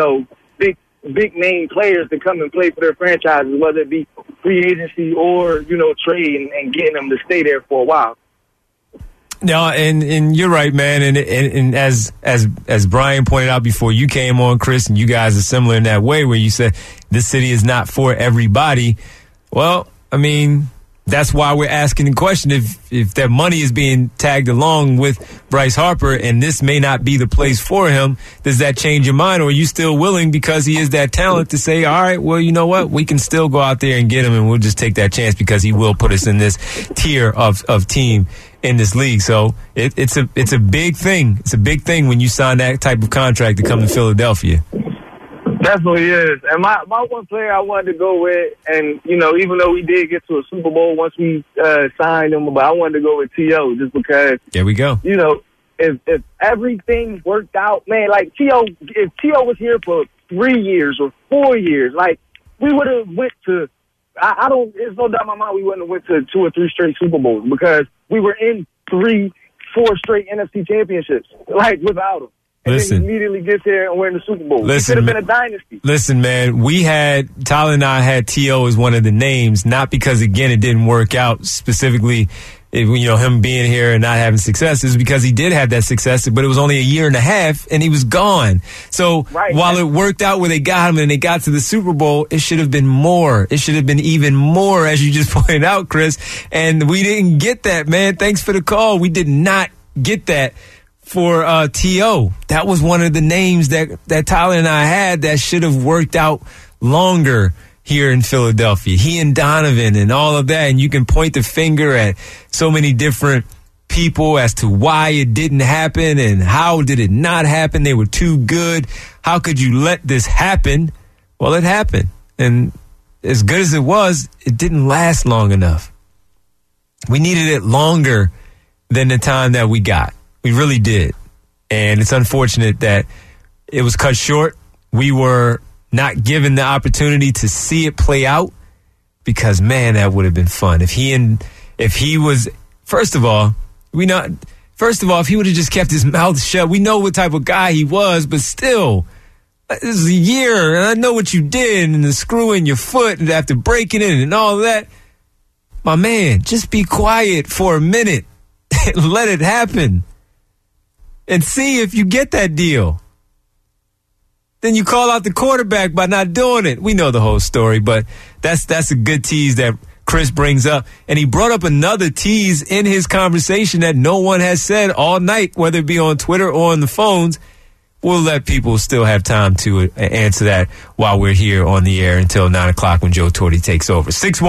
big name players to come and play for their franchises, whether it be free agency or, trade and getting them to stay there for a while. No, and you're right, man. And as Brian pointed out before you came on, Chris, and you guys are similar in that way where you said this city is not for everybody. Well, I mean, that's why we're asking the question if that money is being tagged along with Bryce Harper and this may not be the place for him, does that change your mind, or are you still willing because he is that talent to say, all right, well, you know what, we can still go out there and get him and we'll just take that chance because he will put us in this tier of team in this league. So it's a big thing. It's a big thing when you sign that type of contract to come to Philadelphia. Definitely is. And my one player I wanted to go with, and, even though we did get to a Super Bowl once we signed him, but I wanted to go with T.O. just because. There we go. If everything worked out, man, like if T.O. was here for 3 years or 4 years, like, we would have went to, there's no doubt in my mind we wouldn't have went to 2 or 3 straight Super Bowls because we were in 3-4 straight NFC championships, like, without him. and Listen. then he immediately gets here and wins the Super Bowl. Listen, It could have been a dynasty. Listen, man, Tyler and I had T.O. as one of the names, not because, again, it didn't work out specifically, him being here and not having success. Is because he did have that success, but it was only a year and a half, and he was gone. So while it worked out where they got him and they got to the Super Bowl, it should have been more. It should have been even more, as you just pointed out, Chris. And we didn't get that, man. Thanks for the call. We did not get that for T.O. That was one of the names that Tyler and I had that should have worked out longer here in Philadelphia. He and Donovan and all of that. And you can point the finger at so many different people as to why it didn't happen and how did it not happen. They were too good. How could you let this happen? Well, it happened. And as good as it was, it didn't last long enough. We needed it longer than the time that we got. We really did. And it's unfortunate that it was cut short. We were not given the opportunity to see it play out because, man, that would have been fun. If he was, first of all, if he would have just kept his mouth shut, we know what type of guy he was, but still, this is a year, and I know what you did, and the screw in your foot, and after breaking it and all that. My man, just be quiet for a minute and let it happen. And see if you get that deal. Then you call out the quarterback by not doing it. We know the whole story, but that's a good tease that Chris brings up. And he brought up another tease in his conversation that no one has said all night, whether it be on Twitter or on the phones. We'll let people still have time to answer that while we're here on the air until 9 o'clock when Joe Torti takes over.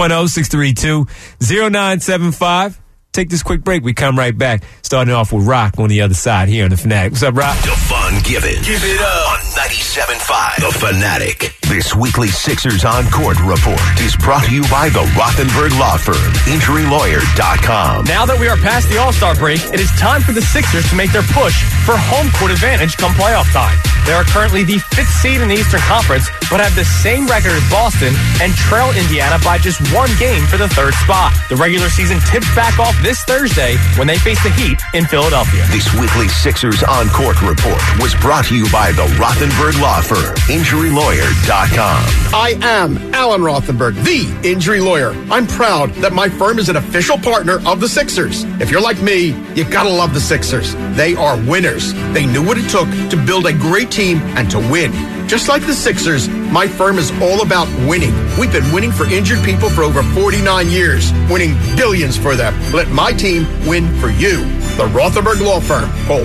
610-632-0975. Take this quick break. We come right back, starting off with Rock on the other side here on The Fanatic. What's up, Rock? Devon Givens. Give it up. On 97.5. The Fanatic. This weekly Sixers On Court report is brought to you by the Rothenberg Law Firm. InjuryLawyer.com. Now that we are past the All-Star break, it is time for the Sixers to make their push for home court advantage come playoff time. They are currently the 5th seed in the Eastern Conference, but have the same record as Boston and trail Indiana by just one game for the 3rd spot. The regular season tips back off this Thursday when they face the Heat in Philadelphia. This weekly Sixers On Court report was brought to you by the Rothenberg Law Firm. InjuryLawyer.com. I am Alan Rothenberg, the injury lawyer. I'm proud that my firm is an official partner of the Sixers. If you're like me, you gotta love the Sixers. They are winners. They knew what it took to build a great team and to win. Just like the Sixers, my firm is all about winning. We've been winning for injured people for over 49 years, winning billions for them. Let my team win for you. The Rothenberg Law Firm. Call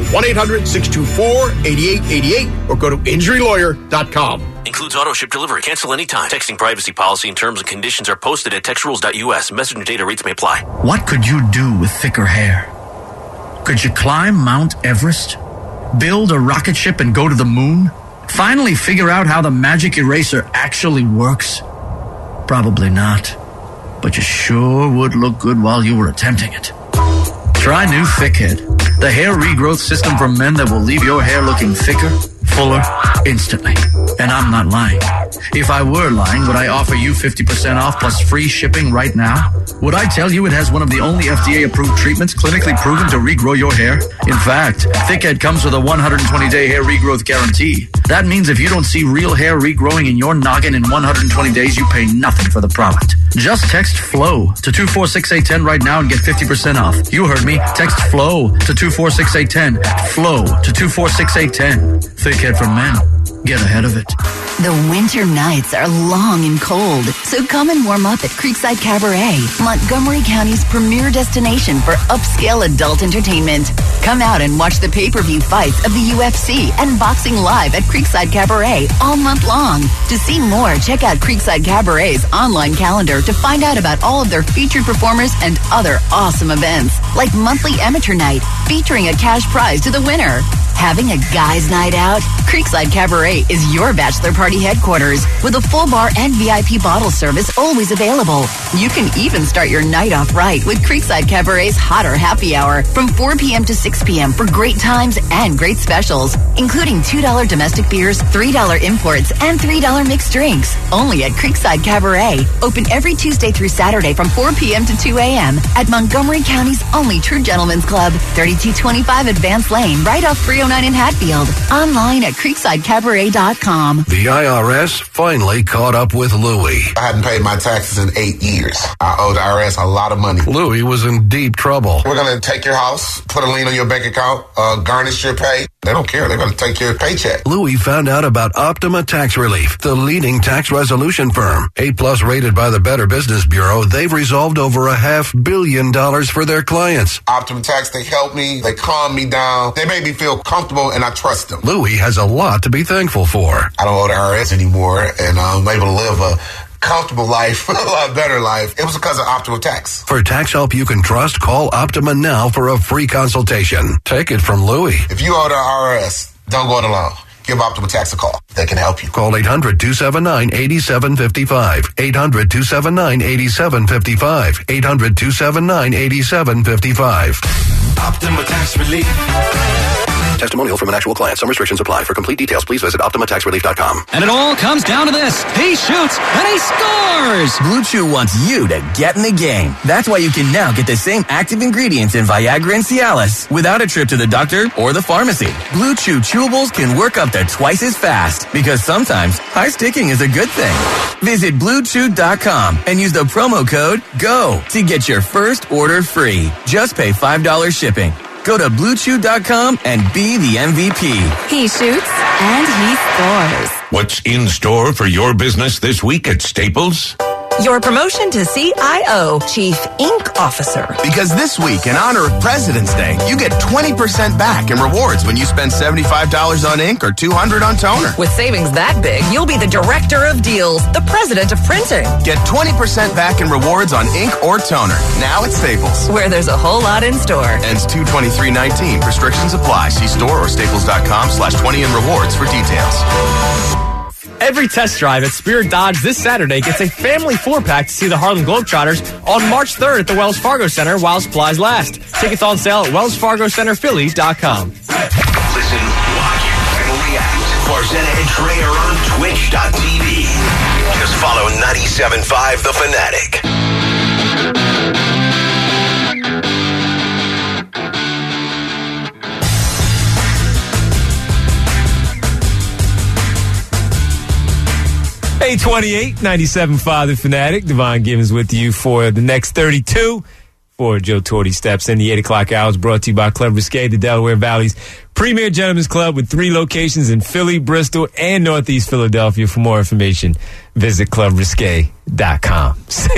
1-800-624-8888 or go to InjuryLawyer.com. Includes auto ship delivery. Cancel anytime. Texting privacy policy and terms and conditions are posted at textrules.us. Message and data rates may apply. What could you do with thicker hair? Could you climb Mount Everest? Build a rocket ship and go to the moon? Finally figure out how the magic eraser actually works? Probably not. But you sure would look good while you were attempting it. Try new Thickhead, the hair regrowth system for men that will leave your hair looking thicker, fuller, instantly. And I'm not lying. If I were lying, would I offer you 50% off plus free shipping right now? Would I tell you it has one of the only FDA-approved treatments clinically proven to regrow your hair? In fact, Thickhead comes with a 120-day hair regrowth guarantee. That means if you don't see real hair regrowing in your noggin in 120 days, you pay nothing for the product. Just text FLOW to 246810 right now and get 50% off. You heard me. Text FLOW to 246810. FLOW to 246810. Thickhead for men. Get ahead of it. The winter nights are long and cold, so come and warm up at Creekside Cabaret, Montgomery County's premier destination for upscale adult entertainment. Come out and watch the pay-per-view fights of the UFC and boxing live at Creekside Cabaret all month long. To see more, check out Creekside Cabaret's online calendar to find out about all of their featured performers and other awesome events, like monthly amateur night featuring a cash prize to the winner. Having a guys' night out? Creekside Cabaret is your bachelor party headquarters with a full bar and VIP bottle service always available. You can even start your night off right with Creekside Cabaret's Hotter Happy Hour from 4 p.m. to 6 p.m. for great times and great specials, including $2 domestic beers, $3 imports, and $3 mixed drinks. Only at Creekside Cabaret. Open every Tuesday through Saturday from 4 p.m. to 2 a.m. at Montgomery County's only true gentleman's club, 3225 Advance Lane, right off 309 in Hatfield. Online at CreeksideCabaret.com. The IRS finally caught up with Louie. I hadn't paid my taxes in 8 years. I owe the IRS a lot of money. Louie was in deep trouble. We're going to take your house, put a lien on your bank account, garnish your pay. They don't care. They're going to take your paycheck. Louie found out about Optima Tax Relief, the leading tax resolution firm. A+ rated by the Better Business Bureau, they've resolved over $500 million for their clients. Optima Tax, they help me. They calm me down. They make me feel comfortable, and I trust them. Louie has a lot to be thankful for. I don't owe the IRS anymore, and I'm able to live a comfortable life, a lot better life. It was because of Optima Tax. For tax help you can trust, call Optima now for a free consultation. Take it from Louie. If you owe the IRS, don't go it alone. Give Optima Tax a call. They can help you. Call 800-279-8755. 800-279-8755. 800-279-8755. Optima Tax Relief. Testimonial from an actual client. Some restrictions apply. For complete details, please visit OptimaTaxRelief.com. And it all comes down to this. He shoots and he scores! Blue Chew wants you to get in the game. That's why you can now get the same active ingredients in Viagra and Cialis without a trip to the doctor or the pharmacy. Blue Chew chewables can work up to twice as fast because sometimes high sticking is a good thing. Visit BlueChew.com and use the promo code GO to get your first order free. Just pay $5 shipping. Go to BlueChew.com and be the MVP. He shoots and he scores. What's in store for your business this week at Staples? Your promotion to CIO, Chief Ink Officer. Because this week, in honor of President's Day, you get 20% back in rewards when you spend $75 on ink or $200 on toner. With savings that big, you'll be the Director of Deals, the President of Printing. Get 20% back in rewards on ink or toner. Now at Staples. Where there's a whole lot in store. Ends 2/23/19. Restrictions apply. See store or staples.com/20 in rewards for details. Every test drive at Spirit Dodge this Saturday gets a family 4-pack to see the Harlem Globetrotters on March 3rd at the Wells Fargo Center while supplies last. Tickets on sale at wellsfargocenterphilly.com. Listen, watch, and react. Farzetta and Trey are on twitch.tv. Just follow 97.5 The Fanatic. Hey, 28, 97.5 The Fanatic. Devon Givens with you for the next 32. For Joe Torty steps in the 8 o'clock hours, brought to you by Club Risque, the Delaware Valley's premier gentlemen's club with 3 locations in Philly, Bristol, and Northeast Philadelphia. For more information, visit clubrisque.com.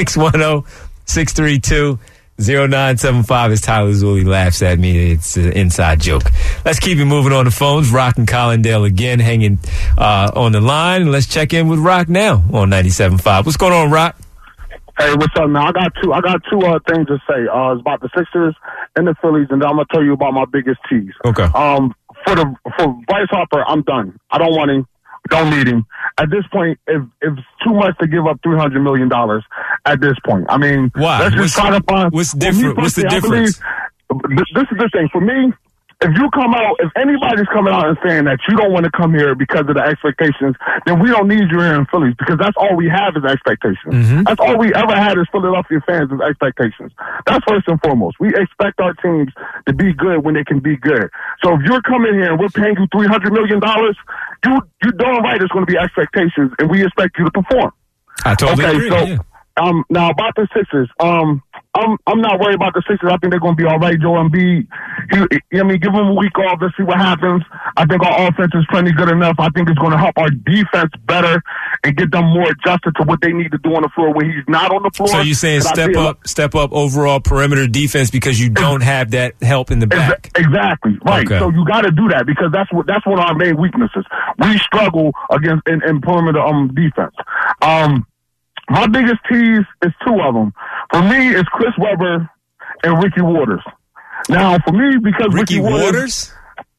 610-632-0975. As Tyler Zulli laughs at me, it's an inside joke. Let's keep it moving on the phones. Rock and Collindale again hanging on the line. Let's check in with Rock now on 97.5. What's going on, Rock? Hey, what's up, man? I got two things to say. It's about the Sixers and the Phillies, and then I'm gonna tell you about my biggest tease. Okay. For Bryce Harper, I'm done. I don't want him. Don't need him. At this point, if it's too much to give up $300 million at this point. I mean, why? Let's just try to find. What's different? What's the difference? This is the thing. For me, if anybody's coming out and saying that you don't want to come here because of the expectations, then we don't need you here in Philly because that's all we have is expectations. Mm-hmm. That's all we ever had as Philadelphia fans is expectations. That's first and foremost. We expect our teams to be good when they can be good. So if you're coming here and we're paying you $300 million, you're darn right it's going to be expectations, and we expect you to perform. I totally agree. So, yeah. Now about the Sixers, I'm not worried about the Sixers. I think they're going to be all right. Joel Embiid, give them a week off. Let's see what happens. I think our offense is plenty good enough. I think it's going to help our defense better and get them more adjusted to what they need to do on the floor when he's not on the floor. So you're saying step up overall perimeter defense because you don't have that help in the back. Exactly right. Okay. So you got to do that because that's one of our main weaknesses. We struggle against in perimeter defense. My biggest tease is 2 of them. For me, it's Chris Webber and Ricky Waters. Now, for me, because Ricky Waters?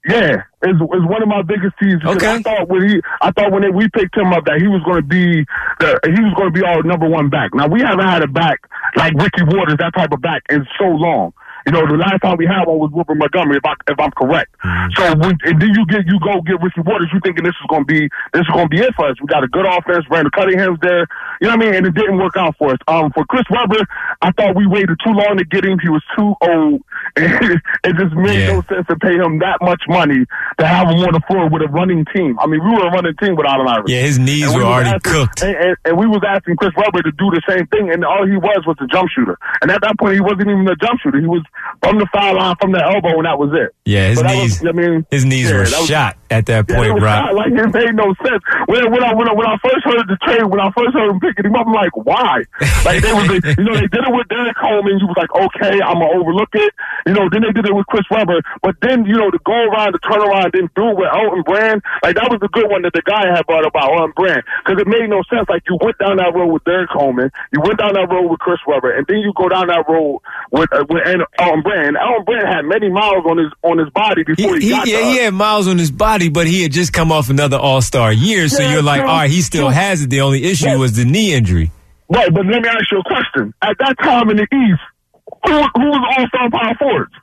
Yeah, it's one of my biggest teams. Okay. I thought when we picked him up that he was going to be our number one back. Now we haven't had a back like Ricky Waters, that type of back, in so long. You know, the last time we had one was Wilbert Montgomery, if I'm correct. So and then you go get Ricky Waters, you thinking this is going to be it for us. We got a good offense. Brandon Cunningham's there. You know what I mean? And it didn't work out for us. For Chris Webber, I thought we waited too long to get him. He was too old. And it just made no sense to pay him that much money to have him on the floor with a running team. I mean, we were a running team without an Iverson. Yeah, his knees were already cooked. And we was asking Chris Webber to do the same thing, and all he was a jump shooter. And at that point, he wasn't even a jump shooter. He was from the foul line, from the elbow, and that was it. Yeah, his knees were shot at that point, Rob. Like, it made no sense. When I first heard the trade, when I first heard him picking him up, I'm like, why? Like, they did it with Derek Coleman. You was like, okay, I'm going to overlook it. You know, then they did it with Chris Webber. But then, you know, to go around, to turn around, then do it with Elton Brand, like, that was the good one that the guy had brought up about Elton Brand. Because it made no sense. Like, you went down that road with Derek Coleman, you went down that road with Chris Webber, and then you go down that road with Elton Brand. Elton Brand had many miles on his body before he got there. He had miles on his body, but he had just come off another All-Star year, so you're like, all right, he still has it. The only issue was the knee injury. Right, but let me ask you a question. At that time in the East, who was All-Star power forwards?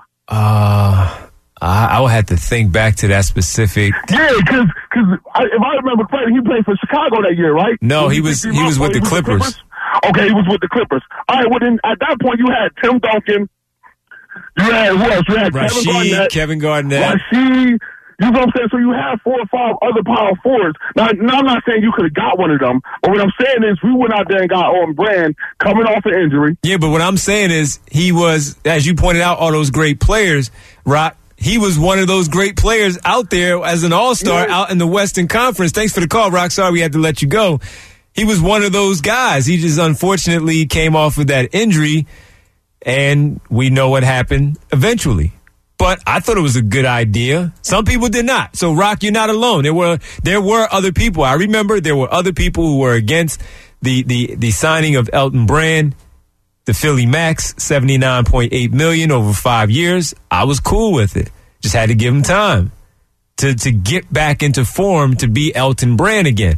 I would have to think back to that specific. Yeah, because if I remember correctly, he played for Chicago that year, right? No, he was with the Clippers. Okay, he was with the Clippers. All right, well then at that point you had Tim Duncan. You had who else? You had Kevin Garnett. Rasheed. You know what I'm saying? So you have 4 or 5 other power forwards. Now I'm not saying you could have got one of them, but what I'm saying is we went out there and got Elton Brand coming off an injury. Yeah, but what I'm saying is he was, as you pointed out, all those great players, Rock. He was one of those great players out there as an all-star out in the Western Conference. Thanks for the call, Rock. Sorry we had to let you go. He was one of those guys. He just unfortunately came off of that injury, and we know what happened eventually. But I thought it was a good idea. Some people did not. So, Rock, you're not alone. There were other people. I remember there were other people who were against the signing of Elton Brand, the Philly Max, $79.8 million over 5 years. I was cool with it. Just had to give him time to get back into form to be Elton Brand again.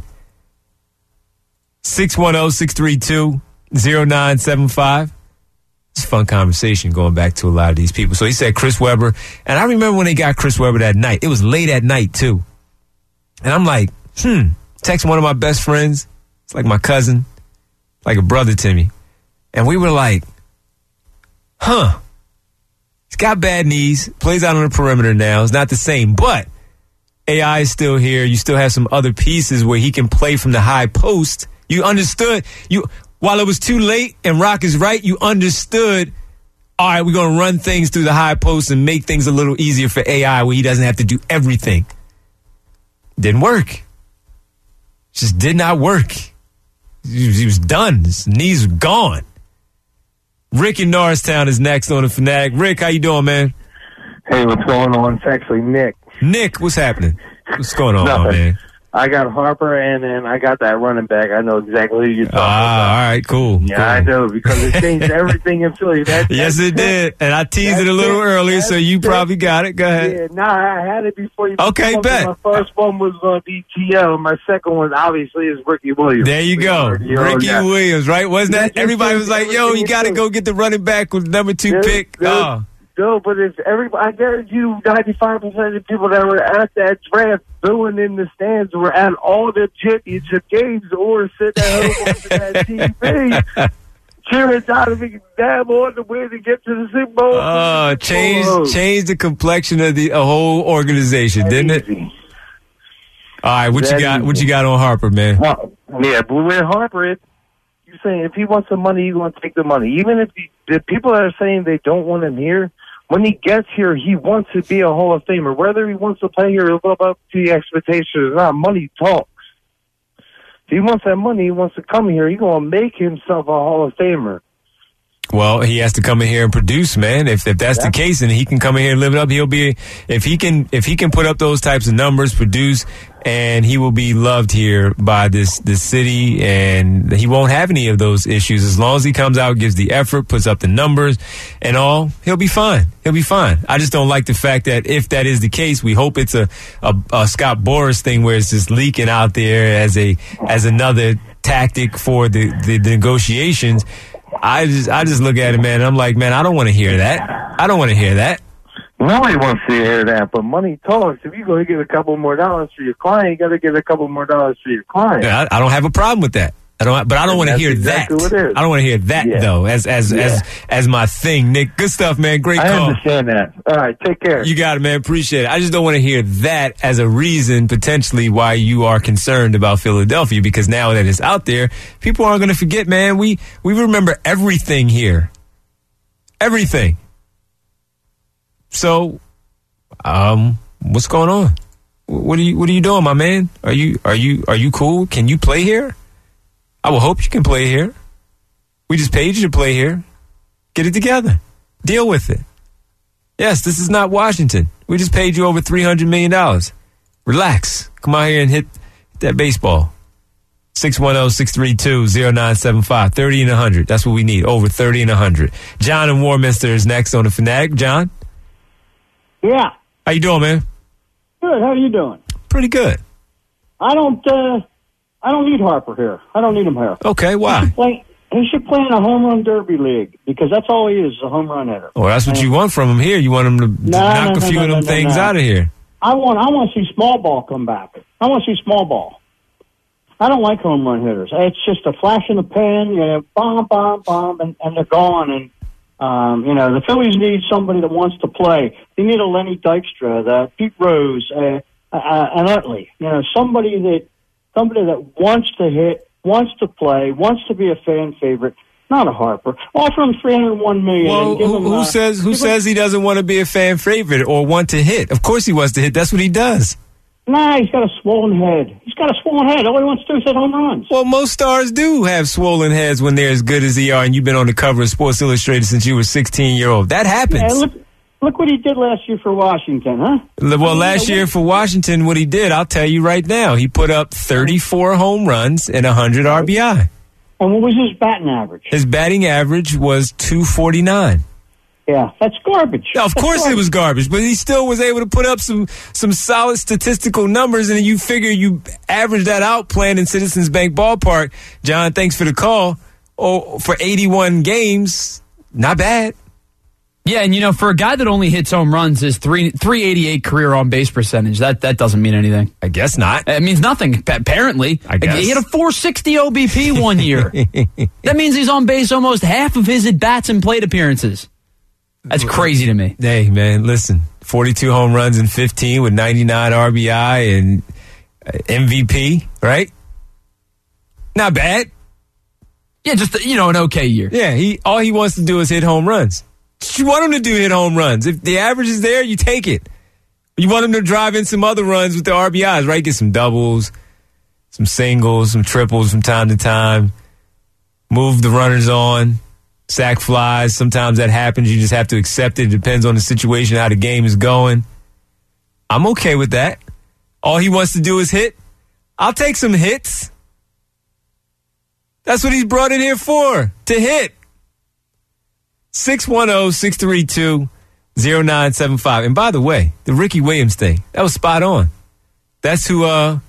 610-632-0975. It's a fun conversation going back to a lot of these people. So he said Chris Webber. And I remember when they got Chris Webber that night. It was late at night, too. And I'm like, text one of my best friends. It's like my cousin, like a brother to me. And we were like, he's got bad knees, plays out on the perimeter now. It's not the same, but AI is still here. You still have some other pieces where he can play from the high post. You understood. While it was too late, and Rock is right, you understood, all right, we're going to run things through the high post and make things a little easier for AI where he doesn't have to do everything. Didn't work. Just did not work. He was done. His knees were gone. Rick in Norristown is next on the Fanatic. Rick, how you doing, man? Hey, what's going on? It's actually Nick. Nick, what's happening? What's going on, man? I got Harper, and then I got that running back. I know exactly who you're talking about. All right, cool. Yeah, cool. I know, because it changed everything in Philly. Yes, it did. And I teased it a little earlier, so you probably got it. Go ahead. Yeah, I had it before you. Okay, bet. My first one was going to be TL. My second one, obviously, is Ricky Williams. There you go. Ricky Williams, right? Wasn't that? Everybody was like, yo, you got to go get the running back with number 2 pick. No, but if everybody, I guarantee you, 95% of the people that were at that draft booing in the stands were at all the championship games or sitting at home watching that TV, cheering Donovan damn on the way to get to the Super Bowl. Changed the complexion of the whole organization, didn't it? All right, what you got on Harper, man? Yeah, Blue Red Harper. You're saying if he wants the money, you're going to take the money. Even if the people that are saying they don't want him here, when he gets here, he wants to be a Hall of Famer. Whether he wants to play here or live up to the expectations or not, money talks. If he wants that money, he wants to come here, he's going to make himself a Hall of Famer. Well, he has to come in here and produce, man. If that's the case, and he can come in here and live it up, if he can put up those types of numbers, produce, and he will be loved here by this city, and he won't have any of those issues as long as he comes out, gives the effort, puts up the numbers, and all. He'll be fine. He'll be fine. I just don't like the fact that if that is the case, we hope it's a Scott Boras thing where it's just leaking out there as another tactic for the negotiations. I just look at it, man, and I'm like, man, I don't want to hear that. I don't want to hear that. Nobody wants to hear that, but money talks. If you're going to get a couple more dollars for your client, you got to get a couple more dollars for your client. Yeah, I don't have a problem with that. I don't want to hear exactly that. I don't want to hear that though, as my thing. Nick, good stuff, man. Great call. I understand that. All right, take care. You got it, man. Appreciate it. I just don't want to hear that as a reason potentially why you are concerned about Philadelphia, because now that it's out there, people aren't going to forget, man. We remember everything here, everything. So, what's going on? What are you doing, my man? Are you cool? Can you play here? I will hope you can play here. We just paid you to play here. Get it together. Deal with it. Yes, this is not Washington. We just paid you over $300 million. Relax. Come out here and hit that baseball. 610-632-0975. 30 and 100. That's what we need. Over 30 and 100. John in Warminster is next on the Fanatic. John? Yeah. How you doing, man? Good. How are you doing? Pretty good. I don't need Harper here. I don't need him here. Okay, why? He should play in a home run derby league, because that's all he is, a home run hitter. Well, that's what you want from him here. You want him to knock a few of them things out of here. I want to see small ball come back. I want to see small ball. I don't like home run hitters. It's just a flash in the pan, bomb, bomb, bomb, and they're gone. And the Phillies need somebody that wants to play. They need a Lenny Dykstra, the Pete Rose, an Utley. Somebody that wants to hit, wants to play, wants to be a fan favorite. Not a Harper. Offer him $301 million. Well, who says he doesn't want to be a fan favorite or want to hit? Of course he wants to hit. That's what he does. Nah, he's got a swollen head. All he wants to do is hit home runs. Well, most stars do have swollen heads when they're as good as they are, and you've been on the cover of Sports Illustrated since you were 16-year-old. That happens. Yeah, look what he did last year for Washington, huh? Well, last year for Washington, what he did, I'll tell you right now. He put up 34 home runs and 100 RBI. And what was his batting average? His batting average was .249. Yeah, that's garbage. Now, of course it was garbage, but he still was able to put up some solid statistical numbers, and you figure you average that out playing in Citizens Bank Ballpark. John, thanks for the call. Oh, for 81 games, not bad. Yeah, and for a guy that only hits home runs, his 388 career on base percentage, that doesn't mean anything. I guess not. It means nothing, apparently. I guess. He hit a 460 OBP one year. That means he's on base almost half of his at-bats and plate appearances. That's crazy to me. Hey, man, listen. 42 home runs in 15 with 99 RBI and MVP, right? Not bad. Yeah, just, an okay year. Yeah, all he wants to do is hit home runs. You want him to hit home runs. If the average is there, you take it. You want him to drive in some other runs with the RBIs, right? Get some doubles, some singles, some triples from time to time. Move the runners on. Sack flies. Sometimes that happens. You just have to accept it. It depends on the situation, how the game is going. I'm okay with that. All he wants to do is hit. I'll take some hits. That's what he's brought in here for, to hit. 610-632-0975. And by the way, the Ricky Williams thing, that was spot on. That's who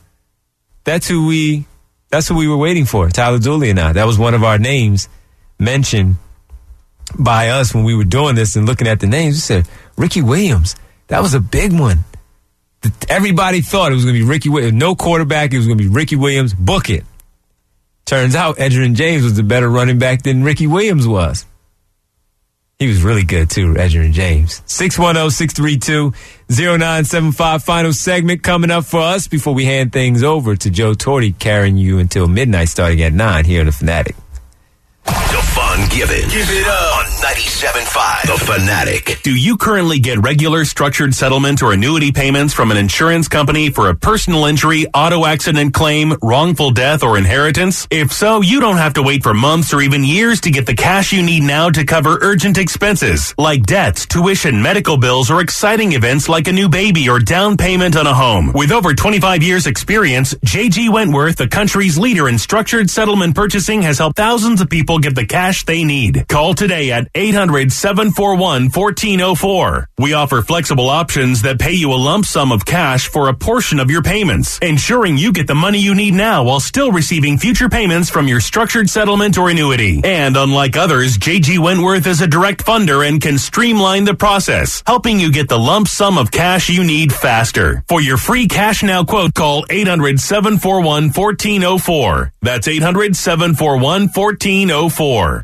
we were waiting for, Tyler Dooley and I. That was one of our names mentioned by us when we were doing this and looking at the names. We said, Ricky Williams, that was a big one. Everybody thought it was going to be Ricky Williams. No quarterback, it was going to be Ricky Williams. Book it. Turns out Edgerrin James was the better running back than Ricky Williams was. He was really good, too, Edgerrin James. 610-632-0975. Final segment coming up for us before we hand things over to Joe Torre, carrying you until midnight, starting at 9 here in the Fanatic. Define Ungiven. Give it up on 97.5 The Fanatic. Do you currently get regular structured settlement or annuity payments from an insurance company for a personal injury, auto accident claim, wrongful death, or inheritance? If so, you don't have to wait for months or even years to get the cash you need now to cover urgent expenses like debts, tuition, medical bills, or exciting events like a new baby or down payment on a home. With over 25 years experience, J.G. Wentworth, the country's leader in structured settlement purchasing, has helped thousands of people get the cash they need. Call today at 800-741-1404. We offer flexible options that pay you a lump sum of cash for a portion of your payments, ensuring you get the money you need now while still receiving future payments from your structured settlement or annuity. And unlike others, J.G. Wentworth is a direct funder and can streamline the process, helping you get the lump sum of cash you need faster. For your free Cash Now quote, call 800-741-1404. That's 800-741-1404.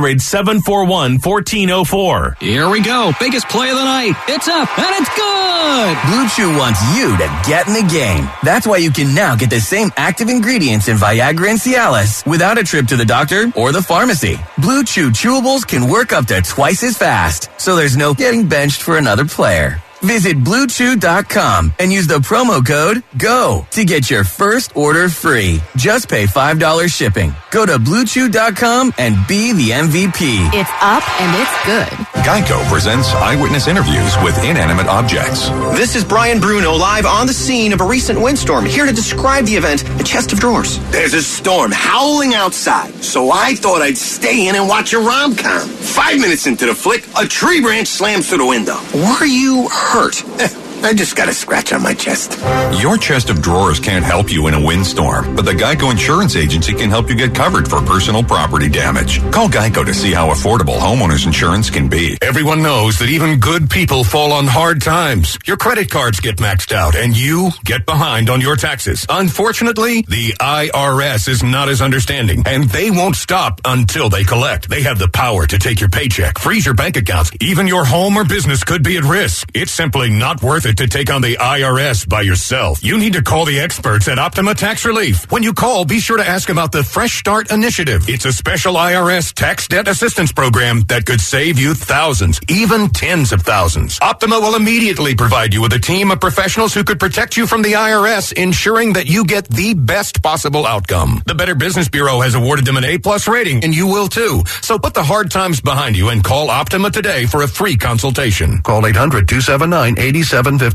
800-741-1404. Here we go. Biggest play of the night. It's up and it's good. Blue Chew wants you to get in the game. That's why you can now get the same active ingredients in Viagra and Cialis without a trip to the doctor or the pharmacy. Blue Chew chewables can work up to twice as fast, so there's no getting benched for another player. Visit BlueChew.com and use the promo code GO to get your first order free. Just pay $5 shipping. Go to BlueChew.com and be the MVP. It's up and it's good. Geico presents eyewitness interviews with inanimate objects. This is Brian Bruno live on the scene of a recent windstorm, here to describe the event, A Chest of Drawers. There's a storm howling outside, so I thought I'd stay in and watch a rom-com. 5 minutes into the flick, a tree branch slams through the window. Were you hurt? I just got a scratch on my chest. Your chest of drawers can't help you in a windstorm, but the Geico Insurance Agency can help you get covered for personal property damage. Call Geico to see how affordable homeowners insurance can be. Everyone knows that even good people fall on hard times. Your credit cards get maxed out and you get behind on your taxes. Unfortunately, the IRS is not as understanding, and they won't stop until they collect. They have the power to take your paycheck, freeze your bank accounts. Even your home or business could be at risk. It's simply not worth it to take on the IRS by yourself. You need to call the experts at Optima Tax Relief. When you call, be sure to ask about the Fresh Start Initiative. It's a special IRS tax debt assistance program that could save you thousands, even tens of thousands. Optima will immediately provide you with a team of professionals who could protect you from the IRS, ensuring that you get the best possible outcome. The Better Business Bureau has awarded them an A+ rating, and you will too. So put the hard times behind you and call Optima today for a free consultation. Call 800-279-8755.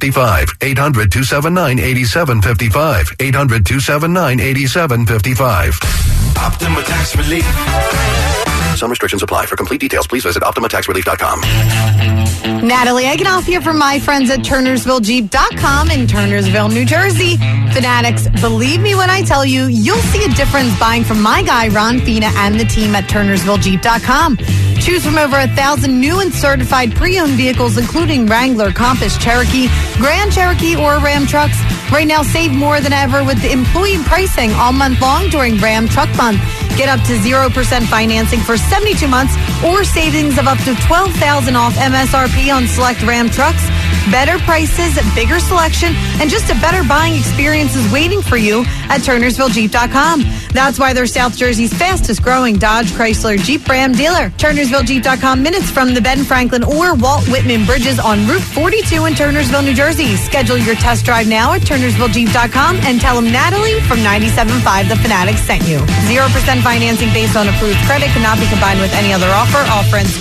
800-279-8755. 800-279-8755. Optima Tax Relief. Some restrictions apply. For complete details, please visit OptimaTaxRelief.com. Natalie Eganoff here from my friends at TurnersvilleJeep.com in Turnersville, New Jersey. Fanatics, believe me when I tell you, you'll see a difference buying from my guy, Ron Fina, and the team at TurnersvilleJeep.com. Choose from over 1,000 new and certified pre-owned vehicles, including Wrangler, Compass, Cherokee, Grand Cherokee, or Ram trucks. Right now, save more than ever with the employee pricing all month long during Ram Truck Month. Get up to 0% financing for 72 months or savings of up to $12,000 off MSRP on select Ram trucks. Better prices, bigger selection, and just a better buying experience is waiting for you at TurnersvilleJeep.com. That's why they're South Jersey's fastest growing Dodge, Chrysler, Jeep brand dealer. TurnersvilleJeep.com, minutes from the Ben Franklin or Walt Whitman bridges on Route 42 in Turnersville, New Jersey. Schedule your test drive now at TurnersvilleJeep.com and tell them Natalie from 97.5 The Fanatic sent you. 0% financing based on approved credit cannot be combined with any other offer. Offer ends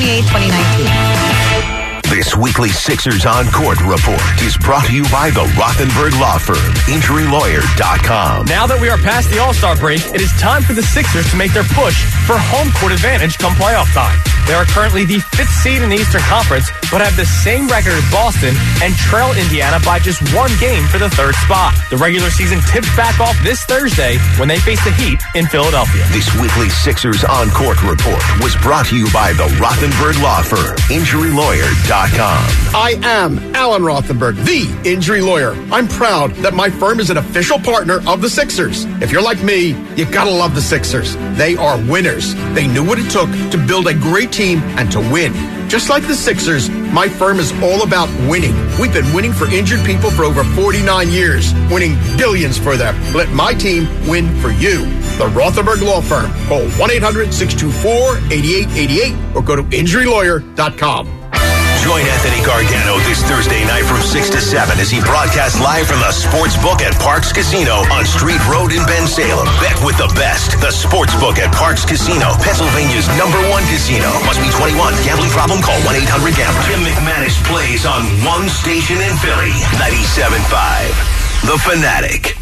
2/28/2019. This weekly Sixers on Court report is brought to you by the Rothenberg Law Firm, InjuryLawyer.com. Now that we are past the All-Star break, it is time for the Sixers to make their push for home court advantage come playoff time. They are currently the 5th seed in the Eastern Conference, but have the same record as Boston and trail Indiana by just one game for the 3rd spot. The regular season tips back off this Thursday when they face the Heat in Philadelphia. This weekly Sixers on Court report was brought to you by the Rothenberg Law Firm, InjuryLawyer.com. I am Alan Rothenberg, the injury lawyer. I'm proud that my firm is an official partner of the Sixers. If you're like me, you gotta love the Sixers. They are winners. They knew what it took to build a great team and to win. Just like the Sixers, my firm is all about winning. We've been winning for injured people for over 49 years, winning billions for them. Let my team win for you. The Rothenberg Law Firm. Call 1-800-624-8888 or go to injurylawyer.com. Join Anthony Gargano this Thursday night from 6 to 7 as he broadcasts live from the Sportsbook at Parks Casino on Street Road in Bensalem. Bet with the best. The Sportsbook at Parks Casino, Pennsylvania's #1 casino. Must be 21. Gambling problem? Call 1-800-GAMBLER. Jim McManus plays on one station in Philly, 97.5. The Fanatic.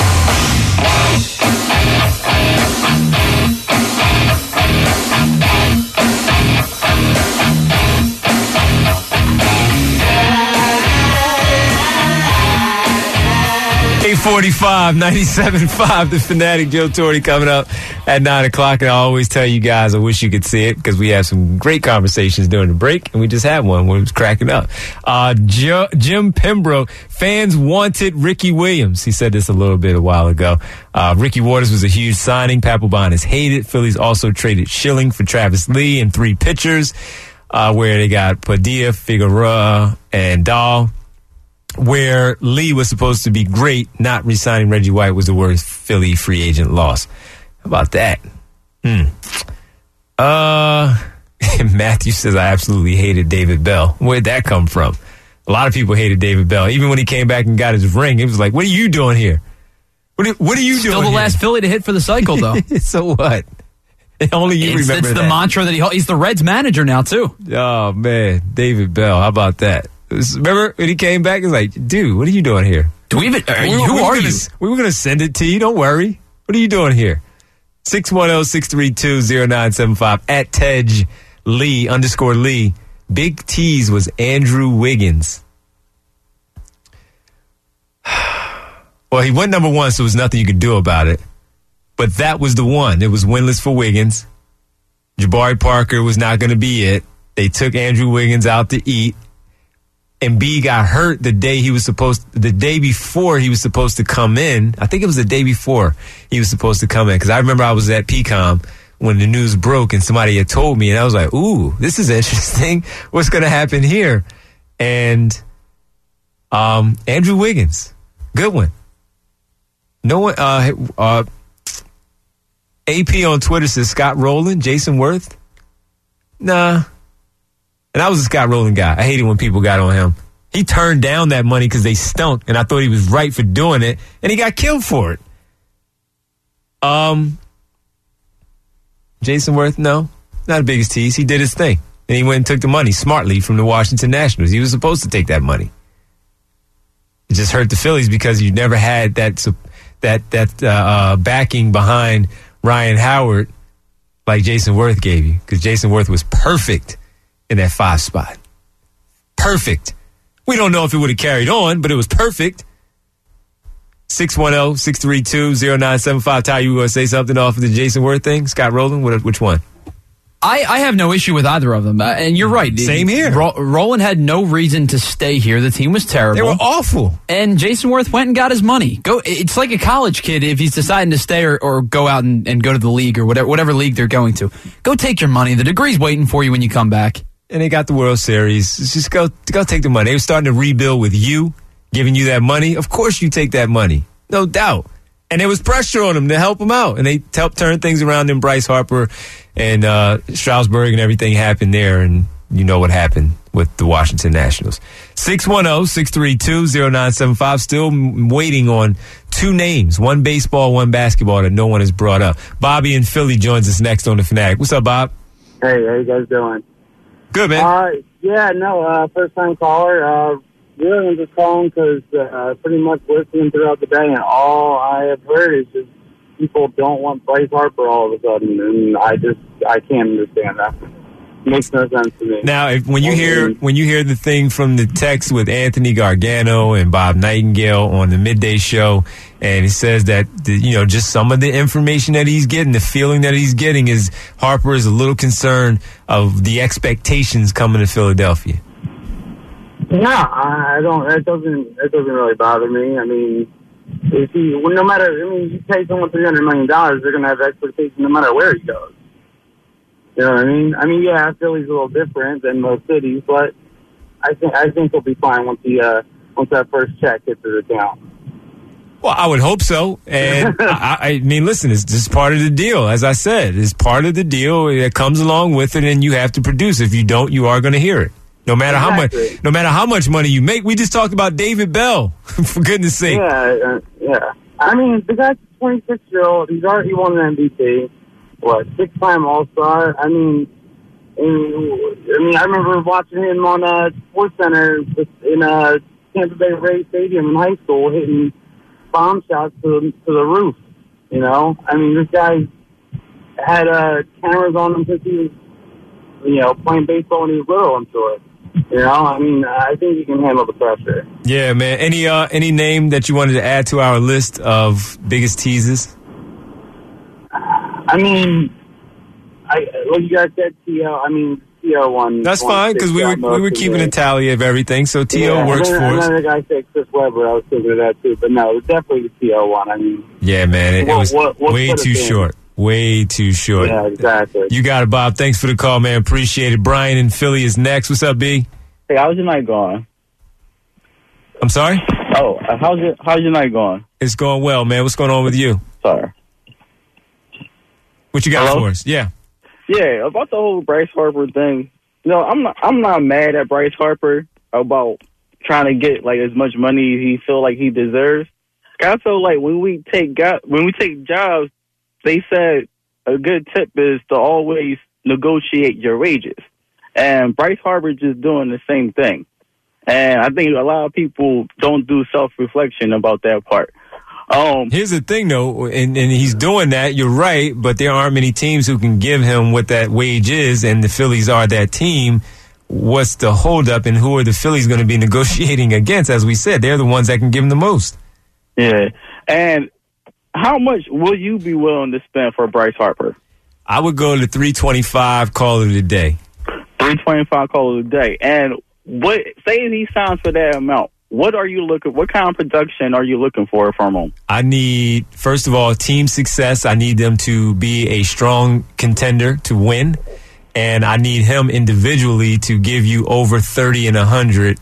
.45, 97.5, The Fanatic. Joe Torre coming up at 9 o'clock. And I always tell you guys, I wish you could see it because we have some great conversations during the break. And we just had one where it was cracking up. Jim Pembroke, fans wanted Ricky Williams. He said this a while ago. Ricky Waters was a huge signing. Papelbon is hated. Phillies also traded Schilling for Travis Lee and 3 pitchers, where they got Padilla, Figueroa, and Dahl. Where Lee was supposed to be great, not re-signing Reggie White was the worst Philly free agent loss. How about that? Matthew says, I absolutely hated David Bell. Where'd that come from? A lot of people hated David Bell. Even when he came back and got his ring, it was like, what are you doing here? What are you doing Still the here? last Philly to hit for the cycle, though. So what? Only you remember It's that. the mantra that he's the Reds manager now, too. Oh, man. David Bell. How about that? Remember when he came back? He was like, dude, what are you doing here? Who are you? We were going to send it to you. Don't worry. What are you doing here? 610-632-0975 at Tej Lee _Lee. Big T's was Andrew Wiggins. Well, he went #1, so there was nothing you could do about it. But that was the one. It was winless for Wiggins. Jabari Parker was not going to be it. They took Andrew Wiggins out to eat. And B got hurt the day before he was supposed to come in. I think it was the day before he was supposed to come in. Because I remember I was at PCOM when the news broke and somebody had told me. And I was like, ooh, this is interesting. What's going to happen here? And Andrew Wiggins, good one. No one. AP on Twitter says Scott Rowland, Jason Worth. Nah. And I was a Scott Rowland guy. I hated when people got on him. He turned down that money because they stunk, and I thought he was right for doing it, and he got killed for it. Jason Worth, no, not the biggest tease. He did his thing, and he went and took the money smartly from the Washington Nationals. He was supposed to take that money. It just hurt the Phillies because you never had that backing behind Ryan Howard like Jason Worth gave you, because Jason Worth was perfect in that 5 spot. Perfect. We don't know if it would have carried on, but it was perfect. 610-632-0975. Ty, you want to say something off of the Jason Worth thing? Scott Rowland, which one? I have no issue with either of them. And you're right. Same here. Rowland had no reason to stay here. The team was terrible. They were awful. And Jason Worth went and got his money. It's like a college kid if he's deciding to stay or go out and go to the league or whatever league they're going to. Go take your money. The degree's waiting for you when you come back. And they got the World Series. Just go take the money. They were starting to rebuild with you, giving you that money. Of course you take that money. No doubt. And there was pressure on them to help them out. And they helped turn things around in Bryce Harper and Strasburg, and everything happened there. And you know what happened with the Washington Nationals. 610-632-0975. Still waiting on 2 names, 1 baseball, 1 basketball that no one has brought up. Bobby in Philly joins us next on The Fanatic. What's up, Bob? Hey, how you guys doing? Good, man. First time caller. Really, I'm just calling because pretty much listening throughout the day, and all I have heard is just people don't want Bryce Harper all of a sudden, and I can't understand that. It makes no sense to me. Now, when you hear the thing from the text with Anthony Gargano and Bob Nightingale on the midday show, and he says that just some of the information that he's getting, the feeling that he's getting is Harper is a little concerned of the expectations coming to Philadelphia. No, I don't. It doesn't really bother me. I mean, you pay someone $300 million, they're going to have expectations no matter where he goes. You know what I mean? I mean, yeah, Philly's a little different than most cities, but I think he'll be fine once that first check hits his account. Well, I would hope so. And I mean, listen, it's just part of the deal. As I said, it's part of the deal that comes along with it, and you have to produce. If you don't, you are going to hear it. No matter how much money you make. We just talked about David Bell, for goodness sake. Yeah. I mean, the guy's a 26-year-old. He's already won an MVP. What, 6-time All-Star? I mean, I remember watching him on SportsCenter in Tampa Bay Rays Stadium in high school, hitting bomb shots to the roof. You know, I mean, this guy had cameras on him because he was, playing baseball when he was little. I'm sure. You know, I mean, I think he can handle the pressure. Yeah, man. Any name that you wanted to add to our list of biggest teases? I mean, like you guys said, T.O. I mean, T.O. won. That's fine, because we were keeping a tally of everything, so T.O. works for us. Another guy said Chris Webber. I was thinking of that, too. But no, it was definitely the T.O. one. I mean, yeah, man. It was way too short. Way too short. Yeah, exactly. You got it, Bob. Thanks for the call, man. Appreciate it. Brian in Philly is next. What's up, B? Hey, how's your night going? I'm sorry? Oh, how's your night going? It's going well, man. What's going on with you? Sorry. What you got for us? Yeah. Yeah, about the whole Bryce Harper thing. I'm not mad at Bryce Harper about trying to get like as much money as he feel like he deserves. I feel like when we take jobs, they said a good tip is to always negotiate your wages. And Bryce Harper just doing the same thing. And I think a lot of people don't do self-reflection about that part. Here's the thing, though, and he's doing that. You're right, but there aren't many teams who can give him what that wage is, and the Phillies are that team. What's the holdup, and who are the Phillies going to be negotiating against? As we said, they're the ones that can give him the most. Yeah, and how much will you be willing to spend for Bryce Harper? I would go to $325, call it a day. $325, call it a day. And say he signs for that amount. What kind of production are you looking for from him? I need, first of all, team success. I need them to be a strong contender to win. And I need him individually to give you over 30 and 100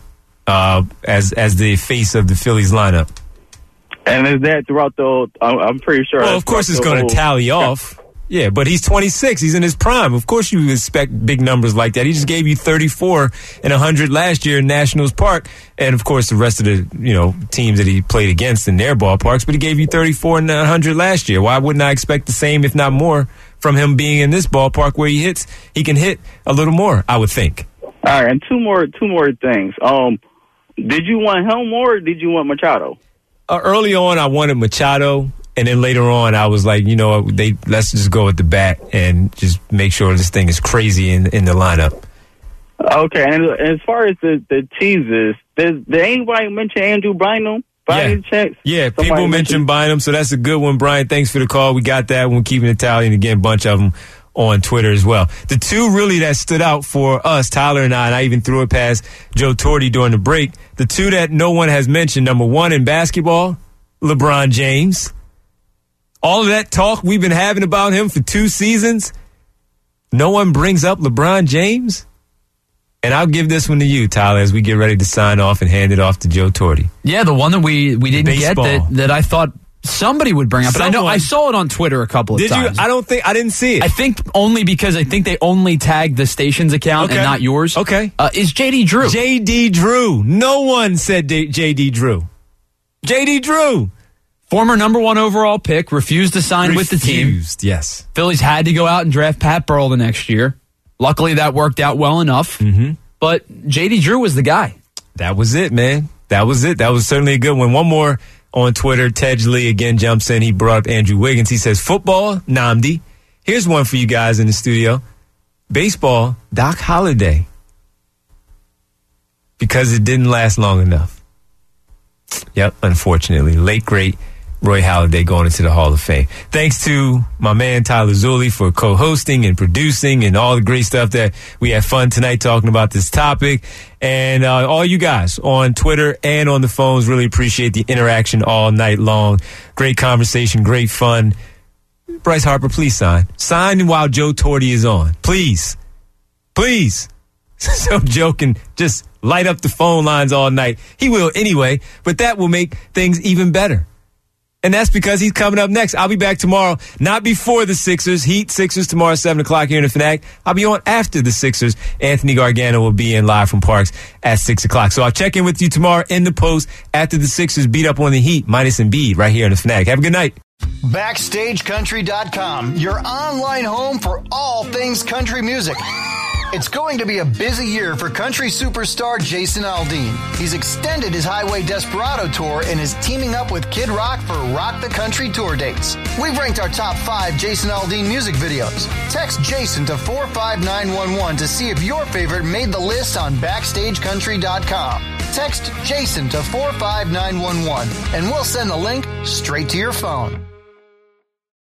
as the face of the Phillies lineup. And is that throughout I'm pretty sure. Well, of course it's going to tally off. Yeah, but he's 26. He's in his prime. Of course you expect big numbers like that. He just gave you 34 and 100 last year in Nationals Park. And, of course, the rest of the teams that he played against in their ballparks. But he gave you 34 and 100 last year. Why wouldn't I expect the same, if not more, from him being in this ballpark where he can hit a little more, I would think. All right, and two more things. Did you want Helmore or did you want Machado? Early on, I wanted Machado. And then later on, I was like, let's just go with the bat and just make sure this thing is crazy in the lineup. Okay, and as far as the teasers, did anybody mention Andrew Bynum? Yeah, people mentioned Bynum, so that's a good one, Brian. Thanks for the call. We got that one, keeping it tally, and again, a bunch of them on Twitter as well. The two really that stood out for us, Tyler and I even threw it past Joe Torre during the break, the two that no one has mentioned, number one in basketball, LeBron James. All of that talk we've been having about him for 2 seasons, no one brings up LeBron James? And I'll give this one to you, Tyler, as we get ready to sign off and hand it off to Joe Torre. Yeah, the one that we didn't get that I thought somebody would bring up. But I know I saw it on Twitter a couple of times. Did you? I didn't see it. I think only because I think they only tagged the station's account and not yours. Okay. Is J.D. Drew. J.D. Drew. No one said J.D. Drew. J.D. Drew. Former number 1 overall pick, refused to sign with the team. Yes. Phillies had to go out and draft Pat Burrell the next year. Luckily, that worked out well enough. Mm-hmm. But J.D. Drew was the guy. That was it, man. That was it. That was certainly a good one. One more on Twitter. Tedgley again jumps in. He brought up Andrew Wiggins. He says, football, Nnamdi. Here's one for you guys in the studio. Baseball, Doc Holliday. Because it didn't last long enough. Yep, unfortunately. Late, great Roy Halladay going into the Hall of Fame. Thanks to my man Tyler Zulli for co-hosting and producing and all the great stuff that we had fun tonight talking about this topic. And all you guys on Twitter and on the phones, really appreciate the interaction all night long. Great conversation, great fun. Bryce Harper, please sign. Sign while Joe Torre is on. Please. Please. So Joe can just light up the phone lines all night. He will anyway, but that will make things even better. And that's because he's coming up next. I'll be back tomorrow, not before the Sixers. Heat Sixers tomorrow, 7 o'clock here in the Fanatic. I'll be on after the Sixers. Anthony Gargano will be in live from Parks at 6 o'clock. So I'll check in with you tomorrow in the post after the Sixers beat up on the Heat, minus Embiid, right here in the Fanatic. Have a good night. BackstageCountry.com, your online home for all things country music. It's going to be a busy year for country superstar Jason Aldean. He's extended his Highway Desperado tour and is teaming up with Kid Rock for Rock the Country tour dates. We've ranked our top 5 Jason Aldean music videos. Text Jason to 45911 to see if your favorite made the list on BackstageCountry.com. Text Jason to 45911 and we'll send the link straight to your phone.